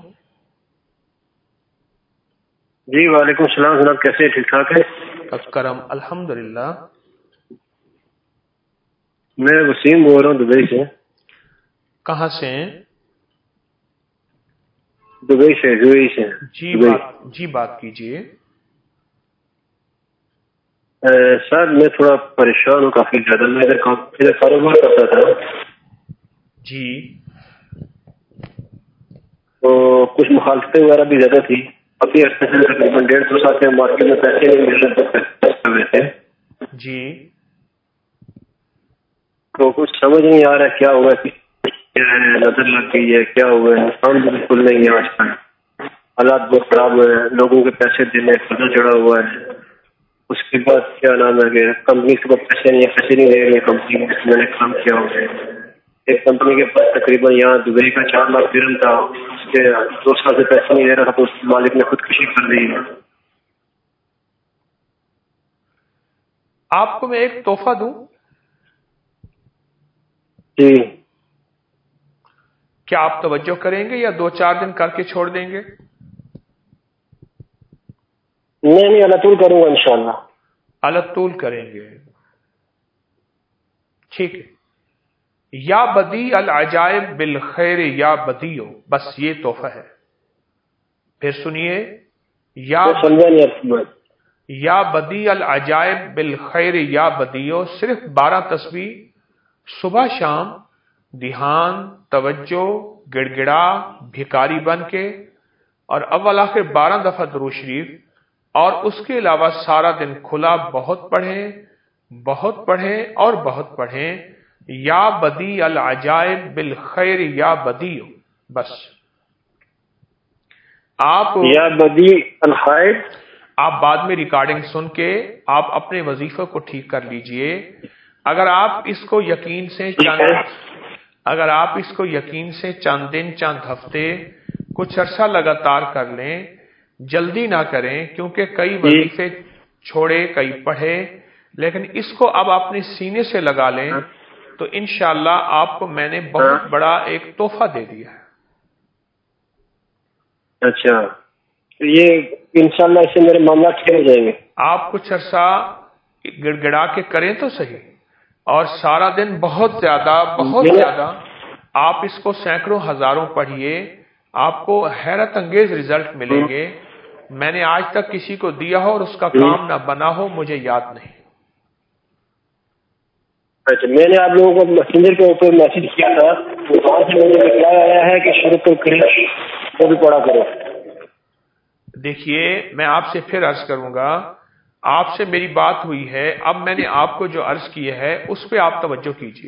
جی وعلیکم السلام. جناب کیسے ہیں؟ ٹھیک ٹھاک ہے؟ کرم الحمدللہ. میں وسیم بول رہا ہوں دبئی سے. کہاں سے ہیں؟ دبئی سے. جی بات کیجئے. سر میں تھوڑا پریشان ہوں کافی زیادہ. میں ادھر کاروبار کرتا تھا. جی. تو کچھ مخالفتیں وغیرہ بھی زیادہ تھی. ابھی تقریباً 1.5-2 سال سے مارکیٹ میں پیسے نہیں مل رہے تھے. جی. تو کچھ سمجھ نہیں آ رہا کیا ہوا، نظر لگ گئی ہے، کیا ہوا ہے. کام بالکل نہیں ہے آج کل. حالات بہت خراب ہوئے ہیں، لوگوں کے پیسے دینے قرضہ چڑھا ہوا ہے. اس کے بعد کیا نام ہے کہ کمپنی کے پاس پیسے نہیں دے رہی. کمپنی میں نے کام کیا ہوا ہے. ایک کمپنی کے پاس تقریباً یہاں دبئی کا 4 لاکھ درہم تھا. اس کے 2 سال سے پیسے نہیں دے رہا تھا، تو اس مالک نے خودکشی کر لی. آپ کو میں ایک تحفہ دوں؟ جی. کیا آپ توجہ کریں گے یا 2-4 دن کر کے چھوڑ دیں گے؟ نہیں اللہ طول کروں گا انشاءاللہ. اللہ طول کریں گے. ٹھیک ہے. یا بدی العجائب بالخیر یا بدیو، بس یہ تحفہ ہے. پھر سنیے، یا بدی العجائب بالخیر یا بدیو، صرف 12 تسبیح صبح شام، دھیان، توجہ، گڑ گڑا، بھکاری بن کے، اور اول آخر 12 دفعہ درود شریف. اور اس کے علاوہ سارا دن کھلا بہت پڑھیں، بہت پڑھیں اور بہت پڑھیں. یا بدی العجائب بالخیر یا بدیو. بس آپ یا بدی الخیر، آپ بعد میں ریکارڈنگ سن کے آپ اپنے وظیفے کو ٹھیک کر لیجئے. اگر آپ اس کو یقین سے چند دن چند ہفتے کچھ عرصہ لگاتار کر لیں، جلدی نہ کریں، کیونکہ کئی وظیفے چھوڑے کئی پڑھے، لیکن اس کو اب اپنے سینے سے لگا لیں تو انشاءاللہ آپ کو میں نے بہت بڑا ایک تحفہ دے دیا ہے. اچھا، یہ انشاءاللہ اس سے میرے معاملات ٹھیک ہو جائیں گے. آپ کچھ عرصہ گڑ گڑا کے کریں تو صحیح، اور سارا دن بہت زیادہ آپ اس کو سینکڑوں ہزاروں پڑھیے. آپ کو حیرت انگیز رزلٹ ملیں گے. میں نے آج تک کسی کو دیا ہو اور اس کا کام نہ بنا ہو مجھے یاد نہیں. اچھا، میں نے آپ لوگوں کو میسنجر کے اوپر میسج کیا تھا، وہاں سے مجھے رپلائی آیا ہے کہ شروع تو وہ بھی پڑھا کرو. دیکھیے، میں آپ سے پھر عرض کروں گا، آپ سے میری بات ہوئی ہے، اب میں نے آپ کو جو عرض کی ہے اس پہ آپ توجہ کیجیے.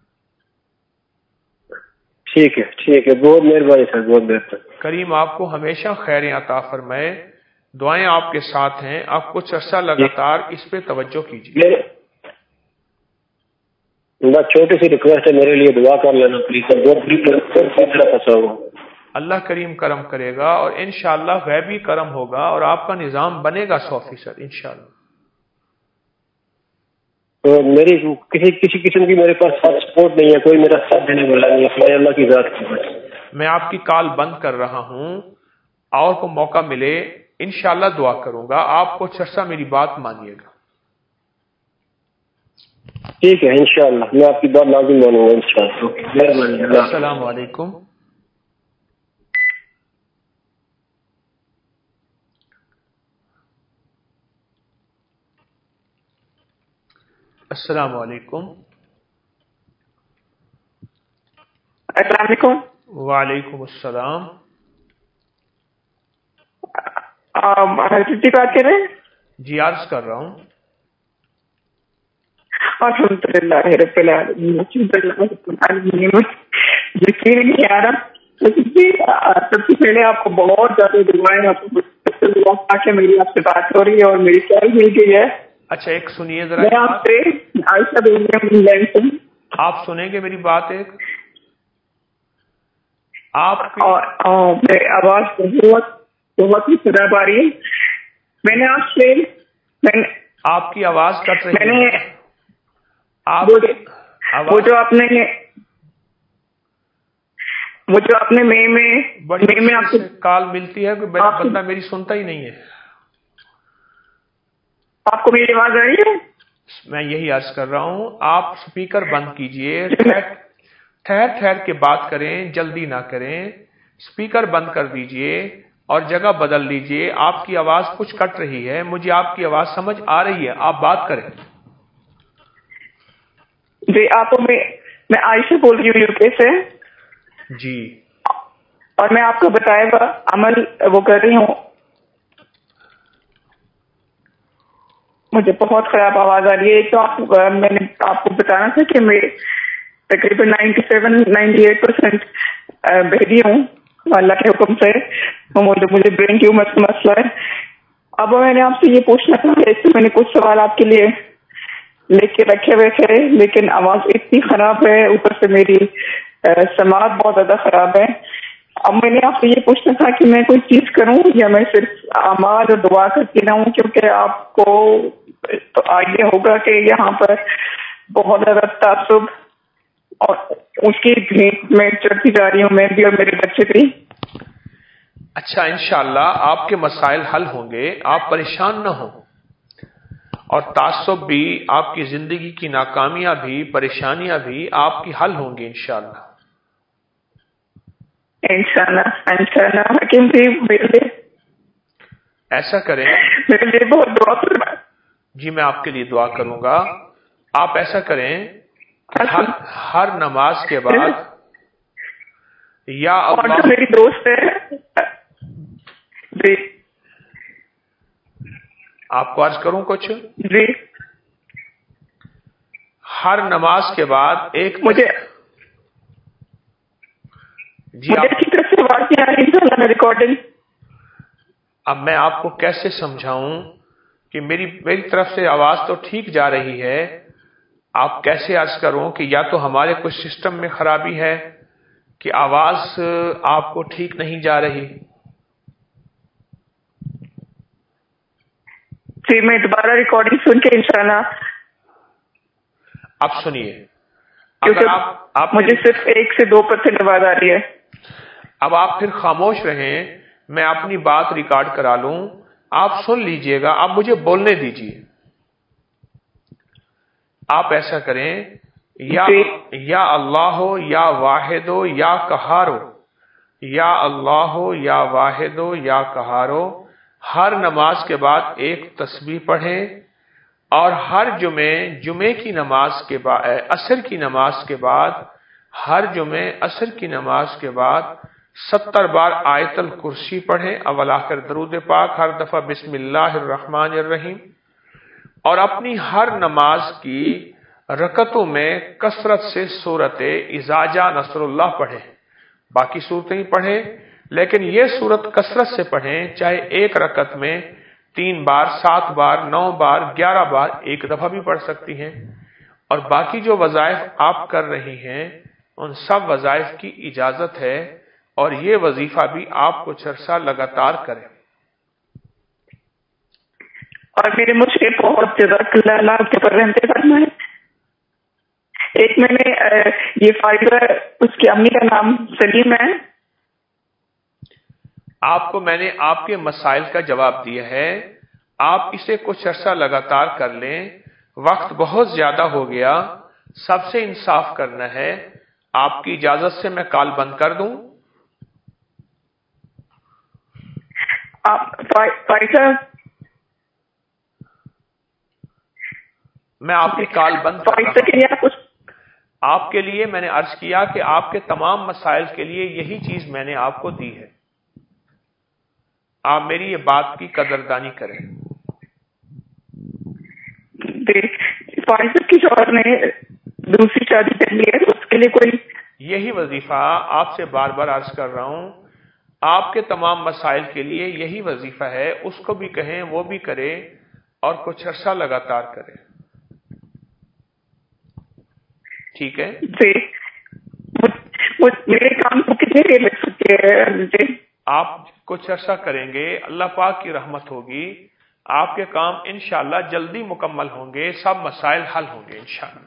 ٹھیک ہے، بہت مہربانی سر، بہت مہربانی. کریم آپ کو ہمیشہ خیریں عطا فرمائے. دعائیں آپ کے ساتھ ہیں. آپ کچھ عرصہ لگاتار اس پہ توجہ کیجیے. بس چھوٹی سی ریکویسٹ ہے، میرے لیے دعا کر لینا پلیز. اللہ کریم کرم کرے گا اور انشاءاللہ غیبی کرم ہوگا اور آپ کا نظام بنے گا 100% انشاءاللہ. تو میری کسی قسم کی میرے پاس سپورٹ نہیں ہے، کوئی میرا ساتھ دینے والا نہیں ہے، اللہ کی ذات کی. میں آپ کی کال بند کر رہا ہوں، اور کو موقع ملے انشاءاللہ دعا کروں گا، آپ کو چرسا میری بات مانیے گا۔ ٹھیک ہے انشاءاللہ، میں آپ کی بات لازم مانوں گا انشاءاللہ۔ السلام علیکم۔ السلام علیکم۔ السلام علیکم۔ وعلیکم السلام۔ حضرت جی بات کر رہے ہیں؟ جی عرض کر رہا ہوں۔ الحمدللہ رب العالمین، یقین نہیں آ رہا، لیکن جی سب سے پہلے آپ کو بہت زیادہ دعائیں، آپ کو میری آپ سے بات ہو رہی ہے اور میری کال مل گئی ہے۔ اچھا ایک سنیے ذرا، میں آپ سے عائشہ بول رہی ہوں انگلینڈ سے۔ آپ سنیں گے میری بات ایک؟ آپ میری آواز بہت ہی خراب آ رہی ہے۔ میں نے آپ سے آپ کی آواز کٹ رہی ہے۔ وہ جو آپ نے میں آپ سے کال ملتی ہے، کوئی بندہ میری سنتا ہی نہیں ہے۔ آپ کو میری آواز آ رہی ہے؟ میں یہی عرض کر رہا ہوں، آپ سپیکر بند کیجئے، ٹھہر کے بات کریں، جلدی نہ کریں، سپیکر بند کر دیجئے اور جگہ بدل لیجئے۔ آپ کی آواز کچھ کٹ رہی ہے، مجھے آپ کی آواز سمجھ آ رہی ہے، آپ بات کریں۔ جی میں عائشہ بول رہی ہوں UK سے جی، اور میں آپ کو بتایا ہوا عمل وہ کر رہی ہوں۔ مجھے بہت خراب آواز آ رہی ہے۔ ایک تو میں نے آپ کو بتانا تھا کہ میں تقریباً 97-98% بہری ہوں اللہ کے حکم سے، مجھے برین ٹیومر کا مسئلہ ہے۔ اب میں نے آپ سے یہ پوچھنا تھا، ایک تو میں نے کچھ سوال آپ کے لیے لے کے رکھے ہوئے تھے، لیکن آواز اتنی خراب ہے، اوپر سے میری سماعت بہت زیادہ خراب ہے۔ اب میں نے آپ سے یہ پوچھنا تھا کہ میں کوئی چیز کروں یا میں صرف اعمال اور دعا کرتی رہوں، کیونکہ آپ کو تو آئیڈیا ہوگا کہ یہاں پر بہت زیادہ تعصب اور اس کی بھیٹ میں چڑھتی جا رہی ہوں میں بھی اور میرے بچے بھی۔ اچھا انشاءاللہ آپ کے مسائل حل ہوں گے، آپ پریشان نہ ہوں، اور تعصب بھی، آپ کی زندگی کی ناکامیاں بھی، پریشانیاں بھی آپ کی حل ہوں گی انشاءاللہ۔ انشاءاللہ حکیم جی میرے لیے ایسا کریں، میرے لیے بہت دعا کرنا۔ جی میں آپ کے لیے دعا کروں گا۔ آپ ایسا کریں کہ ہر نماز کے بعد یا اللہ، اور جو میری دوست ہے جی، آپ کو عرض کروں کچھ؟ جی ہر نماز کے بعد ایک مجھے اچھی طرح سے آواز نہیں آ رہی ہے ریکارڈنگ۔ اب میں آپ کو کیسے سمجھاؤں کہ میری طرف سے آواز تو ٹھیک جا رہی ہے، آپ کیسے عرض کروں کہ یا تو ہمارے کچھ سسٹم میں خرابی ہے کہ آواز آپ کو ٹھیک نہیں جا رہی؟ جی میں دوبارہ ریکارڈنگ سن کے انشاءاللہ، اب سنیے، کیونکہ مجھے صرف 1 سے 2% آواز آ رہی ہے۔ اب آپ پھر خاموش رہیں، میں اپنی بات ریکارڈ کرا لوں، آپ سن لیجئے گا، آپ مجھے بولنے دیجئے۔ آپ ایسا کریں، یا اللہ ہو یا واحد ہو یا قہار ہو، یا اللہ ہو یا واحد ہو یا قہار ہو، ہر نماز کے بعد ایک تسبیح پڑھیں، اور ہر جمعے کی نماز کے بعد، عصر کی نماز کے بعد، ہر جمعے عصر کی نماز کے بعد 70 بار آیت الکرسی پڑھیں، اول آخر درود پاک، ہر دفعہ بسم اللہ الرحمن الرحیم، اور اپنی ہر نماز کی رکعتوں میں کثرت سے سورت اذا جاء نصر اللہ پڑھیں۔ باقی سورتیں ہی پڑھیں، لیکن یہ سورت کثرت سے پڑھیں، چاہے ایک رکعت میں 3 بار، 7 بار، 9 بار، 11 بار، ایک دفعہ بھی پڑھ سکتی ہیں۔ اور باقی جو وظائف آپ کر رہی ہیں ان سب وظائف کی اجازت ہے، اور یہ وظیفہ بھی آپ کچھ عرصہ لگاتار کریں۔ اور میرے مجھے بہت جزاک اللہ کے پر رحمت فرمائے۔ ایک میں نے یہ فائدہ، اس کی امی کا نام سلیم ہے، आपको मैंने आपके मसाइल का जवाब दिया है, आप इसे कुछ अर्सा लगातार कर लें। वक्त बहुत ज्यादा हो गया, सबसे इंसाफ करना है। आपकी इजाजत से मैं कॉल बंद कर दूं? मैं आपकी कॉल बंद कर रहा हूं। आपके लिए मैंने अर्ज किया कि आपके तमाम मसाइल के लिए यही चीज मैंने आपको दी है। आप मेरी ये बात की कदरदानी करें। किसी और ने दूसरी शादी कर ली है, उसके लिए कोई यही वजीफा आपसे बार बार अर्ज कर रहा हूं, आपके तमाम मसाइल के लिए यही वजीफा है। उसको भी कहें, वो भी करे और कुछ अर्सा लगातार करें। ठीक है जी। मेरे काम को कितने देर लग सकते हैं? आप कुछ अर्सा करेंगे, अल्लाह पाक की रहमत होगी, आपके काम इंशाअल्लाह जल्दी मुकम्मल होंगे, सब मसाइल हल होंगे इंशाअल्लाह।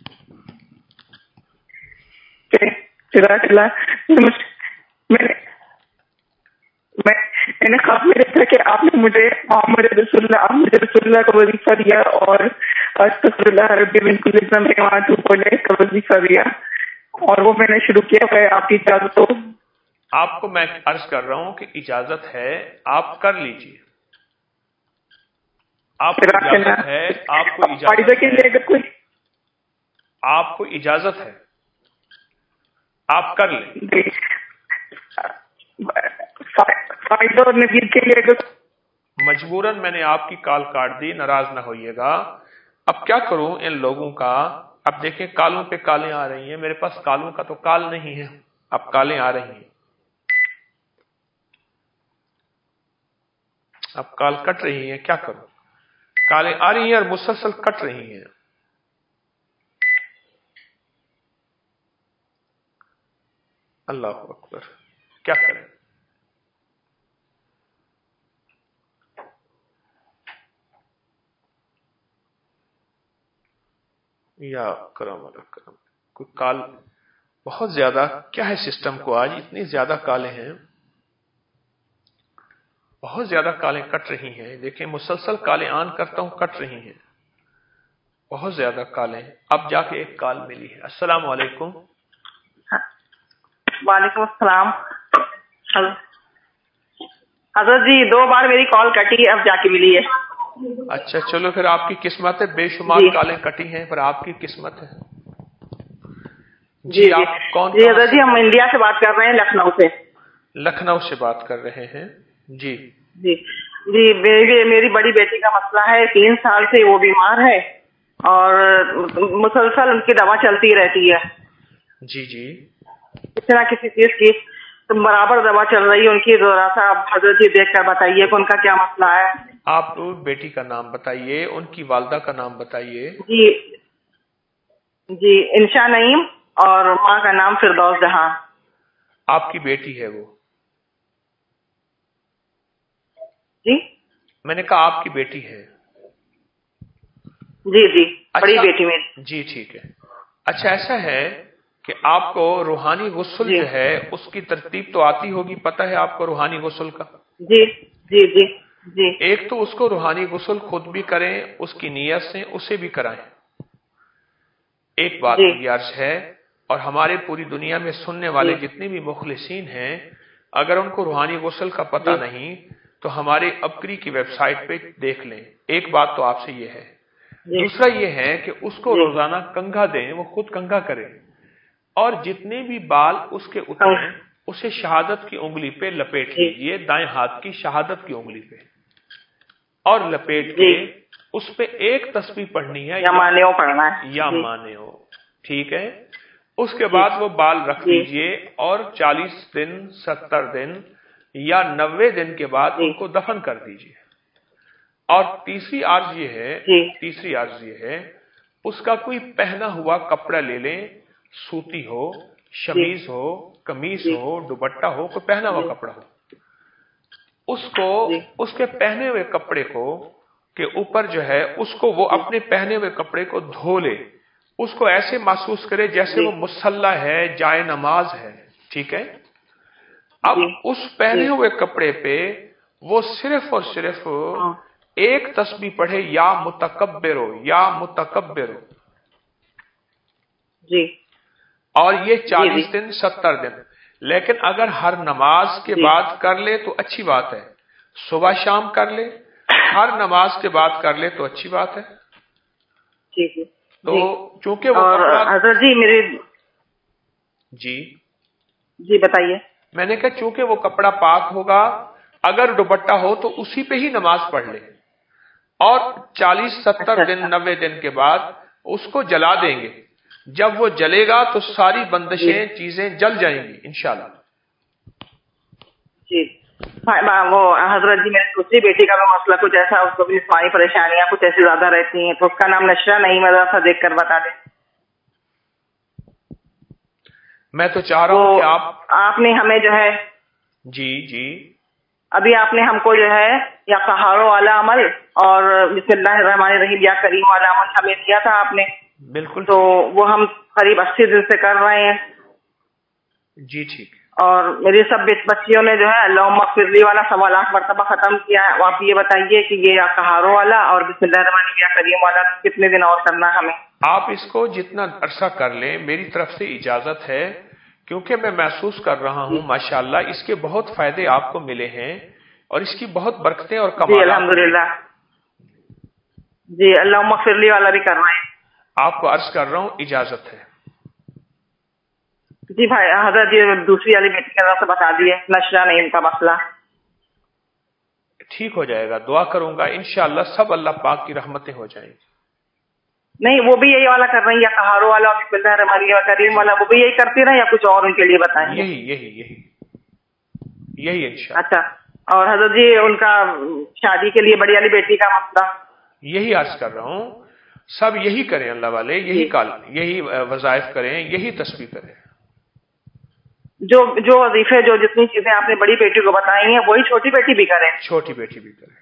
मैंने ख्वाब में देखा कि आपने मुझे मोहम्मद रसूलुल्लाह का वजीफा दिया और अस्तगफिरुल्लाह रब्बी मिन कुल्ली ज़ंबिन व अतूबु इलैह का वजीफा दिया, और वो मैंने शुरू किया है। आपकी इजाजत हो? आपको मैं अर्ज कर रहा हूं कि इजाजत है, आप कर लीजिए। आपको इजाजत है, आपको इजाजत है, आपको इजाजत है, आप कर लें। और नबी के लिए मजबूरन मैंने आपकी कॉल काट दी, नाराज ना होइएगा। अब क्या करूं इन लोगों का? अब देखें, कॉलों पे कॉलें आ रही हैं, मेरे पास कॉलों का तो कॉल नहीं है, अब कॉलें आ रही हैं, अब कॉल कट रही है, क्या करूं? कॉलें आ रही हैं और मुसलसल कट रही हैं। अल्लाह अकबर, क्या करें? या करम करम, कोई कॉल बहुत ज्यादा, क्या है सिस्टम को आज इतनी ज्यादा कॉलें हैं, बहुत ज्यादा कॉलें कट रही हैं। देखें, मुसलसल कॉलें ऑन करता हूं, कट रही हैं, बहुत ज्यादा कॉलें। अब जाके एक कॉल मिली है। अस्सलाम वालेकुम। वालेकुम अस्सलाम। हजरत जी, 2 बार मेरी कॉल कटी, अब जाके मिली है। अच्छा, चलो फिर आपकी किस्मत है, बेशुमार कॉलें कटी हैं पर आपकी किस्मत है। जी, आप कौन? जी हजरत जी, हम इंडिया से बात कर रहे हैं, लखनऊ से। लखनऊ से बात कर रहे हैं जी। जी जी, मेरी बड़ी बेटी का मसला है, 3 साल से वो बीमार है और मुसलसल उनकी दवा चलती रहती है। जी जी, किसी ना किसी चीज की तो बराबर दवा चल रही है उनकी। जरा सा आप हजरत जी देख कर बताइए कि उनका क्या मसला है। आप बेटी का नाम बताइए, उनकी वालदा का नाम बताइए। जी जी, इंशा नईम, और माँ का नाम फिरदौस जहां। आपकी बेटी है वो? जी, मैंने कहा आपकी बेटी है। जी जी, बड़ी बेटी मेरी। जी ठीक है। अच्छा, ऐसा है कि आपको रूहानी गुस्ल जो है उसकी तरतीब तो आती होगी, पता है आपको रूहानी गुस्ल का? जी जी जी जी। एक तो उसको रूहानी गुस्ल खुद भी करें, उसकी नीयत से उसे भी कराएं। एक बात मेरी अर्ज है, और हमारे पूरी दुनिया में सुनने वाले जितने भी मुखलिसीन हैं, अगर उनको रूहानी गुस्ल का पता नहीं तो हमारे अबकरी की वेबसाइट पे देख लें। एक बात तो आपसे ये है। दूसरा ये है कि उसको रोजाना कंघा दें, वो खुद कंघा करे, और जितने भी बाल उसके उतरे उसे शहादत की उंगली पे लपेट लीजिए, दाएं हाथ की शहादत की उंगली पे, और लपेट के उस पे एक तस्बीह पढ़नी है, या माने हो पढ़ना है, या माने हो, ठीक है। उसके बाद वो बाल रख दीजिए और 40 दिन, 70 दिन या 90 दिन के बाद उनको दफन कर दीजिए। और तीसरी अर्ज ये है, उसका कोई पहना हुआ कपड़ा ले लें, सूती हो, शमीज हो, कमीज हो, दुपट्टा हो, कोई पहना हुआ कपड़ा हो, उसको उसके पहने हुए कपड़े को के ऊपर जो है, उसको वो अपने पहने हुए कपड़े को धो ले, उसको ऐसे महसूस करे जैसे वो मुसल्ला है, जाए नमाज है, ठीक है। اب اس पहने हुए कपड़े पे वो सिर्फ और सिर्फ एक तस्बीह पढ़े, या मुतकब्बिरो, या मुतकब्बिरो जी, और ये 40 दिन 70 दिन। लेकिन अगर हर नमाज के बाद कर ले तो अच्छी बात है, सुबह शाम कर ले, हर नमाज के बाद कर ले तो अच्छी बात है। जी जी। तो चूंकि वो और हजरत जी मेरे जी बताइए। मैंने कहा चूंकि वो कपड़ा पाक होगा, अगर दुपट्टा हो तो उसी पे ही नमाज पढ़ ले, और 40-70 दिन 90 दिन के बाद उसको जला देंगे। जब वो जलेगा तो सारी बंदिशें चीजें जल जाएंगी इंशाल्लाह। जी वो हजरत जी मेरी दूसरी बेटी का भी मसला कुछ ऐसा, उसको भी जिस्मानी परेशानियां कुछ ऐसी ज्यादा रहती हैं, तो उसका नाम नशरा नहीं, मदरसा देख कर बता दें। मैं तो चाह रहा हूँ कि आपने हमें जो है जी अभी आपने हमको जो है या कहारो वाला अमल और बिस्मिल्लाहिर्रहमानिर्रहीम या करीम वाला अमल हमें दिया था आपने। बिल्कुल। तो वो हम करीब 80 दिन से कर रहे हैं। जी ठीक। और मेरी सब बच्चियों ने जो है अल्लाहुम्मा फिरली वाला 8 मरतबा खत्म किया है। आप ये बताइए कि ये या कहारो वाला और बिस्मिल्लाहिर्रहमानिर्रहीम या करीम वाला कितने दिन और करना है हमें? आप इसको जितना अरसा कर लें, मेरी तरफ से इजाजत है, क्योंकि मैं महसूस कर रहा हूँ माशाल्लाह इसके बहुत फायदे आपको मिले हैं और इसकी बहुत बरकतें और कमाल। जी अल्हम्दुलिल्लाह। जी अल्लाहुम्मा फिरली वाला भी कर रहे हैं। आपको अर्ज कर रहा हूँ, इजाजत है। जी भाई हजरत जी दूसरी वाली बेटी की तरफ से बता दिए, नशा नहीं उनका मसला ठीक हो जाएगा, दुआ करूंगा इंशाअल्लाह, सब अल्लाह पाक की रहमतें हो जाएंगी। नहीं वो भी यही वाला कर रही है, या कहारो वाला और बिस्मिल्लाहिर्रहमानिर्रहीम करीम वाला, वो भी यही करती रहे या कुछ और उनके लिए बताएंगे? यही इंशाअल्लाह। अच्छा, और हजरत जी उनका शादी के लिए बड़ी वाली बेटी का मसला? यही अर्ज कर रहा हूँ, सब यही करें अल्लाह वाले, यही वज़ाइफ करें, यही तस्बीह करें। जो वजीफे जो जितनी चीजें आपने बड़ी बेटी को बताई हैं वही छोटी बेटी भी करे? छोटी बेटी भी करे,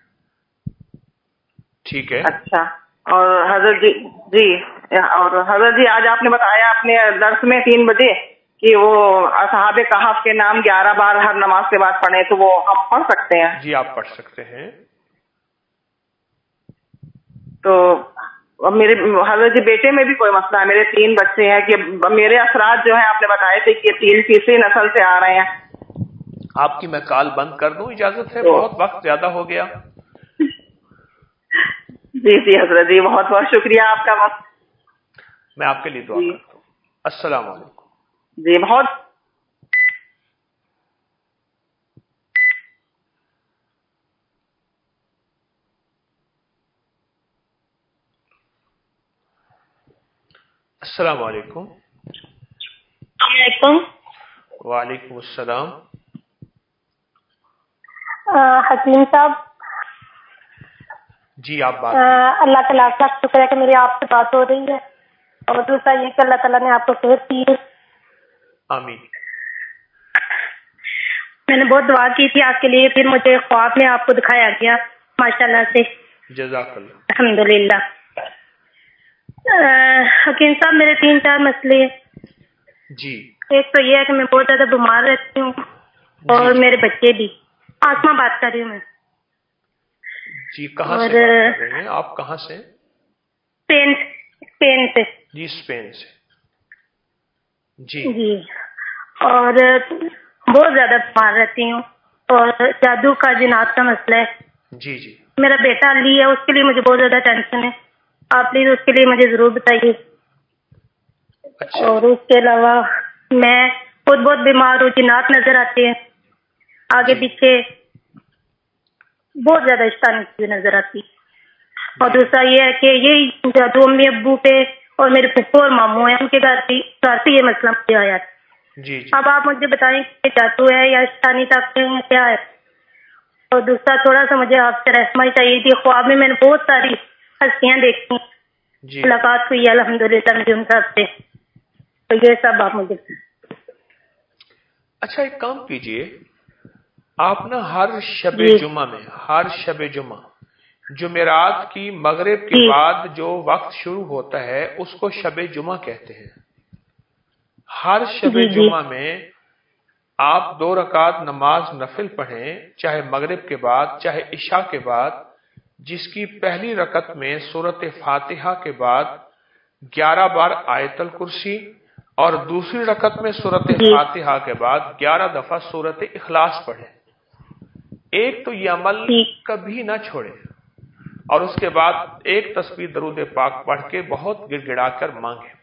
ठीक है। अच्छा, और हजरत जी और हजरत जी आज आपने बताया अपने दर्स में 3 बजे कि वो असहाबे कहफ के नाम 11 बार हर नमाज के बाद पढ़े, तो वो हम पढ़ सकते हैं? जी आप पढ़ सकते हैं। तो अब मेरे हजरत जी बेटे में भी कोई मसला है, मेरे 3 बच्चे हैं कि मेरे असरात जो है आपने बताए थे कि 3 तीसरी नस्ल से आ रहे हैं। आपकी मैं कॉल बंद कर दूं, इजाजत है? बहुत वक्त ज्यादा हो गया। जी हजरत जी बहुत बहुत शुक्रिया आपका। मैं आपके लिए दुआ करता हूँ। अस्सलाम वालेकुम। जी बहुत अस्सलाम वालेकुम। वालेकुम अस्सलाम। हकीम साहब जी आप बात अल्लाह ताला का शुक्र है कि मेरी आपसे बात हो रही है, और दूसरा ये कि अल्लाह ताला ने आपको सेहत दी है। आमीन। मैंने बहुत दुआ की थी आपके लिए, फिर मुझे ख्वाब में आपको दिखाया गया माशाल्लाह से। जज़ाकल्लाह। अल्हम्दुलिल्लाह। हकीम साहब मेरे 3-4 मसले हैं। जी। एक तो ये है कि मैं बहुत ज्यादा बीमार रहती हूँ, और मेरे बच्चे भी। आसमा बात कर रही हूँ मैं। जी कहाँ से बात कर रही हैं आप? कहाँ से? स्पेन से। जी स्पेन से। जी और बहुत ज्यादा बीमार रहती हूँ, और जादू का जिनात का मसला है। जी मेरा बेटा अली है, उसके लिए मुझे बहुत ज्यादा टेंशन है, आप प्लीज उसके लिए मुझे जरूर बताइए। अच्छा। और उसके अलावा मैं खुद बहुत बीमार हूँ, जिनात नजर आते हैं आगे पीछे, बहुत ज्यादा शैतानी चीजें नजर आती। और दूसरा ये है कि यही जादू अम्मी अब्बू पे और मेरे फुफ्फो और मामू है, उनके घर से ये मसला मुझे आया। जी। अब आप मुझे बताएं कि जादू है या शैतानी ताकतें हैं, क्या है? और दूसरा थोड़ा सा मुझे आपसे रहनुमाई चाहिए थी। ख्वाब में मैंने बहुत सारी हस्तियां देखी, मुलाकात हुई अल्हम्दुलिल्लाह मुझे उन सबसे, तो ये सब आप मुझे। अच्छा एक काम कीजिए, आप ना हर शबे जुमा में, हर शबे जुमा जुमेरात की मगरिब के बाद जो वक्त शुरू होता है उसको शबे जुमा कहते हैं। हर शबे जुमा में آپ 2 رکعت نماز نفل پڑھیں، چاہے مغرب کے بعد چاہے عشاء کے بعد، جس کی پہلی رکعت میں سورۃ فاتحہ کے بعد 11 بار آیت الکرسی اور دوسری رکعت میں سورۃ فاتحہ کے بعد 11 دفعہ سورۃ اخلاص پڑھیں۔ ایک تو یہ عمل کبھی نہ چھوڑے، اور اس کے بعد ایک تسبیح درود پاک پڑھ کے بہت گڑ گڑا کر مانگیں۔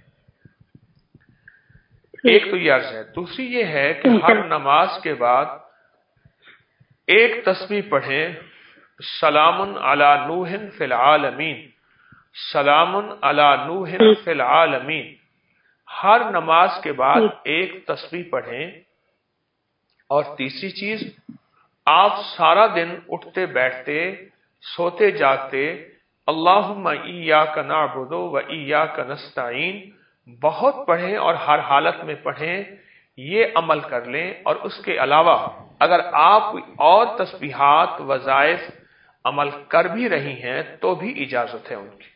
ایک تو یہ عرض ہے۔ دوسری یہ ہے کہ ہر نماز کے بعد ایک تسبیح پڑھیں، سلام علی نوح فی العالمین، سلام علی نوح فی العالمین۔ ہر نماز کے بعد ایک تسبیح پڑھیں۔ اور تیسری چیز، آپ سارا دن اٹھتے بیٹھتے سوتے جاگتے اللہم ایاک نعبد و ایاک نستعین بہت پڑھیں اور ہر حالت میں پڑھیں، یہ عمل کر لیں۔ اور اس کے علاوہ اگر آپ اور تسبیحات وظائف عمل کر بھی رہی ہیں تو بھی اجازت ہے ان کی۔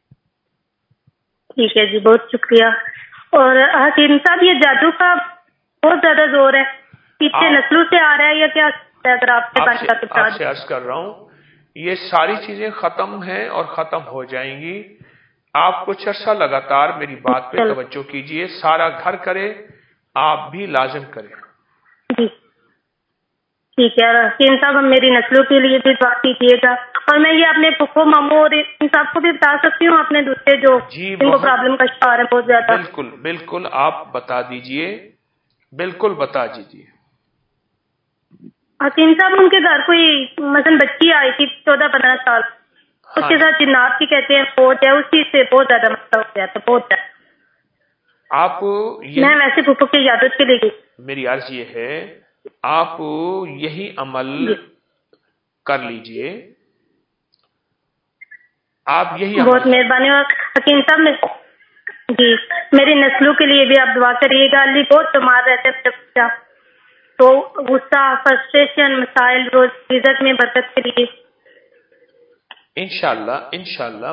ٹھیک ہے جی، بہت شکریہ۔ اور حکیم صاحب، یہ جادو کا بہت زیادہ زور ہے، پیچھے نسلوں سے آ رہا ہے یا کیا؟ اگر آپ سے عرض کر رہا ہوں، یہ ساری چیزیں ختم ہیں اور ختم ہو جائیں گی۔ آپ کچھ عرصہ لگاتار میری بات پہ توجہ کیجئے، سارا گھر کرے، آپ بھی لازم کریں۔ جی ٹھیک ہے حکیم صاحب، میری نسلوں کے لیے بھی دعا کیجیے گا۔ اور میں یہ اپنے پھپھو ماموں اور ان سب کو بھی بتا سکتی ہوں، اپنے دوسرے جو ان کو پرابلم کا شکار ہے بہت زیادہ؟ بالکل بالکل، آپ بتا دیجئے، بالکل بتا دیجئے۔ حکیم صاحب، ان کے گھر کوئی مثلا بچی آئی تھی 14-15 سال، اس کے ساتھ جنات کی کہتے ہیں فوج ہے، اسی سے بہت زیادہ مسئلہ ہو گیا تھا، بہت زیادہ۔ آپ میں ویسے پھپھو کی عیادت کے لیے گئی۔ میری عرض یہ ہے، آپ یہی عمل کر لیجئے، آپ یہی بہت مہربانی حکیم صاحب۔ جی میری نسلوں کے لیے بھی آپ دعا کریے گا۔ علی بہت بیمار رہتے ہیں، تو غصہ، فرسٹریشن، مسائل، روز عزت میں برکت کے لیے انشاءاللہ انشاءاللہ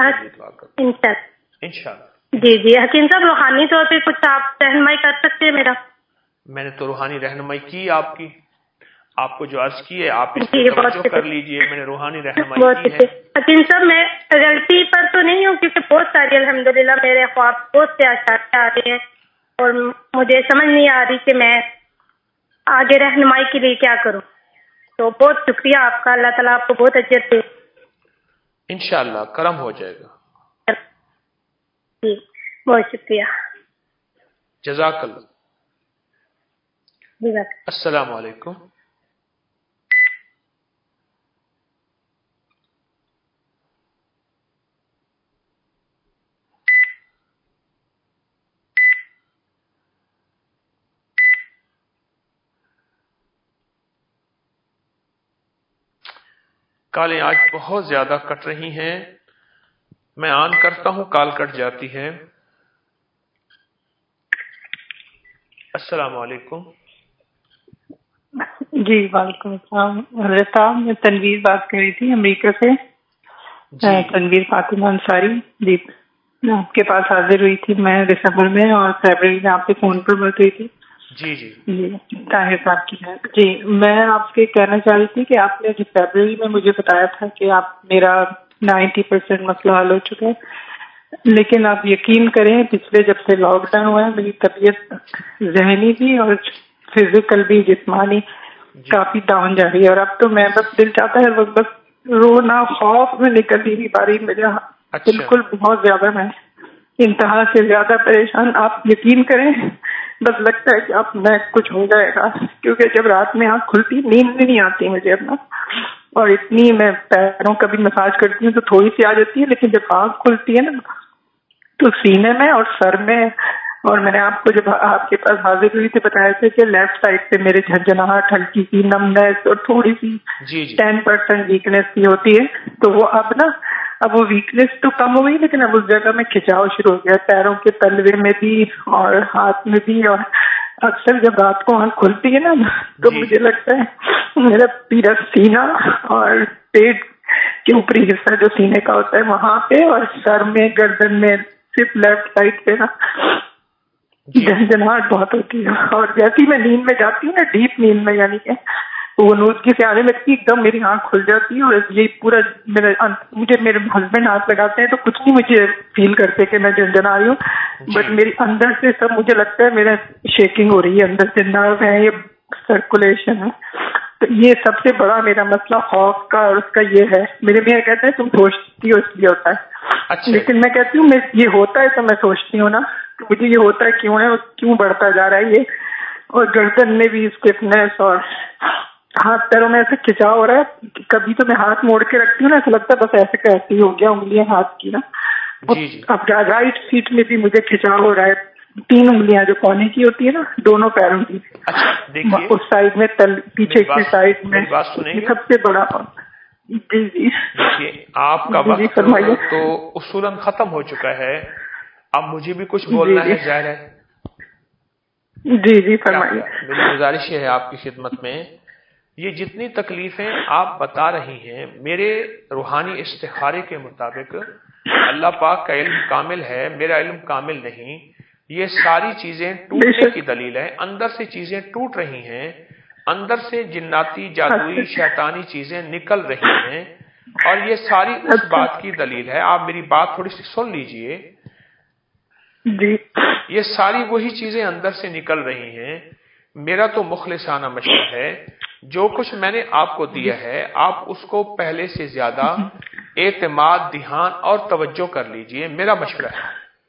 جی جی حکیم صاحب، روحانی طور پہ کچھ آپ رہنمائی کر سکتے ہیں میرا؟ میں نے تو روحانی رہنمائی کی آپ کو جو عرض کی ہے آپ اس پہ توجہ کر لیجئے، میں نے روحانی رہنمائی کی ہے۔ حکیم صاحب، میں غلطی پر تو نہیں ہوں، کیونکہ بہت ساری الحمدللہ میرے خواب بہت سے اشارے آ رہے ہیں اور مجھے سمجھ نہیں آ رہی کہ میں آگے رہنمائی کے لیے کیا کروں۔ تو بہت شکریہ آپ کا، اللہ تعالیٰ آپ کو بہت اجر دے۔ انشاءاللہ کرم ہو جائے گا۔ جی بہت شکریہ، جزاک اللہ۔ السلام علیکم۔ کالیں آج بہت زیادہ کٹ رہی ہیں، میں آن کرتا ہوں کال کٹ جاتی ہے۔ السلام علیکم۔ جی وعلیکم السلام حضرت صاحب، میں تنویر بات کر رہی تھی امریکہ سے، تنویر فاطمہ انصاری۔ جی میں آپ کے پاس حاضر ہوئی تھی، میں دسمبر میں اور فیبرری میں آپ کے فون پر بات ہوئی تھی۔ جی جی جی طاہر صاحب کی ہے۔ جی میں آپ سے کہنا چاہ رہی تھی کہ آپ نے جو فیبرری میں مجھے بتایا تھا کہ آپ میرا 90% مسئلہ حل ہو چکا ہے، لیکن آپ یقین کریں پچھلے جب سے لاک ڈاؤن ہوا ہے میری طبیعت ذہنی بھی اور فزیکل بھی جسمانی کافی ڈاؤن جا رہی ہے، اور اب تو میں بس دل چاہتا ہے بس رونا، خوف میں نکل ہی نہیں پا رہی مجھے، بالکل بہت زیادہ میں انتہا سے زیادہ پریشان۔ آپ یقین کریں بس لگتا ہے کہ اب میں کچھ ہو جائے گا، کیونکہ جب رات میں آنکھ کھلتی نیند بھی نہیں آتی مجھے اپنا، اور اتنی میں پیروں کا بھی مساج کرتی ہوں تو تھوڑی سی آ جاتی ہے، لیکن جب آنکھ کھلتی ہے نا تو سینے میں اور سر میں، اور میں نے آپ کو جب آپ کے پاس حاضر ہوئی تھی بتایا تھا کہ لیفٹ سائڈ پہ میرے جھنجھناہٹ، ہلکی سی نمنس اور تھوڑی سی 10% ویکنیس بھی ہوتی ہے، تو وہ اب وہ ویکنیس تو کم ہو گئی، لیکن اب اس جگہ میں کھچاؤ شروع ہو گیا، پیروں کے تلوے میں بھی اور ہاتھ میں بھی، اور اکثر جب رات کو آنکھ کھلتی ہے نا تو مجھے لگتا ہے میرا پورا سینہ اور پیٹ کے اوپری حصہ جو سینے کا ہوتا ہے وہاں پہ، اور سر میں، گردن میں، صرف لیفٹ سائڈ پہ نا جھنجھناہٹ بہت ہوتی ہے، اور جیسی میں نیند میں جاتی ہوں نا، ڈیپ نیند میں، یعنی کہ وہ نوزگی سے آنے لگتی ہے، ایک دم میری آنکھ کھل جاتی ہے، اور یہ پورا مجھے میرے ہسبینڈ ہاتھ لگاتے ہیں تو کچھ نہیں مجھے فیل کرتے کہ میں جھنجھنا رہی ہوں، بٹ میری اندر سے سب مجھے لگتا ہے میرا شیکنگ ہو رہی ہے، اندر سے نرو ہے، یہ سرکولیشن ہے. تو یہ سب سے بڑا میرا مسئلہ خوف کا اور اس کا یہ ہے. میرے میاں کہتے ہیں تم سوچتی ہو اس لیے ہوتا ہے، لیکن میں کہتی ہوں یہ ہوتا ہے تو میں سوچتی ہوں نا کہ مجھے یہ ہوتا ہے کیوں ہے، کیوں بڑھتا جا رہا ہے یہ، اور گردن میں بھی اسٹفنس اور ہاتھ پیروں میں ایسے کھچاؤ ہو رہا ہے. کبھی تو میں ہاتھ موڑ کے رکھتی ہوں نا، ایسا لگتا ہے بس ایسے کا ایسے ہی ہو گیا، انگلیاں ہاتھ کی نا. اب رائٹ فیٹ میں بھی مجھے کھچاؤ ہو رہا ہے، 3 انگلیاں جو کونے کی ہوتی ہے نا، دونوں پیروں کی، اس سائڈ میں پیچھے کی سائڈ میں، سب سے بڑا. جی جی دیکھیے آپ کا وقت تو اصولاً ختم ہو چکا ہے، اب مجھے بھی کچھ بولنا ہے، ظاہر ہے. جی جی فرمائیے. میری گزارش ہے آپ کی خدمت میں، یہ جتنی تکلیفیں آپ بتا رہی ہیں، میرے روحانی استخارے کے مطابق اللہ پاک کا علم کامل ہے، میرا علم کامل نہیں. یہ ساری چیزیں ٹوٹنے کی دلیل ہے، اندر سے چیزیں ٹوٹ رہی ہیں، اندر سے جناتی جادوئی شیطانی چیزیں نکل رہی ہیں، اور یہ ساری اس بات کی دلیل ہے. آپ میری بات تھوڑی سی سن لیجئے. جی یہ ساری وہی چیزیں اندر سے نکل رہی ہیں. میرا تو مخلصانہ مشورہ ہے، جو کچھ میں نے آپ کو دیا ہے آپ اس کو پہلے سے زیادہ اعتماد، دھیان اور توجہ کر لیجئے، میرا مشورہ ہے.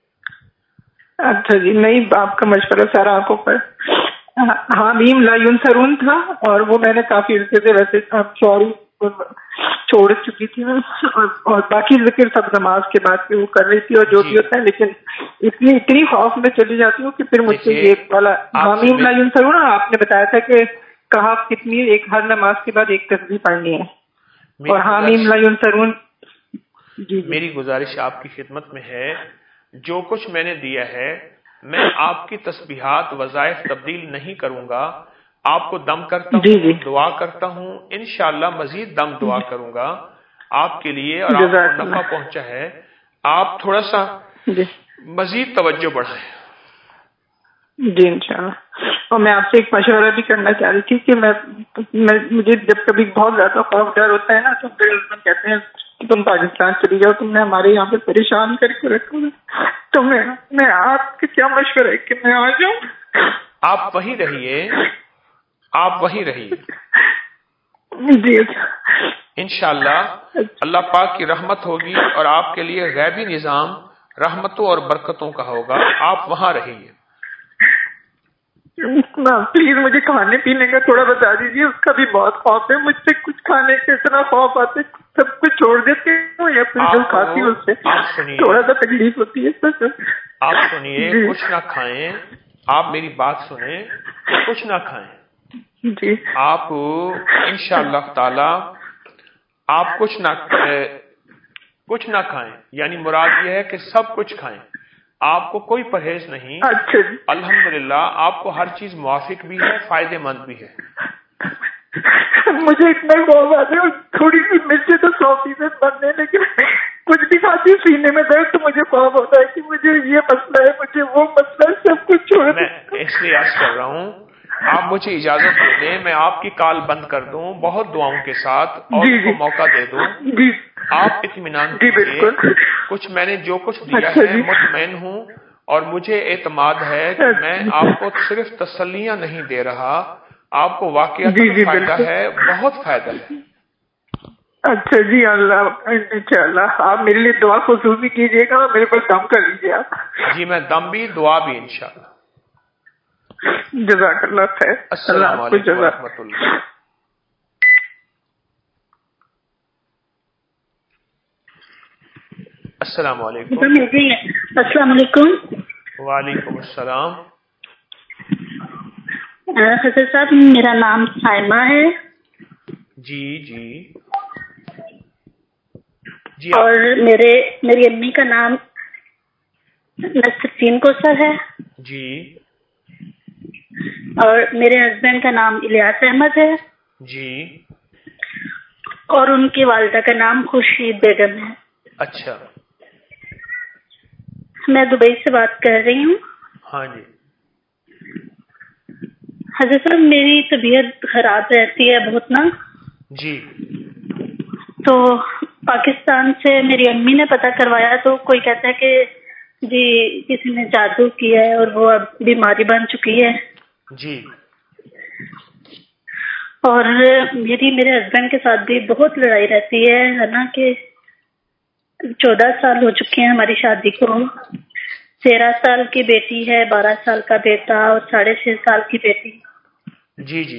اچھا جی، نہیں آپ کا مشورہ سارا آنکھوں پر حامیم لا ینصرون تھا، اور وہ میں نے کافی عرصے سے ویسے سوری چھوڑ چکی تھی میں، اور باقی ذکر سب نماز کے بعد پہ وہ کر رہی تھی اور جو بھی ہوتا ہے، لیکن اتنی خوف میں چلی جاتی ہوں کہ پھر مجھ سے یہ والا حامیم لا ینصرون، آپ نے بتایا تھا کہ کہا کتنی، ایک ہر نماز کے بعد ایک تسبیح پڑھنی ہے، اور حامیم لا ینصرون. میری گزارش آپ کی خدمت میں ہے، جو کچھ میں نے دیا ہے میں آپ کی تسبیحات وظائف تبدیل نہیں کروں گا. آپ کو دم کرتا ہوں، دعا کرتا ہوں، انشاءاللہ مزید دم دعا کروں گا آپ کے لیے، اور آپ کو نفع پہنچا ہے. آپ تھوڑا سا مزید توجہ بڑھائیں. جی انشاءاللہ. اور میں آپ سے ایک مشورہ بھی کرنا چاہ رہی تھی کہ مجھے جب کبھی بہت زیادہ خوف ڈر ہوتا ہے نا، تو میرے ہسبینڈ کہتے ہیں تم پاکستان چلی جاؤ، تم نے ہمارے یہاں پہ پریشان کر کے رکھا ہے، تو میں آپ کے کیا مشورہ ہے کہ میں آ جاؤں؟ آپ وہیں رہیے، آپ وہیں رہیے. جی انشاءاللہ اللہ پاک کی رحمت ہوگی، اور آپ کے لیے غیبی نظام رحمتوں اور برکتوں کا ہوگا. آپ وہاں رہیے. پلیز مجھے کھانے پینے کا تھوڑا بتا دیجیے، اس کا بھی بہت خوف ہے مجھ سے. کچھ کھانے کا اتنا خوف آتا ہے، سب کچھ چھوڑ دیتے ہوں یا پھر جو کھاتی ہوں اس سے تھوڑا سا تکلیف ہوتی ہے. آپ سنیے، کچھ نہ کھائیں، آپ میری بات سنیں، کچھ نہ کھائیں. جی آپ انشاءاللہ تعالی آپ کچھ نہ کھائیں، یعنی مراد یہ ہے کہ سب کچھ کھائیں، آپ کو کوئی پرہیز نہیں. الحمدللہ آپ کو ہر چیز موافق بھی ہے، فائدے مند بھی ہے. مجھے اتنا خوف آتا ہے، تھوڑی سی مرچیں تو 100% بند ہے، لیکن کچھ بھی کھاتی ہوں سینے میں درد، تو مجھے خوف ہوتا ہے کہ مجھے یہ مسئلہ ہے، مجھے وہ مسئلہ ہے، سب کچھ چھوڑ. میں اس لیے عرض کر رہا ہوں، آپ مجھے اجازت دے دیں، میں آپ کی کال بند کر دوں بہت دعاؤں کے ساتھ، اور کو موقع دے دوں. آپ اطمینان کیجیے، کچھ میں نے جو کچھ دیا ہے مطمئن ہوں، اور مجھے اعتماد ہے کہ میں آپ کو صرف تسلیاں نہیں دے رہا، آپ کو واقعی فائدہ ہے، بہت فائدہ ہے. اچھا جی، اللہ انشاءاللہ آپ میرے لیے دعا خصوصی کیجیے گا، میرے پر دم کر لیجیے آپ. جی میں دم بھی، دعا بھی انشاءاللہ. جزاک اللہ خیر. السلام علیکم ورحمۃ اللہ. السلام علیکم. السلام علیکم. وعلیکم السلام. حضرت صاحب میرا نام سائمہ ہے. جی جی جی. اور میری امی کا نام نصرالدین کوثر ہے. جی. اور میرے ہسبینڈ کا نام الیاس احمد ہے. جی. اور ان کی والدہ کا نام خورشید بیگم ہے. اچھا. میں دبئی سے بات کر رہی ہوں. ہاں جی. حضرت صاحب میری طبیعت خراب رہتی ہے بہت نا جی. تو پاکستان سے میری امی نے پتہ کروایا تو کوئی کہتا ہے کہ جی کسی نے جادو کیا ہے اور وہ اب بیماری بن چکی ہے. جی. اور میرے ہسبینڈ کے ساتھ بھی بہت لڑائی رہتی ہے حالانکہ 14 سال ہو چکے ہیں ہماری شادی کو. 13 سال کی بیٹی ہے، 12 سال کا بیٹا اور 6.5 سال کی بیٹی. جی جی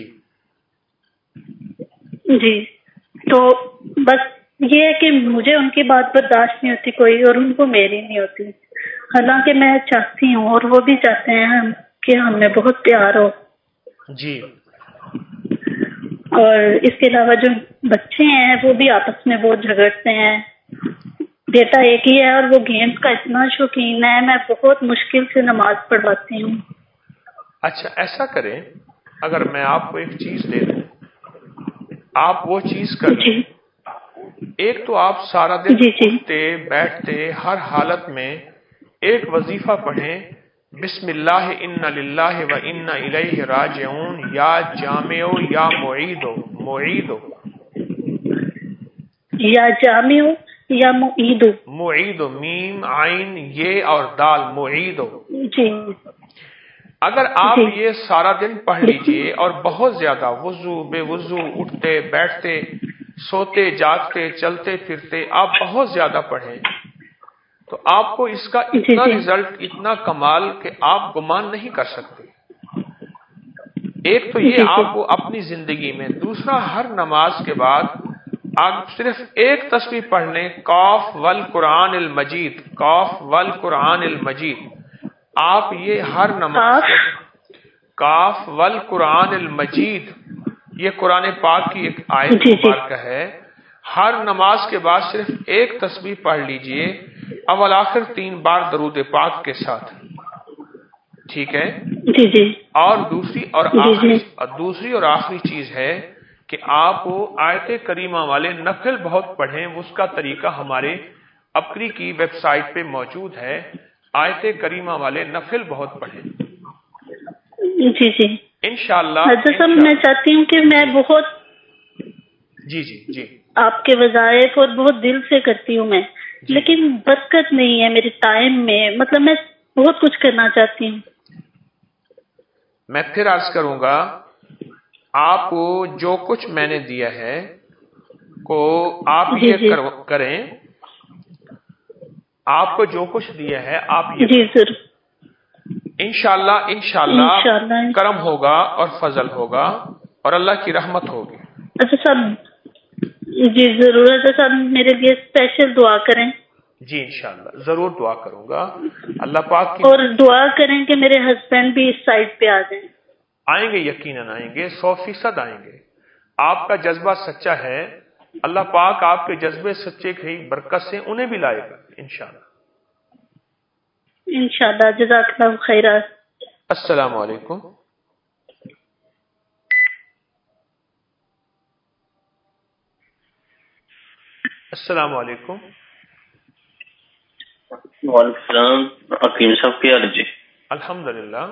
جی. تو بس یہ ہے کہ مجھے ان کی بات برداشت نہیں ہوتی کوئی اور ان کو میری نہیں ہوتی، حالانکہ میں چاہتی ہوں اور وہ بھی چاہتے ہیں کہ ہم میں بہت پیار ہو. جی. اور اس کے علاوہ جو بچے ہیں وہ بھی آپس میں بہت جھگڑتے ہیں. بیٹا ایک ہی ہے اور وہ گیمز کا اتنا شوقین ہے، میں بہت مشکل سے نماز پڑھواتی ہوں. اچھا ایسا کریں، اگر میں آپ کو ایک چیز دے دوں آپ وہ چیز کر لیں. ایک تو آپ سارا دن اٹھتے بیٹھتے ہر حالت میں ایک وظیفہ پڑھیں، بسم اللہ ان للہ و انا الیہ راجعون، یا جامع یا معید یا جامع یا معید، میم عین یہ اور دال، معید. جی. اگر آپ یہ سارا دن پڑھ لیجئے اور بہت زیادہ وضو بے وضو اٹھتے بیٹھتے سوتے جاگتے چلتے پھرتے آپ بہت زیادہ پڑھیں تو آپ کو اس کا اتنا رزلٹ، اتنا کمال کہ آپ گمان نہیں کر سکتے. ایک تو یہ آپ کو اپنی زندگی میں، دوسرا ہر نماز کے بعد آپ صرف ایک تسبیح پڑھ لیں، قاف والقرآن المجید، قاف والقرآن المجید. آپ یہ ہر نماز کے قاف والقرآن المجید، یہ قرآن پاک کی ایک آیت مبارکہ ہے. ہر نماز کے بعد صرف ایک تسبیح پڑھ لیجئے، اول آخر 3 بار درود پاک کے ساتھ. ٹھیک ہے. جی جی. اور دوسری اور آخری چیز ہے کہ آپ آیت کریمہ والے نفل بہت پڑھیں. اس کا طریقہ ہمارے اپری کی ویب سائٹ پہ موجود ہے. آیت کریمہ والے نفل بہت پڑھیں. جی جی انشاءاللہ. حضرت صاحب میں چاہتی ہوں کہ میں بہت جی جی جی آپ کے وظائف اور بہت دل سے کرتی ہوں میں، لیکن برکت نہیں ہے میرے ٹائم میں. مطلب میں بہت کچھ کرنا چاہتی ہوں. میں پھر عرض کروں گا، آپ کو جو کچھ میں نے دیا ہے کو آپ یہ کریں. آپ کو جو کچھ دیا ہے آپ یہ جی ضرور. انشاءاللہ کرم ہوگا اور فضل ہوگا اور اللہ کی رحمت ہوگی. اچھا صاحب جی ضرور. اچھا صاحب میرے لیے اسپیشل دعا کریں. جی انشاءاللہ ضرور دعا کروں گا. اللہ پاک کی اور دعا کریں کہ میرے ہسبینڈ بھی اس سائڈ پہ آ جائیں. آئیں گے، یقیناً آئیں گے، 100% آئیں گے. آپ کا جذبہ سچا ہے، اللہ پاک آپ کے جذبے سچے کی برکت سے انہیں بھی لائے گا انشاءاللہ. انشاءاللہ. جزاک اللہ خیرہ. السلام علیکم. السلام علیکم. وعلیکم السلام. حکیم صاحب کی حال جی؟ الحمدللہ.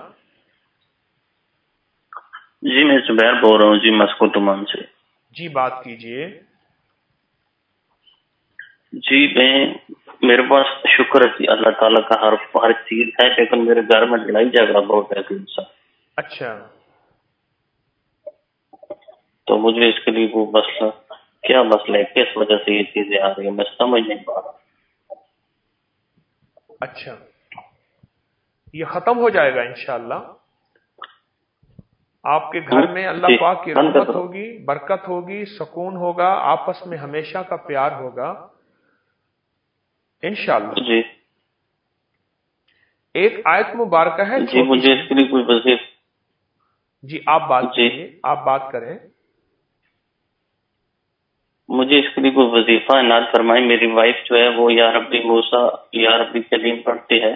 جی میں زبیر بول رہا ہوں جی، مسکو تمام سے. جی بات کیجئے. جی میرے پاس شکر ہے جی اللہ تعالیٰ کا ہر چیز ہے، لیکن میرے گھر میں لڑائی جھگڑا بہت ہے حکیم صاحب. اچھا. تو مجھے اس کے لیے وہ مسئلہ کیا مسئلہ ہے، کس وجہ سے یہ چیزیں آ رہی ہیں، میں سمجھ نہیں پا رہا. اچھا یہ ختم ہو جائے گا انشاءاللہ. آپ کے گھر میں اللہ پاک کی رحمت ہوگی، برکت ہوگی، سکون ہوگا، آپس میں ہمیشہ کا پیار ہوگا انشاءاللہ. جی ایک آیت مبارکہ ہے جی. مجھے اس کے لیے کوئی وظیفہ. جی آپ بات کیجئے، آپ بات کریں. مجھے اس کے لیے کوئی وظیفہ عنایت فرمائیں. میری وائف جو ہے وہ یا ربی موسیٰ یا ربی کلیم پڑھتی ہے.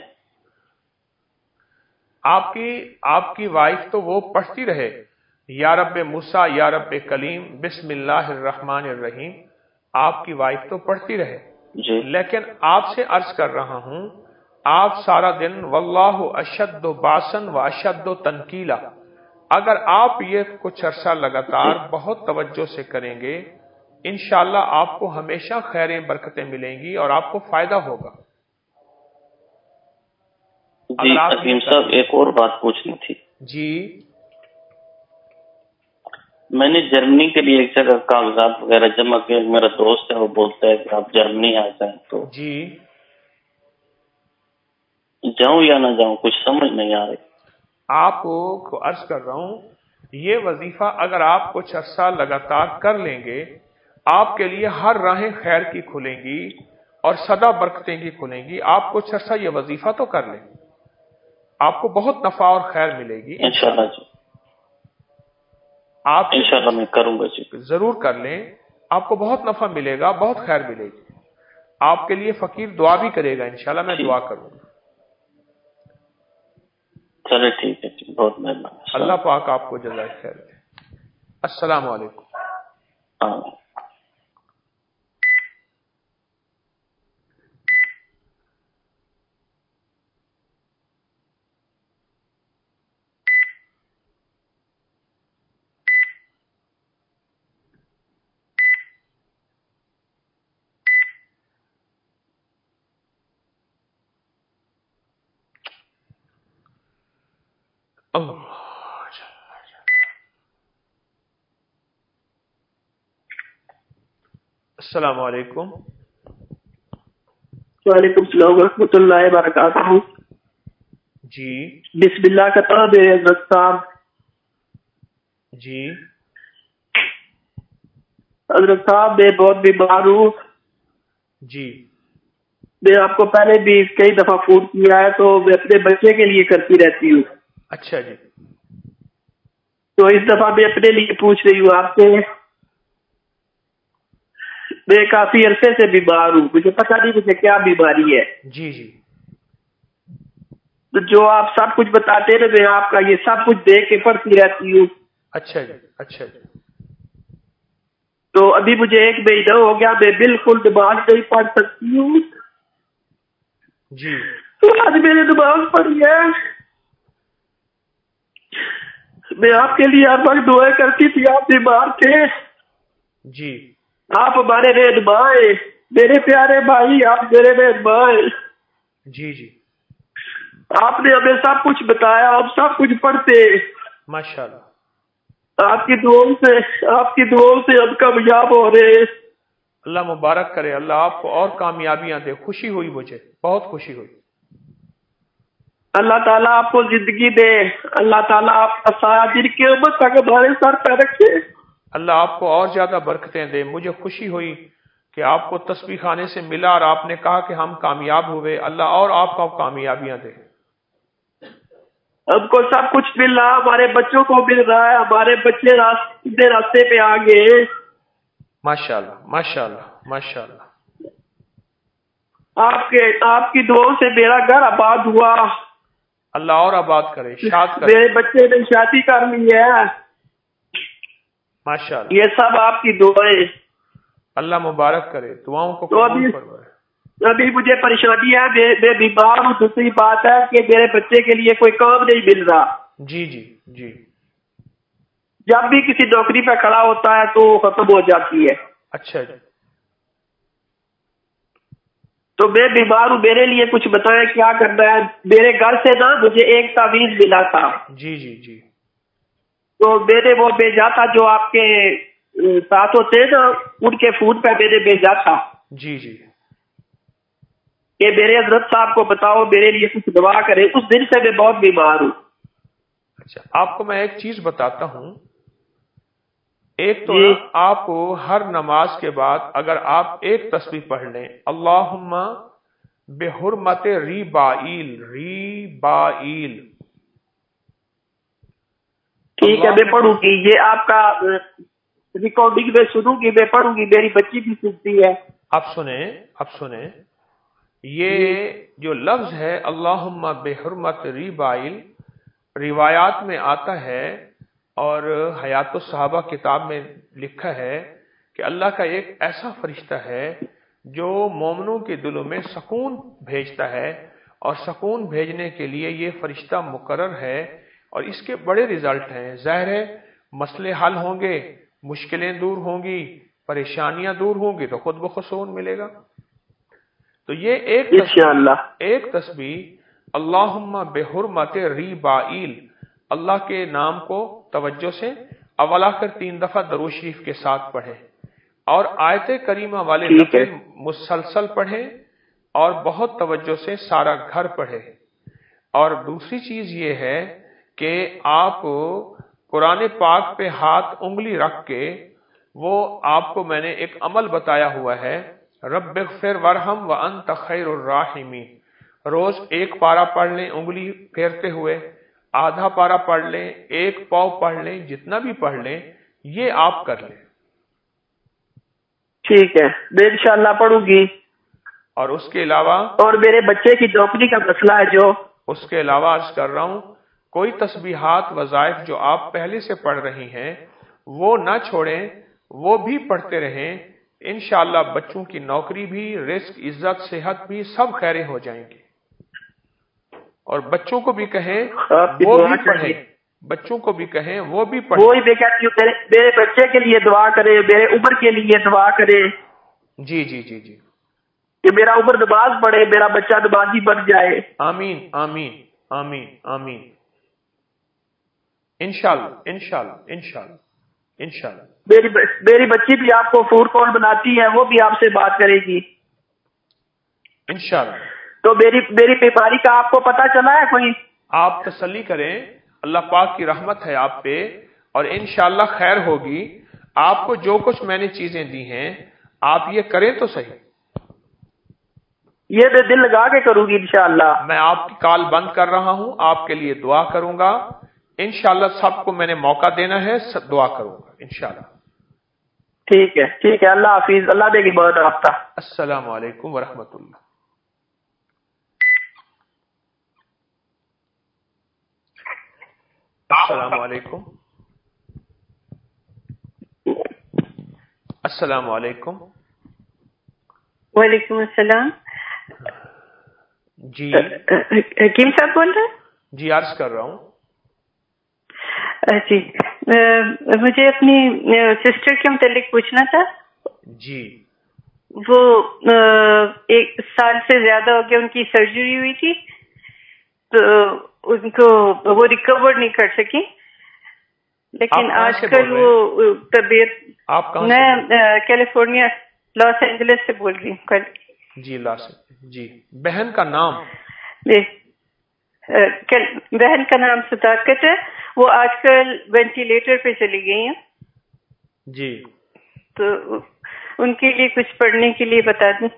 آپ کی وائف تو وہ پڑھتی رہے، یا رب موسیٰ یا رب کلیم بسم اللہ الرحمن الرحیم، آپ کی وائف تو پڑھتی رہے. لیکن آپ سے عرض کر رہا ہوں، آپ سارا دن واللہ اشد باسن و اشد تنکیلا، اگر آپ یہ کچھ عرصہ لگاتار بہت توجہ سے کریں گے انشاءاللہ آپ کو ہمیشہ خیریں برکتیں ملیں گی اور آپ کو فائدہ ہوگا۔ جی حکیم صاحب ایک اور بات پوچھنی تھی۔ جی میں نے جرمنی کے لیے ایک جگہ کاغذات وغیرہ جمع کیے، میرا دوست ہے وہ بولتا ہے کہ آپ جرمنی آ جائیں، تو جی جاؤں یا نہ جاؤں کچھ سمجھ نہیں آ رہی۔ آپ کو عرض کر رہا ہوں یہ وظیفہ اگر آپ کچھ عرصہ لگاتار کر لیں گے آپ کے لیے ہر راہیں خیر کی کھلیں گی اور سدا برکتیں کی کھلیں گی۔ آپ کچھ عرصہ یہ وظیفہ تو کر لیں، آپ کو بہت نفع اور خیر ملے گی انشاءاللہ جی، آپ انشاءاللہ میں کروں گا جی، ضرور کر لیں، آپ کو بہت نفع ملے گا، بہت خیر ملے گی۔ آپ کے لیے فقیر دعا بھی کرے گا انشاءاللہ، میں دعا کروں گا۔ چلے ٹھیک ہے جی، بہت مہربانی، اللہ پاک آپ کو جزائے خیر دے۔ السلام علیکم۔ آمین۔ السلام علیکم۔ وعلیکم السلام ورحمۃ اللہ وبرکاتہ۔ جی بسم اللہ کا طلب ہے حضرت صاحب۔ جی حضرت صاحب میں بہت بیمار ہوں۔ جی میں آپ کو پہلے بھی کئی دفعہ فون کیا ہے، تو میں اپنے بچے کے لیے کرتی رہتی ہوں۔ اچھا جی، تو اس دفعہ میں اپنے لیے پوچھ رہی ہوں آپ سے۔ میں کافی عرصے سے بیمار ہوں، مجھے پتہ نہیں مجھے کیا بیماری ہے۔ جی جی، تو جو آپ سب کچھ بتاتے ہیں میں آپ کا یہ سب کچھ دیکھ کے پڑھتی رہتی ہوں۔ اچھا جی، اچھا جی۔ تو ابھی مجھے 1 مہینہ ہو گیا، میں بالکل نماز نہیں پڑھ سکتی ہوں۔ جی تو آج میں نے نماز پڑھی ہے۔ میں آپ کے لیے ہر وقت دعائیں کرتی تھی، آپ بیمار تھے۔ جی آپ ہمارے رہنما ہیں، میرے پیارے بھائی، آپ میرے رہنما ہیں۔ جی جی، آپ نے ہمیں سب کچھ بتایا، ہم سب کچھ پڑھتے۔ ماشاءاللہ، آپ کی دعاؤں سے ہم کامیاب ہو رہے ہیں۔ اللہ مبارک کرے، اللہ آپ کو اور کامیابیاں دے۔ خوشی ہوئی، مجھے بہت خوشی ہوئی۔ اللہ تعالیٰ آپ کو زندگی دے، اللہ تعالیٰ آپ کا سایہ دن کی قیامت تک ہمارے سر پہ رکھے۔ اللہ آپ کو اور زیادہ برکتیں دے۔ مجھے خوشی ہوئی کہ آپ کو تسبیح خانے سے ملا اور آپ نے کہا کہ ہم کامیاب ہوئے۔ اللہ اور آپ کو کامیابیاں دے۔ ہم کو سب کچھ مل رہا، ہمارے بچوں کو مل رہا ہے، ہمارے بچے راستے پہ آ گئے۔ ماشاءاللہ ماشاءاللہ ماشاءاللہ، آپ کی دعاؤں سے میرا گھر آباد ہوا۔ اللہ اور آباد کرے، شاد کرے۔ میرے بچے نے شادی کر لی ہے۔ ماشاءاللہ، یہ سب آپ کی دعائیں۔ اللہ مبارک کرے، دعاؤں کو تو قبول فرمائے۔ ابھی مجھے پریشانی ہے، میں بیمار ہوں۔ دوسری بات ہے کہ میرے بچے کے لیے کوئی کام نہیں مل رہا۔ جی جی جی، جب بھی کسی نوکری پہ کھڑا ہوتا ہے تو ختم ہو جاتی ہے۔ اچھا جی، تو میں بیمار ہوں، میرے لیے کچھ بتائیں کیا کرنا ہے۔ میرے گھر سے نا مجھے ایک تعویذ ملا تھا۔ جی جی جی، تو میں نے وہ بھیجا تھا، جو آپ کے ساتھ ہوتے ہیں نا ان کے فون پہ میں نے بھیجا تھا جی جی، کہ میرے حضرت صاحب کو بتاؤ میرے لیے کچھ دعا کرے۔ اس دن سے میں بہت بیمار ہوں۔ اچھا، آپ کو میں ایک چیز بتاتا ہوں۔ ایک تو جی، آپ ہر نماز کے بعد اگر آپ ایک تسبیح پڑھ لیں، اللہم بحرمت ریبائیل ریبائیل، ٹھیک ہے میں پڑھوں گی۔ یہ آپ کا ریکارڈنگ میں سنوں گی، میں پڑھوں گی، میری بچی بھی سنتی ہے۔ اب سنیں یہ جو لفظ ہے اللہم بحرمت ریبائیل روایات میں آتا ہے اور حیات الصحابہ کتاب میں لکھا ہے کہ اللہ کا ایک ایسا فرشتہ ہے جو مومنوں کے دلوں میں سکون بھیجتا ہے، اور سکون بھیجنے کے لیے یہ فرشتہ مقرر ہے اور اس کے بڑے ریزلٹ ہیں. ظاہر ہے مسئلے حل ہوں گے، مشکلیں دور ہوں گی، پریشانیاں دور ہوں گی تو خود بخود سکون ملے گا. تو یہ ایک تسبیح اللہم بحرمت ریبائیل، اللہ کے نام کو توجہ سے اولا کر 3 دفعہ درود شریف کے ساتھ پڑھیں اور آیت کریمہ والے دفعے مسلسل پڑھیں اور بہت توجہ سے سارا گھر پڑھیں. اور دوسری چیز یہ ہے کہ آپ قرآن پاک پہ ہاتھ انگلی رکھ کے، وہ آپ کو میں نے ایک عمل بتایا ہوا ہے، رب اغفر ورحم وانت خیر الراحمین. روز 1 پارہ پڑھ لیں انگلی پھیرتے ہوئے، آدھا پارہ پڑھ لیں، 1 پاؤ پڑھ لیں، جتنا بھی پڑھ لیں، یہ آپ کر لیں. ٹھیک ہے، میں انشاءاللہ پڑھوں گی. اور اس کے علاوہ اور میرے بچے کی نوکری کا مسئلہ ہے جو اس کے علاوہ عرض کر رہا ہوں، کوئی تسبیحات وظائف جو آپ پہلے سے پڑھ رہی ہیں وہ نہ چھوڑیں، وہ بھی پڑھتے رہیں. انشاءاللہ بچوں کی نوکری بھی، رزق، عزت، صحت بھی سب خیریں ہو جائیں گی. اور بچوں کو بھی کہیں وہ بھی پڑھیں، بچوں کو بھی کہیں وہ بھی پڑھیں. وہی میں کہتی ہوں میرے بچے کے لیے دعا کرے، میرے عمر کے لیے دعا کرے. جی جی جی جی، کہ میرا عمر نماز پڑھے، میرا بچہ نمازی بن جائے. آمین آمین آمین آمین. انشاءاللہ انشاءاللہ انشاءاللہ انشاءاللہ. میری بچی بھی آپ کو فون کال بناتی ہے، وہ بھی آپ سے بات کرے گی انشاءاللہ. تو میری بیماری کا آپ کو پتا چلا ہے کوئی؟ آپ تسلی کریں، اللہ پاک کی رحمت ہے آپ پہ اور انشاءاللہ خیر ہوگی. آپ کو جو کچھ میں نے چیزیں دی ہیں آپ یہ کریں تو صحیح. یہ میں دل لگا کے کروں گی انشاءاللہ. میں آپ کی کال بند کر رہا ہوں، آپ کے لیے دعا کروں گا. انشاءاللہ سب کو میں نے موقع دینا ہے، سب دعا کروں گا انشاءاللہ. ٹھیک ہے ٹھیک ہے، اللہ حافظ، اللہ دے گی بہت رابطہ. السلام علیکم ورحمۃ اللہ. السلام علیکم. السلام علیکم. وعلیکم السلام. جی حکیم صاحب بول رہے ہیں؟ جی عرض کر رہا ہوں. جی مجھے اپنی سسٹر کے متعلق پوچھنا تھا. جی وہ 1 سال سے زیادہ ہو گیا ان کی سرجری ہوئی تھی، تو ان کو وہ ریکور نہیں کر سکی، لیکن آج کل وہ طبیعت، میں کیلیفورنیا لاس اینجلس سے بول رہی ہوں. جی جی. بہن کا نام؟ بہن کا نام صداقت ہے. وہ آج کل وینٹیلیٹر پہ چلی گئی ہیں. جی. تو ان کے لیے کچھ پڑھنے کے لیے بتا دیں.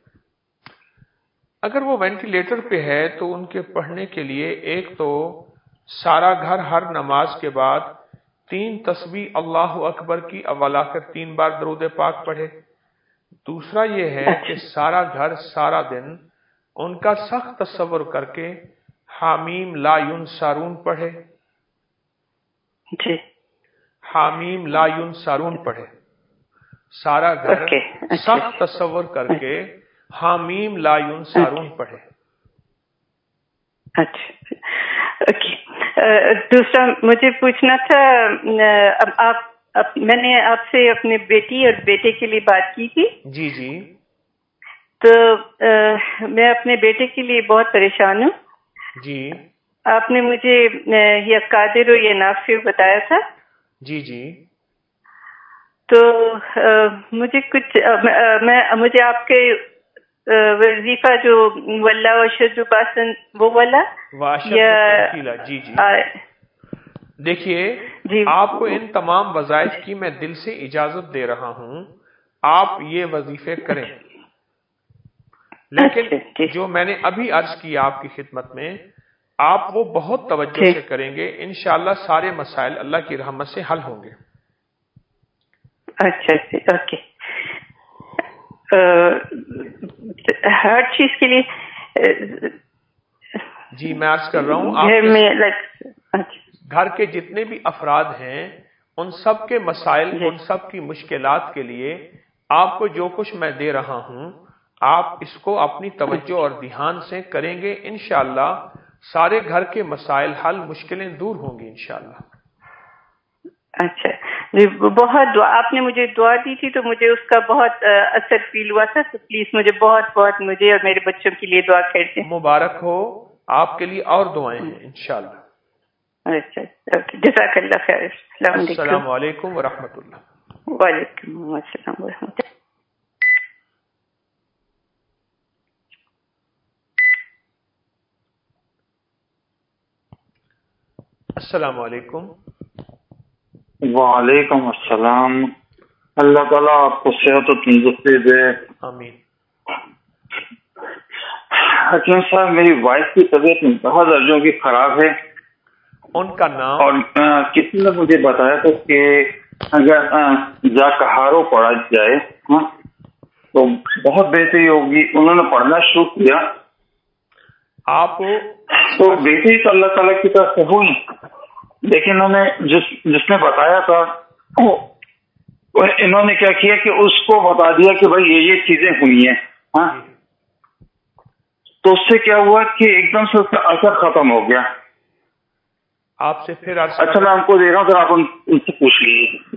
اگر وہ وینٹیلیٹر پہ ہے تو ان کے پڑھنے کے لیے ایک تو سارا گھر ہر نماز کے بعد 3 تسبیح اللہ اکبر کی اولا کر 3 بار درود پاک پڑھے. دوسرا یہ ہے کہ سارا گھر سارا دن ان کا سخت تصور کر کے حامیم لا ینصرون پڑھے. جی. حامیم لا ینصرون پڑھے. سارا گھر سخت تصور کر کے حامیم لا ینصرون پڑھے. اچھا اوکے. دوسرا مجھے پوچھنا تھا، میں نے آپ سے اپنے بیٹی اور بیٹے کے لیے بات کی تھی. جی جی. تو میں اپنے بیٹے کے لیے بہت پریشان ہوں. جی. آپ نے مجھے یہ قادر و یہ نافع بتایا تھا. جی جی. تو مجھے مجھے آپ کے وظیفہ جو واللہ واشد باسن وہ والا جی جی. دیکھیے آپ کو ان تمام وظائف کی میں دل سے اجازت دے رہا ہوں، آپ یہ وظیفے کریں. لیکن جو میں نے ابھی عرض کیا آپ کی خدمت میں، آپ وہ بہت توجہ سے کریں گے، انشاءاللہ سارے مسائل اللہ کی رحمت سے حل ہوں گے. اچھا اوکے. ہر چیز کے لیے جی میں عرض کر رہا ہوں، گھر کے جتنے بھی افراد ہیں ان سب کے مسائل، ان سب کی مشکلات کے لیے آپ کو جو کچھ میں دے رہا ہوں، آپ اس کو اپنی توجہ اور دھیان سے کریں گے، انشاءاللہ سارے گھر کے مسائل حل، مشکلیں دور ہوں گی انشاءاللہ۔ اچھا جی، بہت دعا آپ نے مجھے دعا دی تھی تو مجھے اس کا بہت اثر فیل ہوا تھا، تو پلیز مجھے بہت مجھے اور میرے بچوں کے لیے دعا کر دیں۔ مبارک ہو، آپ کے لیے اور دعائیں ہیں انشاءاللہ۔ اچھا اوکے، جزاک اللہ خیر۔ السلام علیکم ورحمۃ اللہ۔ وعلیکم السلام ورحمۃ اللہ۔ السلام علیکم۔ وعلیکم السلام۔ اللہ تعالیٰ آپ کو صحت و تندرستی دے۔ آمین۔ حکیم صاحب، میری وائف کی طبیعت انتہا درجوں کی خراب ہے۔ ان کا نام؟ اور کسی نے مجھے بتایا تھا کہ اگر کہارو پڑھا جائے تو بہت بہتری ہوگی۔ انہوں نے پڑھنا شروع کیا، آپ تو بہتری تو اللہ تعالیٰ کی طرف سے ہوئی، لیکن انہوں نے جس نے بتایا تھا انہوں نے کیا کیا کہ اس کو بتا دیا کہ بھائی یہ چیزیں ہوئی ہیں، ہاں، تو اس سے کیا ہوا کہ ایک دم سے اس کا اثر ختم ہو گیا۔ آپ سے پھر اچھا میں آپ کو دے رہا ہوں، آپ ان سے پوچھ لیجیے۔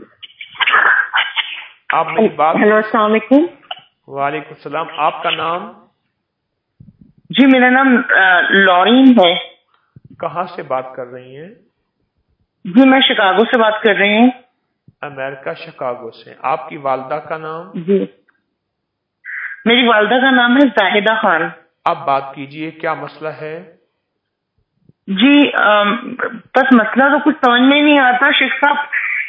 آپ میری بات؟ ہیلو، السلام علیکم۔ وعلیکم السلام، آپ کا نام؟ جی میرا نام لورین ہے۔ کہاں سے بات کر رہی ہیں؟ جی میں شکاگو سے بات کر رہی ہوں۔ امریکہ، شکاگو سے۔ آپ کی والدہ کا نام؟ جی میری والدہ کا نام ہے زاہدہ خان۔ اب بات کیجئے، کیا مسئلہ ہے؟ جی بس مسئلہ تو کچھ سمجھ میں نہیں آتا شیخ صاحب،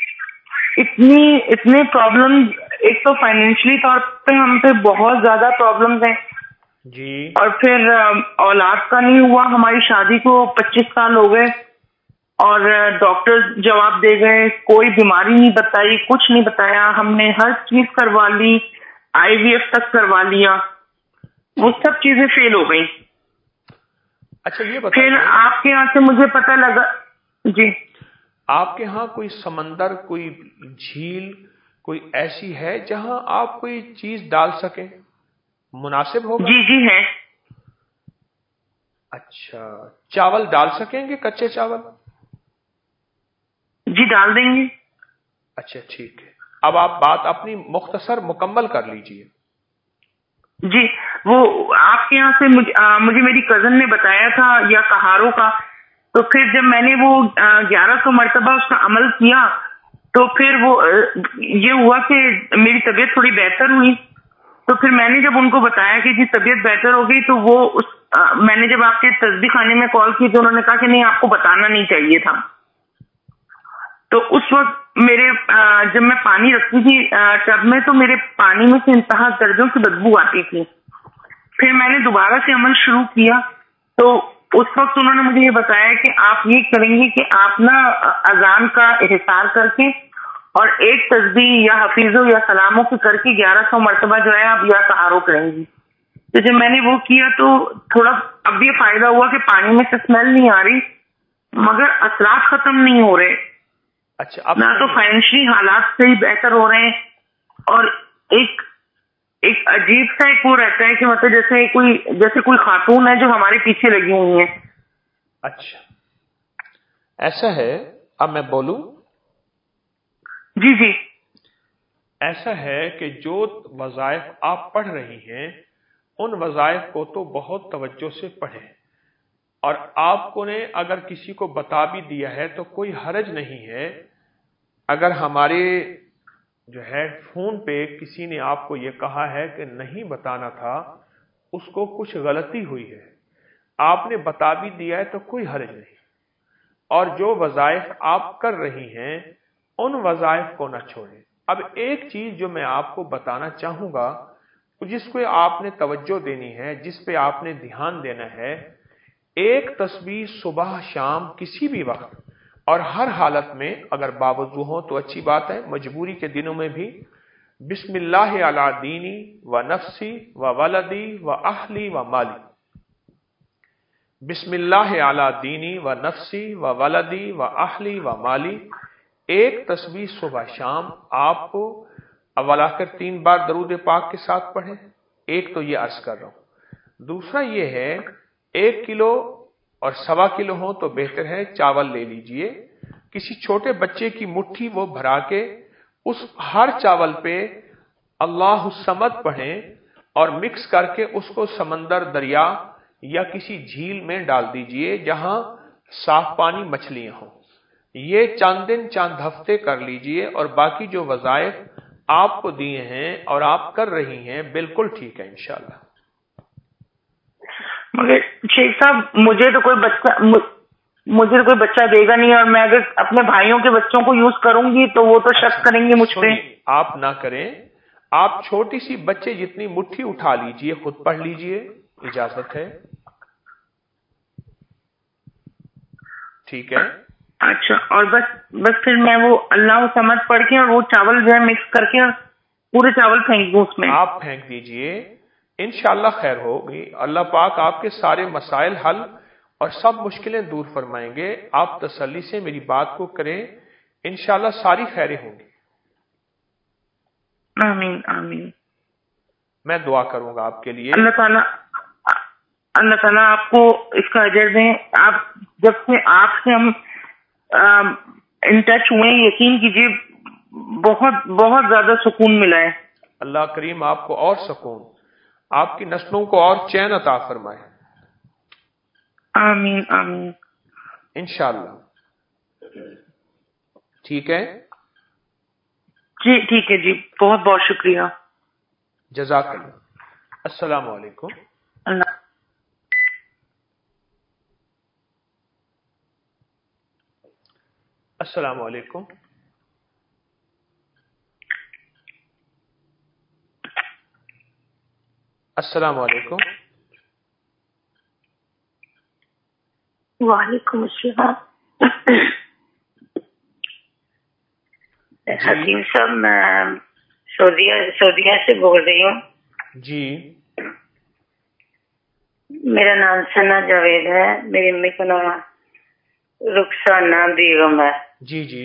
اتنے پرابلم، ایک تو فائنینشلی طور پہ ہم پہ بہت زیادہ پرابلمز ہیں جی، اور پھر اولاد کا نہیں ہوا، ہماری شادی کو 25 سال ہو گئے اور ڈاکٹر جواب دے گئے، کوئی بیماری نہیں بتائی، کچھ نہیں بتایا، ہم نے ہر چیز کروا لی، IVF تک کروا لیا، وہ سب چیزیں فیل ہو گئی۔ اچھا یہ پھر بتائیے، آپ کے یہاں سے مجھے پتہ لگا جی، آپ کے ہاں کوئی سمندر، کوئی جھیل، کوئی ایسی ہے جہاں آپ کوئی چیز ڈال سکیں، مناسب ہوگا؟ جی ہے۔ اچھا، چاول ڈال سکیں گے، کچے چاول؟ جی ڈال دیں گے۔ اچھا ٹھیک ہے، اب آپ بات اپنی مختصر مکمل کر لیجئے۔ جی وہ آپ کے یہاں سے مجھے میری کزن نے بتایا تھا یا کہاروں کا، تو پھر جب میں نے وہ 1100 مرتبہ اس کا عمل کیا تو پھر وہ یہ ہوا کہ میری طبیعت تھوڑی بہتر ہوئی، تو پھر میں نے جب ان کو بتایا کہ جی طبیعت بہتر ہو گئی، تو وہ میں نے جب آپ کے تسبیح خانے میں کال کی تو انہوں نے کہا کہ نہیں آپ کو بتانا نہیں چاہیے تھا۔ تو اس وقت جب میں پانی رکھتی تھی ٹب میں تو میرے پانی میں سے انتہا درجوں کی بدبو آتی تھی۔ پھر میں نے دوبارہ سے عمل شروع کیا تو اس وقت انہوں نے مجھے یہ بتایا کہ آپ یہ کریں گے کہ آپ نا اذان کا احتساب کر کے اور ایک تسبیح یا حفیظ یا سلاموں کی کر کے 1100 مرتبہ جو ہے آپ یا کہارو کریں گی۔ تو جب میں نے وہ کیا تو تھوڑا اب یہ فائدہ ہوا کہ پانی میں سے اسمیل نہیں آ رہی مگر اثرات ختم نہیں ہو رہے۔ اچھا، نہ تو فائنینشلی حالات سے ہی بہتر ہو رہے ہیں اور ایک عجیب سا ایک وہ رہتا ہے کہ مطلب جیسے کوئی خاتون ہے جو ہمارے پیچھے لگی ہوئی ہیں۔ اچھا ایسا ہے، اب میں بولوں؟ جی ایسا ہے کہ جو وظائف آپ پڑھ رہی ہیں ان وظائف کو تو بہت توجہ سے پڑھیں، اور آپ کو نے اگر کسی کو بتا بھی دیا ہے تو کوئی حرج نہیں ہے۔ اگر ہمارے جو ہے فون پہ کسی نے آپ کو یہ کہا ہے کہ نہیں بتانا تھا، اس کو کچھ غلطی ہوئی ہے، آپ نے بتا بھی دیا ہے تو کوئی حرج نہیں۔ اور جو وظائف آپ کر رہی ہیں ان وظائف کو نہ چھوڑیں۔ اب ایک چیز جو میں آپ کو بتانا چاہوں گا، جس کو آپ نے توجہ دینی ہے، جس پہ آپ نے دھیان دینا ہے، ایک تسبیح صبح شام کسی بھی وقت اور ہر حالت میں اگر باوضو ہو تو اچھی بات ہے، مجبوری کے دنوں میں بھی، بسم اللہ علی دینی و نفسی و ولدی و اہلی و مالی، بسم اللہ علی دینی و نفسی و ولدی و اہلی و مالی، ایک تسبیح صبح شام آپ کو اول آخر 3 بار درود پاک کے ساتھ پڑھیں۔ ایک تو یہ عرض کر رہا ہوں۔ دوسرا یہ ہے 1 کلو اور 1.25 किलो हो तो बेहतर है चावल ले लीजिए। किसी छोटे बच्चे की मुट्ठी वो भरा के उस हर चावल पे अल्लाहु समद पढ़ें और मिक्स करके उसको समंदर, दरिया या किसी झील में डाल दीजिए जहां साफ पानी मछलियां हों। ये चंद दिन चंद हफ्ते कर लीजिए और बाकी जो वज़ाइफ आपको दिए हैं और आप कर रही हैं बिल्कुल ठीक है इंशाल्लाह। मगर शेख साहब मुझे तो कोई बच्चा देगा नहीं, और मैं अगर अपने भाइयों के बच्चों को यूज करूंगी तो वो तो शक करेंगे मुझ पे। आप ना करें, आप छोटी सी बच्चे जितनी मुट्ठी उठा लीजिए, खुद पढ़ लीजिए, इजाजत है। ठीक है। अच्छा, और बस फिर मैं वो अल्लाह समझ पढ़ के और वो चावल जो है मिक्स करके और पूरे चावल फेंक दूं उसमें? आप फेंक दीजिए, इंशाल्लाह खैर होगी। अल्लाह पाक आपके सारे मसाइल हल और सब मुश्किलें दूर फरमाएंगे। आप तसल्ली से मेरी बात को करें, इंशाल्लाह सारी खैरें होंगी। आमीन आमीन। मैं दुआ करूंगा आपके लिए। अल्लाह ताला आपको इसका अजर दें। आप जब से आपसे हम इन टच हुए, यकीन कीजिए बहुत बहुत ज्यादा सुकून मिला है। अल्लाह करीम आपको और सुकून, आपकी नस्लों को और चैन अता फरमाए। आमीन आमीन इंशाअल्लाह। ठीक है जी, ठीक है जी, बहुत बहुत शुक्रिया। जज़ाकल्लाह। अस्सलाम वालेकुम। अस्सलाम वालेकुम। अस्सलाम वालेकुम। वालेकुम अस्सलाम। हकीम साहब, मैं सऊदीया से बोल रही हूँ। जी। मेरा नाम सना जावेद है, मेरी अम्मी का नाम रुखसाना बेगम है। जी जी।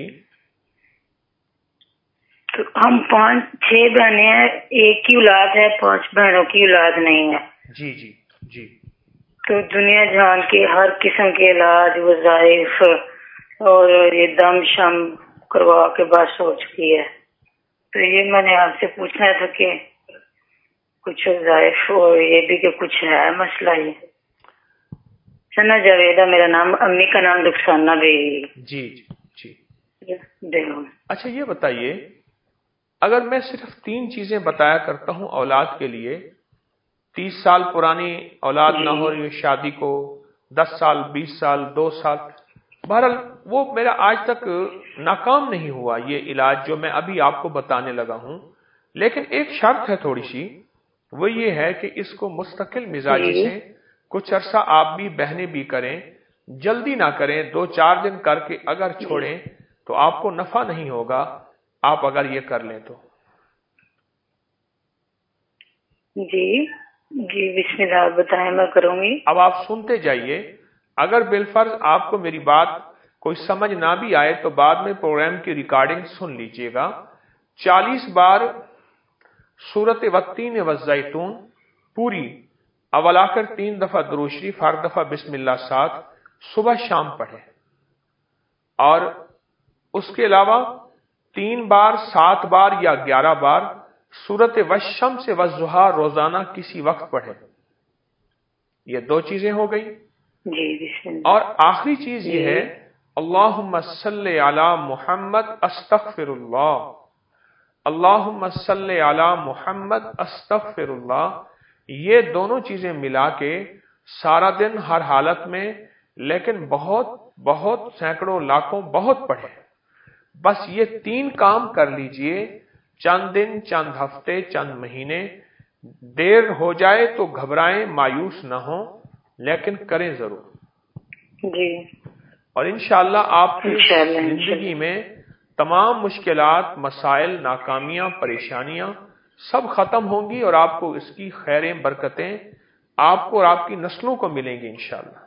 तो हम 5-6 बहनें हैं, एक की औलाद है, 5 बहनों की औलाद नहीं है। जी जी जी। तो दुनिया जहान के हर किस्म के इलाज, वज़ाइफ और ये दम शम करवा के बस हो चुकी है। तो ये मैंने आपसे पूछना था कि कुछ वज़ाइफ और ये भी कि कुछ है मसला। ये सना जावेदा मेरा नाम, अम्मी का नाम रुखसाना बेगम। जी जी बेगम। अच्छा ये बताइए, अगर मैं सिर्फ 3 चीजें बताया करता हूं औलाद के लिए, 30 साल पुरानी औलाद ना हो रही शादी को, 10 साल, 20 साल, 2 साल, बहरहाल वो मेरा आज तक नाकाम नहीं हुआ ये इलाज जो मैं अभी आपको बताने लगा हूं। लेकिन एक शर्त है थोड़ी सी, वो ये है कि इसको मुस्तकिल मिजाजी से कुछ अरसा आप भी बहनें भी करें, जल्दी ना करें। 2-4 दिन करके अगर छोड़ें तो आपको नफा नहीं होगा, आप अगर ये कर लें तो। जी जी, बिस्मिल्लाह बताएं, मैं करूंगी। अब आप सुनते जाइए। अगर बिलफर्ज आपको मेरी बात कोई समझ ना भी आए तो बाद में प्रोग्राम की रिकॉर्डिंग सुन लीजिएगा। 40 बार सूरत वत्तीन वज़्ज़ैतून पूरी अवलाकर 3 दफा दुरूद शरीफ, हर दफा बिस्मिल्लाह साथ सुबह शाम पढ़े, और उसके अलावा 3 बार, 7 बार या 11 बार सूरत वश्शम्स वज़्ज़ुहा रोजाना किसी वक्त पढ़े। ये 2 चीजें हो गई। जी। और आखिरी चीज ये है, अल्लाहुम्मा सल्ले अला मुहम्मद अस्तगफिरुल्लाह, अल्लाहुम्मा सल्ले अला मुहम्मद अस्तगफिरुल्लाह। ये दोनों चीजें मिला के सारा दिन हर हालत में, लेकिन बहुत बहुत सैकड़ों लाखों बहुत पढ़े। बस ये 3 काम कर लीजिए, चंद दिन, चंद हफ्ते, चंद महीने। देर हो जाए तो घबराएं, मायूस ना हो, लेकिन करें जरूर जी। और इंशाअल्लाह आपकी जिंदगी में तमाम मुश्किलात, मसाइल, नाकामियां, परेशानियां सब खत्म होंगी और आपको इसकी खैरें, बरकतें आपको और आपकी नस्लों को मिलेंगी इंशाअल्लाह।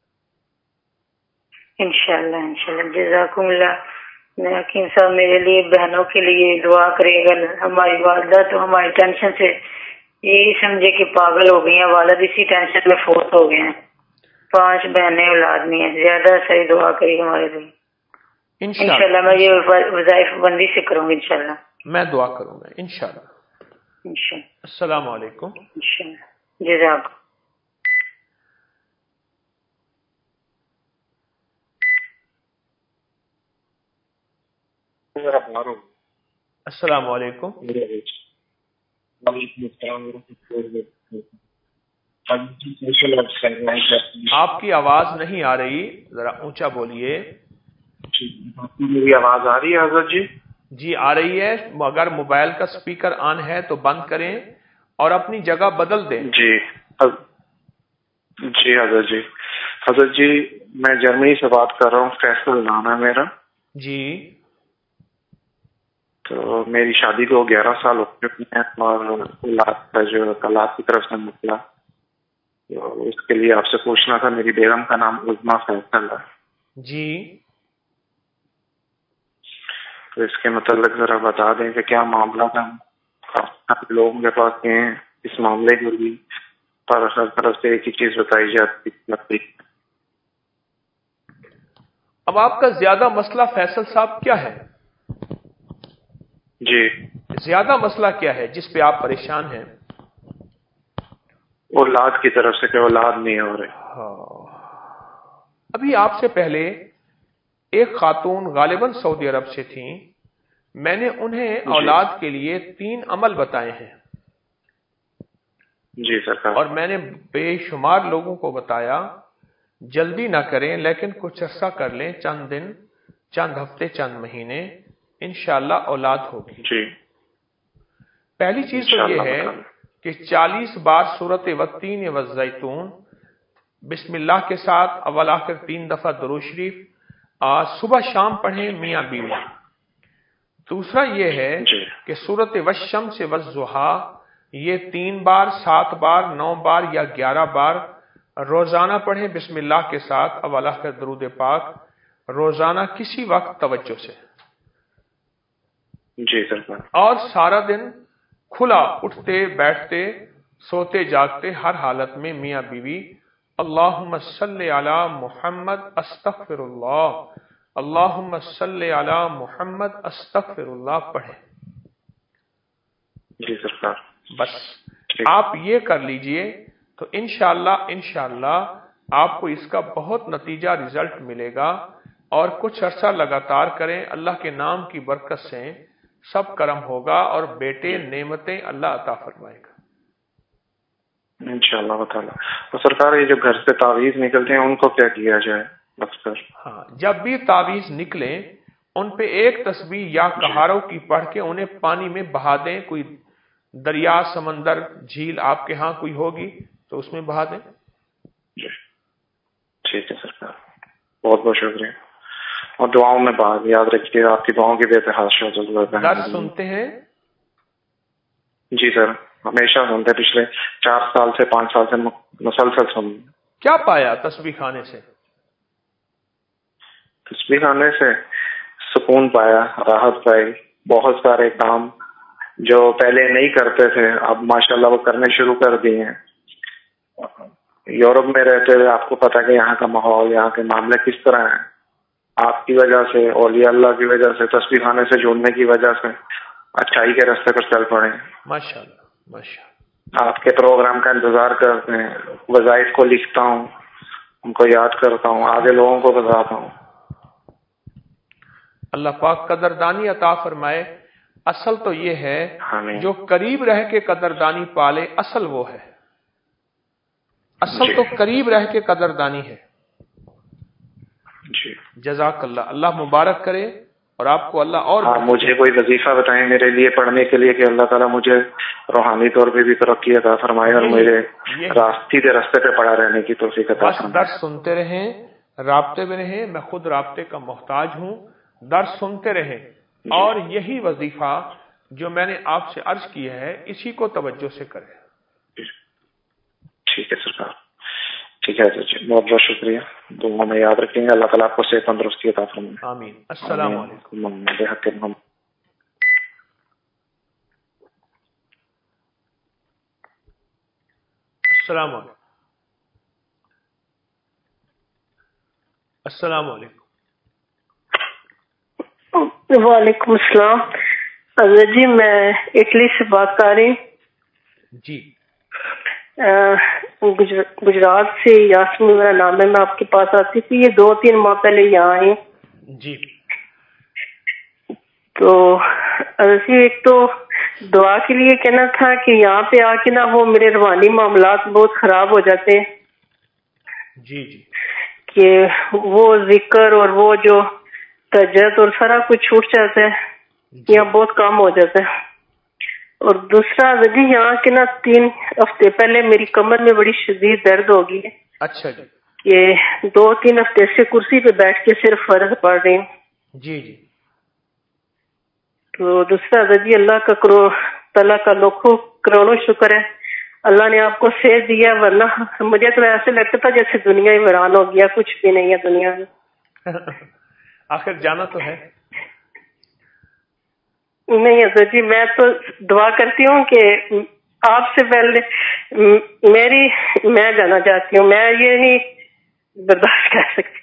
इंशाअल्लाह। जज़ाकुमुल्लाह। हकीम साहब मेरे लिए, बहनों के लिए दुआ करेगा। हमारी वालदा तो हमारी टेंशन से यही समझे कि पागल हो गई हैं, वालिद इसी टेंशन में फोत हो गए हैं। 5 बहनें औलाद नहीं है, ज्यादा सही दुआ करिए हमारे लिए इंशाल्लाह। मैं ये वज़ाइफ बंदी से करूंगी इंशाल्लाह, मैं दुआ करूंगा इंशाल्लाह। अस्सलाम वालेकुम। जज़ाक। अस्सलाम वालेकुम। आपकी आवाज नहीं आ रही, जरा ऊंचा बोलिए। मेरी आवाज आ रही है हजरत जी? जी आ रही है। अगर मोबाइल का स्पीकर ऑन है तो बंद करें और अपनी जगह बदल दें। जी हजरत जी। हजरत जी मैं जर्मनी से बात कर रहा हूँ, फैसल नाम है मेरा जी। तो मेरी शादी को 11 साल हो चुके हैं और औलाद का जो औलाद की तरफ से निकला, तो उसके लिए आपसे पूछना था। मेरी बेगम का नाम उज़मा फैसल है जी। तो इसके मतलब जरा बता दें कि क्या मामला था। आप लोगों के पास गए हैं इस मामले के लिए, पर हर तरफ से एक ही चीज बताई जाती। अब आपका ज्यादा मसला फैसल साहब क्या है? जी ज्यादा मसला क्या है जिस पे आप परेशान हैं? औलाद की तरफ से, कि औलाद नहीं हो रही। अभी आपसे पहले एक खातून गालिबन सऊदी अरब से थी, मैंने उन्हें औलाद के लिए 3 अमल बताए हैं। जी सरकार। और मैंने बेशुमार लोगों को बताया जल्दी ना करें, लेकिन कुछ अर्सा कर लें, चंद दिन, चंद हफ्ते, चंद महीने, इंशाअल्लाह औलाद होगी। जी। पहली चीज तो ये है कि 40 बार सूरत वत्तीन वज़्ज़ैतून बिस्मिल्लाह के साथ अव्वल आखिर 3 दफा दुरूद शरीफ सुबह शाम पढ़ें मियां बीवी। दूसरा ये है कि सूरत वश्शम्स वज़्ज़ुहा ये 3 बार, 7 बार, 9 बार या 11 बार रोजाना पढ़ें बिस्मिल्लाह के साथ अव्वल आखिर दुरूद पाक, रोजाना किसी वक्त तवज्जो से। जी सरकार। और सारा दिन खुला उठते बैठते सोते जागते हर हालत में मियां बीवी अल्लाहुम्मा सल्ली अला मुहम्मद अस्तगफिरुल्लाह, अल्लाहुम्मा सल्ली अला मुहम्मद अस्तगफिरुल्लाह पढ़े। जी सरकार। बस आप ये कर लीजिए तो इंशाअल्लाह आपको इसका बहुत नतीजा रिजल्ट मिलेगा। और कुछ अर्सा लगातार करें, अल्लाह के नाम की बरकत से सब कर्म होगा और बेटे नेमतें अल्लाह अता फरमाएगा इंशाअल्लाह ताला। तो सरकार ये जो घर से तावीज निकलते हैं उनको क्या किया जाए अक्सर? हाँ, जब भी तावीज निकले उन पे एक तस्बीह या कहारों की पढ़ के उन्हें पानी में बहा दें। कोई दरिया, समंदर, झील आपके यहाँ कोई होगी तो उसमें बहा दें। ठीक है सरकार, बहुत बहुत शुक्रिया। और दुआओं में बात याद रखिए, आपकी दुआओं की बेतहाशा जरूरत है। दर्द सुनते हैं? जी सर, हमेशा सुनते, पिछले 4 साल से 5 साल से मुसलसल सुन। क्या पाया तस्बीह खाने से? तस्बीह खाने से सुकून पाया, राहत पाई। बहुत सारे काम जो पहले नहीं करते थे अब माशाल्लाह वो करने शुरू कर दिए हैं। यूरोप में रहते हुए आपको पता है कि यहाँ का माहौल, यहाँ के मामले किस तरह हैं। आपकी वजह से, औलिया अल्लाह की वजह से, तस्बीह खाने से जुड़ने की वजह से अच्छाई के रास्ते पर चल पड़े। माशाल्लाह माशाल्लाह। आपके प्रोग्राम का इंतजार करते हैं, वज़ाइफ को लिखता हूँ, उनको याद करता हूँ, आगे लोगों को बताता हूँ। अल्लाह पाक कदरदानी अता फरमाए। असल तो ये है जो करीब रह के कदरदानी पाले, असल वो है। असल तो करीब रह के कदरदानी है। जज़ाकल्लाह, अल्लाह मुबारक करे और आपको अल्लाह और मुझे कोई वजीफा बताएं मेरे लिए पढ़ने के लिए कि अल्लाह ताला मुझे रूहानी तौर पे भी तरक्की अता फरमाए और मेरे सीधे रास्ते पे पड़ा रहने की तौफीक अता फरमाए। दर्स सुनते रहें, राब्ते में रहें। मैं खुद राब्ते का मोहताज हूँ। दर्स सुनते रहें और यही वजीफा जो मैंने आपसे अर्ज किया है इसी को तवज्जो से करें। ठीक है सरकार, ठीक है जी, बहुत बहुत शुक्रिया। दुआ में याद रखेंगे। अल्लाह ताला आपको सेहत तंदुरुस्ती अता फरमाए। आमीन। अस्सलाम वालेकुम। अस्सलाम वालेकुम। السلام علیکم. وعلیکم السلام. حضرت جی میں اٹلی سے بات کر رہی ہوں. جی. گجرات سے یاسمین میرا نام ہے. میں آپ کے پاس آتی تھی, یہ 2-3 ماہ پہلے یہاں آئی. جی. تو حضرت جی ایک تو دعا کے لیے کہنا تھا کہ یہاں پہ آ کے نا وہ میرے روحانی معاملات بہت خراب ہو جاتے ہیں. جی جی. کہ وہ ذکر اور وہ جو تجد اور سارا کچھ چھوٹ جاتا ہے, یہاں بہت کم ہو جاتا ہے. اور دوسرا جی یہاں کے نا 3 ہفتے پہلے میری کمر میں بڑی شدید درد ہوگی. اچھا جی. کہ 2-3 ہفتے سے کرسی پہ بیٹھ کے صرف فرض پڑھ رہی ہوں. جی جی. تو دوسرا جی اللہ کا تعالیٰ کا لاکھوں کروڑوں شکر ہے اللہ نے آپ کو صحت دیا, ورنہ مجھے تو ایسے لگتا تھا جیسے دنیا ہی ویران ہو گیا, کچھ بھی نہیں ہے دنیا میں. آخر جانا تو ہے. نہیں حضرت جی میں تو دعا کرتی ہوں کہ آپ سے پہلے میں جانا چاہتی ہوں. میں یہ نہیں برداشت کر سکتی.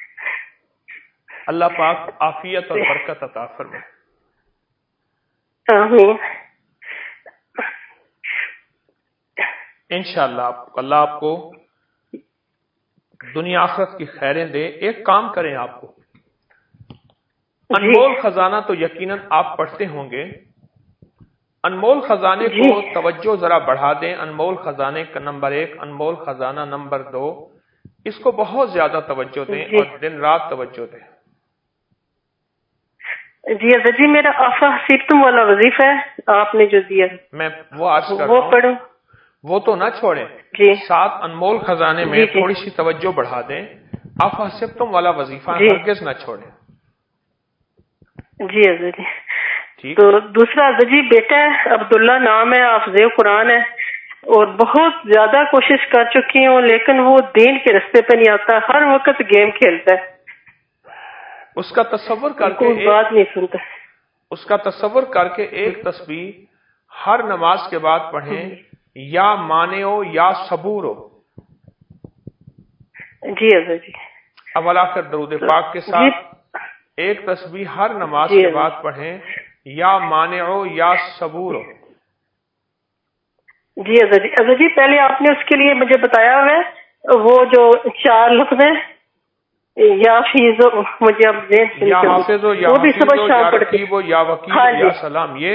اللہ پاک عافیت اور برکت عطا فرمائے. آمین. انشاءاللہ اللہ آپ کو دنیا آخرت کی خیریں دے. ایک کام کریں, آپ کو انمول خزانہ تو یقیناً آپ پڑھتے ہوں گے. انمول خزانے کو توجہ ذرا بڑھا دیں. انمول خزانے کا نمبر 1, انمول خزانہ نمبر 2, اس کو بہت زیادہ توجہ دیں اور دن رات توجہ دیں. جی حضرت جی میرا آفا سیرتم والا وظیفہ ہے آپ نے جو دیا, میں وہ عرض کر رہا ہوں, وہ پڑھوں. وہ تو نہ چھوڑیں. ساتھ انمول خزانے میں تھوڑی سی توجہ بڑھا دیں. آفا سیرتم والا وظیفہ ہرگز نہ چھوڑیں. جی حضرت جی. تو دوسرا حضرت جی بیٹا ہے عبداللہ نام ہے, حافظ قرآن ہے, اور بہت زیادہ کوشش کر چکی ہوں لیکن وہ دین کے رستے پہ نہیں آتا, ہر وقت گیم کھیلتا ہے. اس کا تصور کر کے بات نہیں سنتا. اس کا تصور کر کے ایک تسبیح ہر نماز کے بعد پڑھیں, یا مانعو یا صبور ہو. جی حضرت جی. اول آخر درود پاک کے ساتھ ایک تسبیح ہر نماز کے بعد پڑھیں, یا مانعو یا صبور ہو. جی حضرت جی. حضرت جی پہلے آپ نے اس کے لیے مجھے بتایا ہوا ہے وہ جو 4 لفظ ہیں, یا فیضو, مجھے اب یا حافظ ہو, یا حفیظ ہو, یا رقیب ہو, یا وکیل ہو, یا سلام. یہ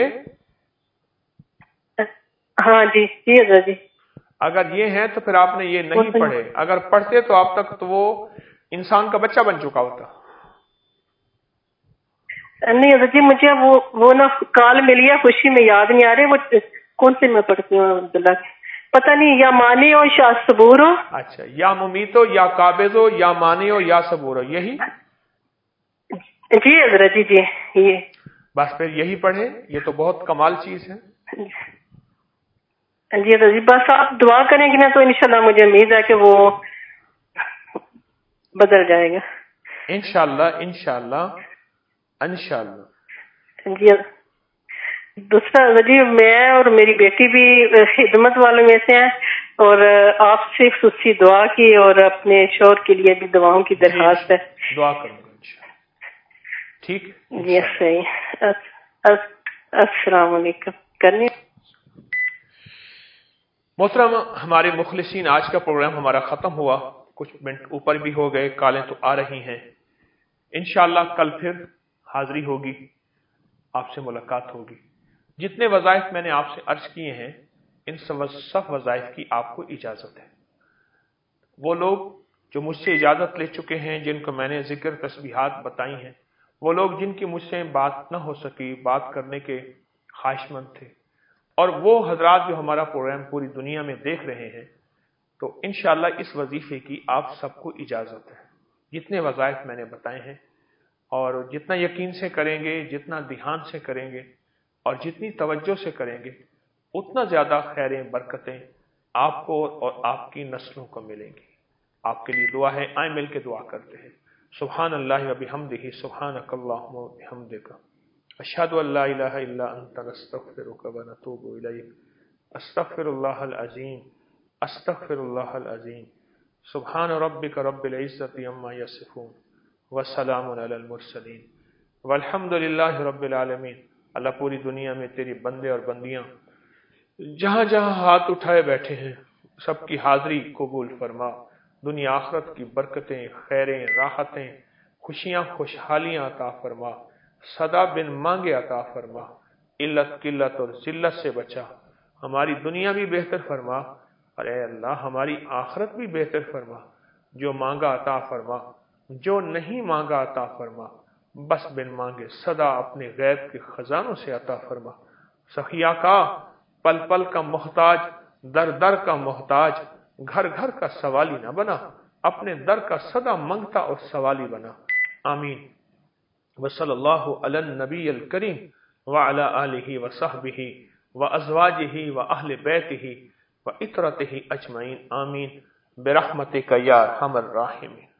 ہاں جی. جی حضرت جی. اگر یہ ہیں تو پھر آپ نے یہ نہیں پڑھے. اگر پڑھتے تو آپ تک تو وہ انسان کا بچہ بن چکا ہوتا. نہیں حضرت جی مجھے وہ نا کال ملی ہے, خوشی میں یاد نہیں آ رہے وہ کون سے میں پڑھتی ہوں عبداللہ, پتہ نہیں, یا مانی ہو یا صبور ہو. اچھا, یا ممیت ہو, یا قابض ہو, یا مانی ہو, یا صبور ہو, یہی. جی حضرت جی. جی یہ بس پھر یہی پڑھیں, یہ تو بہت کمال چیز ہے. جی حضرت جی بس آپ دعا کریں گے نا تو انشاءاللہ مجھے امید ہے کہ وہ بدل جائے گا. انشاءاللہ انشاءاللہ انشاءاللہ. جی دوسرا جی میں اور میری بیٹی بھی خدمت والوں میں سے ہیں, اور آپ سے خصوصی دعا کی اور اپنے شوہر کے لیے بھی دعاؤں کی درخواست ہے. دعا کروں گا انشاءاللہ. ٹھیک. جی صحیح. السلام علیکم. کرنے محترم ہمارے مخلصین, آج کا پروگرام ہمارا ختم ہوا. کچھ منٹ اوپر بھی ہو گئے, کالیں تو آ رہی ہیں. انشاءاللہ کل پھر حاضری ہوگی, آپ سے ملاقات ہوگی. جتنے وظائف میں نے آپ سے عرض کیے ہیں ان سب وظائف کی آپ کو اجازت ہے. وہ لوگ جو مجھ سے اجازت لے چکے ہیں, جن کو میں نے ذکر تسبیحات بتائی ہیں, وہ لوگ جن کی مجھ سے بات نہ ہو سکی, بات کرنے کے خواہش مند تھے, اور وہ حضرات جو ہمارا پروگرام پوری دنیا میں دیکھ رہے ہیں, تو انشاءاللہ اس وظیفے کی آپ سب کو اجازت ہے. جتنے وظائف میں نے بتائے ہیں, اور جتنا یقین سے کریں گے, جتنا دھیان سے کریں گے, اور جتنی توجہ سے کریں گے, اتنا زیادہ خیریں برکتیں آپ کو اور آپ کی نسلوں کو ملیں گی. آپ کے لیے دعا ہے, آئیں مل کے دعا کرتے ہیں. سبحان اللہ و بحمدہ, سبحانک اللہم و بحمدک, اشہد ان لا الہ الا انت, نستغفرک و نتوب الیک. استغفر اللہ العظیم, استغفر اللہ العظیم. सुभान रब्बिक रब्बिल इज्जति अम्मा यसिफून व सलामुन अलल मुरसलीन वल्हम्दुलिल्लाहि रब्बिल आलमीन। अल्लाह पूरी दुनिया में तेरी बंदे और बंदियां जहां जहां हाथ उठाए बैठे हैं सबकी हाजिरी कबूल फरमा। दुनिया आखिरत की बरकतें, खैरें, राहतें, खुशियां, खुशहालियां अता फरमा। सदा बिन मांगे अता फरमा। इल्लत, किल्लत और जिल्लत से बचा। हमारी दुनिया भी बेहतर फरमा और ऐ अल्लाह हमारी आखिरत भी बेहतर फरमा। जो मांगा अता फरमा, जो नहीं मांगा अता फरमा। बस बिन मांगे सदा अपने गैब के खजानों से अता फरमा। सखिया का पल पल का मोहताज, दर दर का मोहताज, घर घर का सवाली न बना। अपने दर का सदा मंगता और सवाली बना। आमीन। वसल्लल्लाहु अलन नबील करीम व अला आलिहि व सहबिहि व अज़वाजिहि व अहले बैतिहि व इतरतिहि अजमईन। आमीन बिरहमतिका या अरहमर राहिमीन।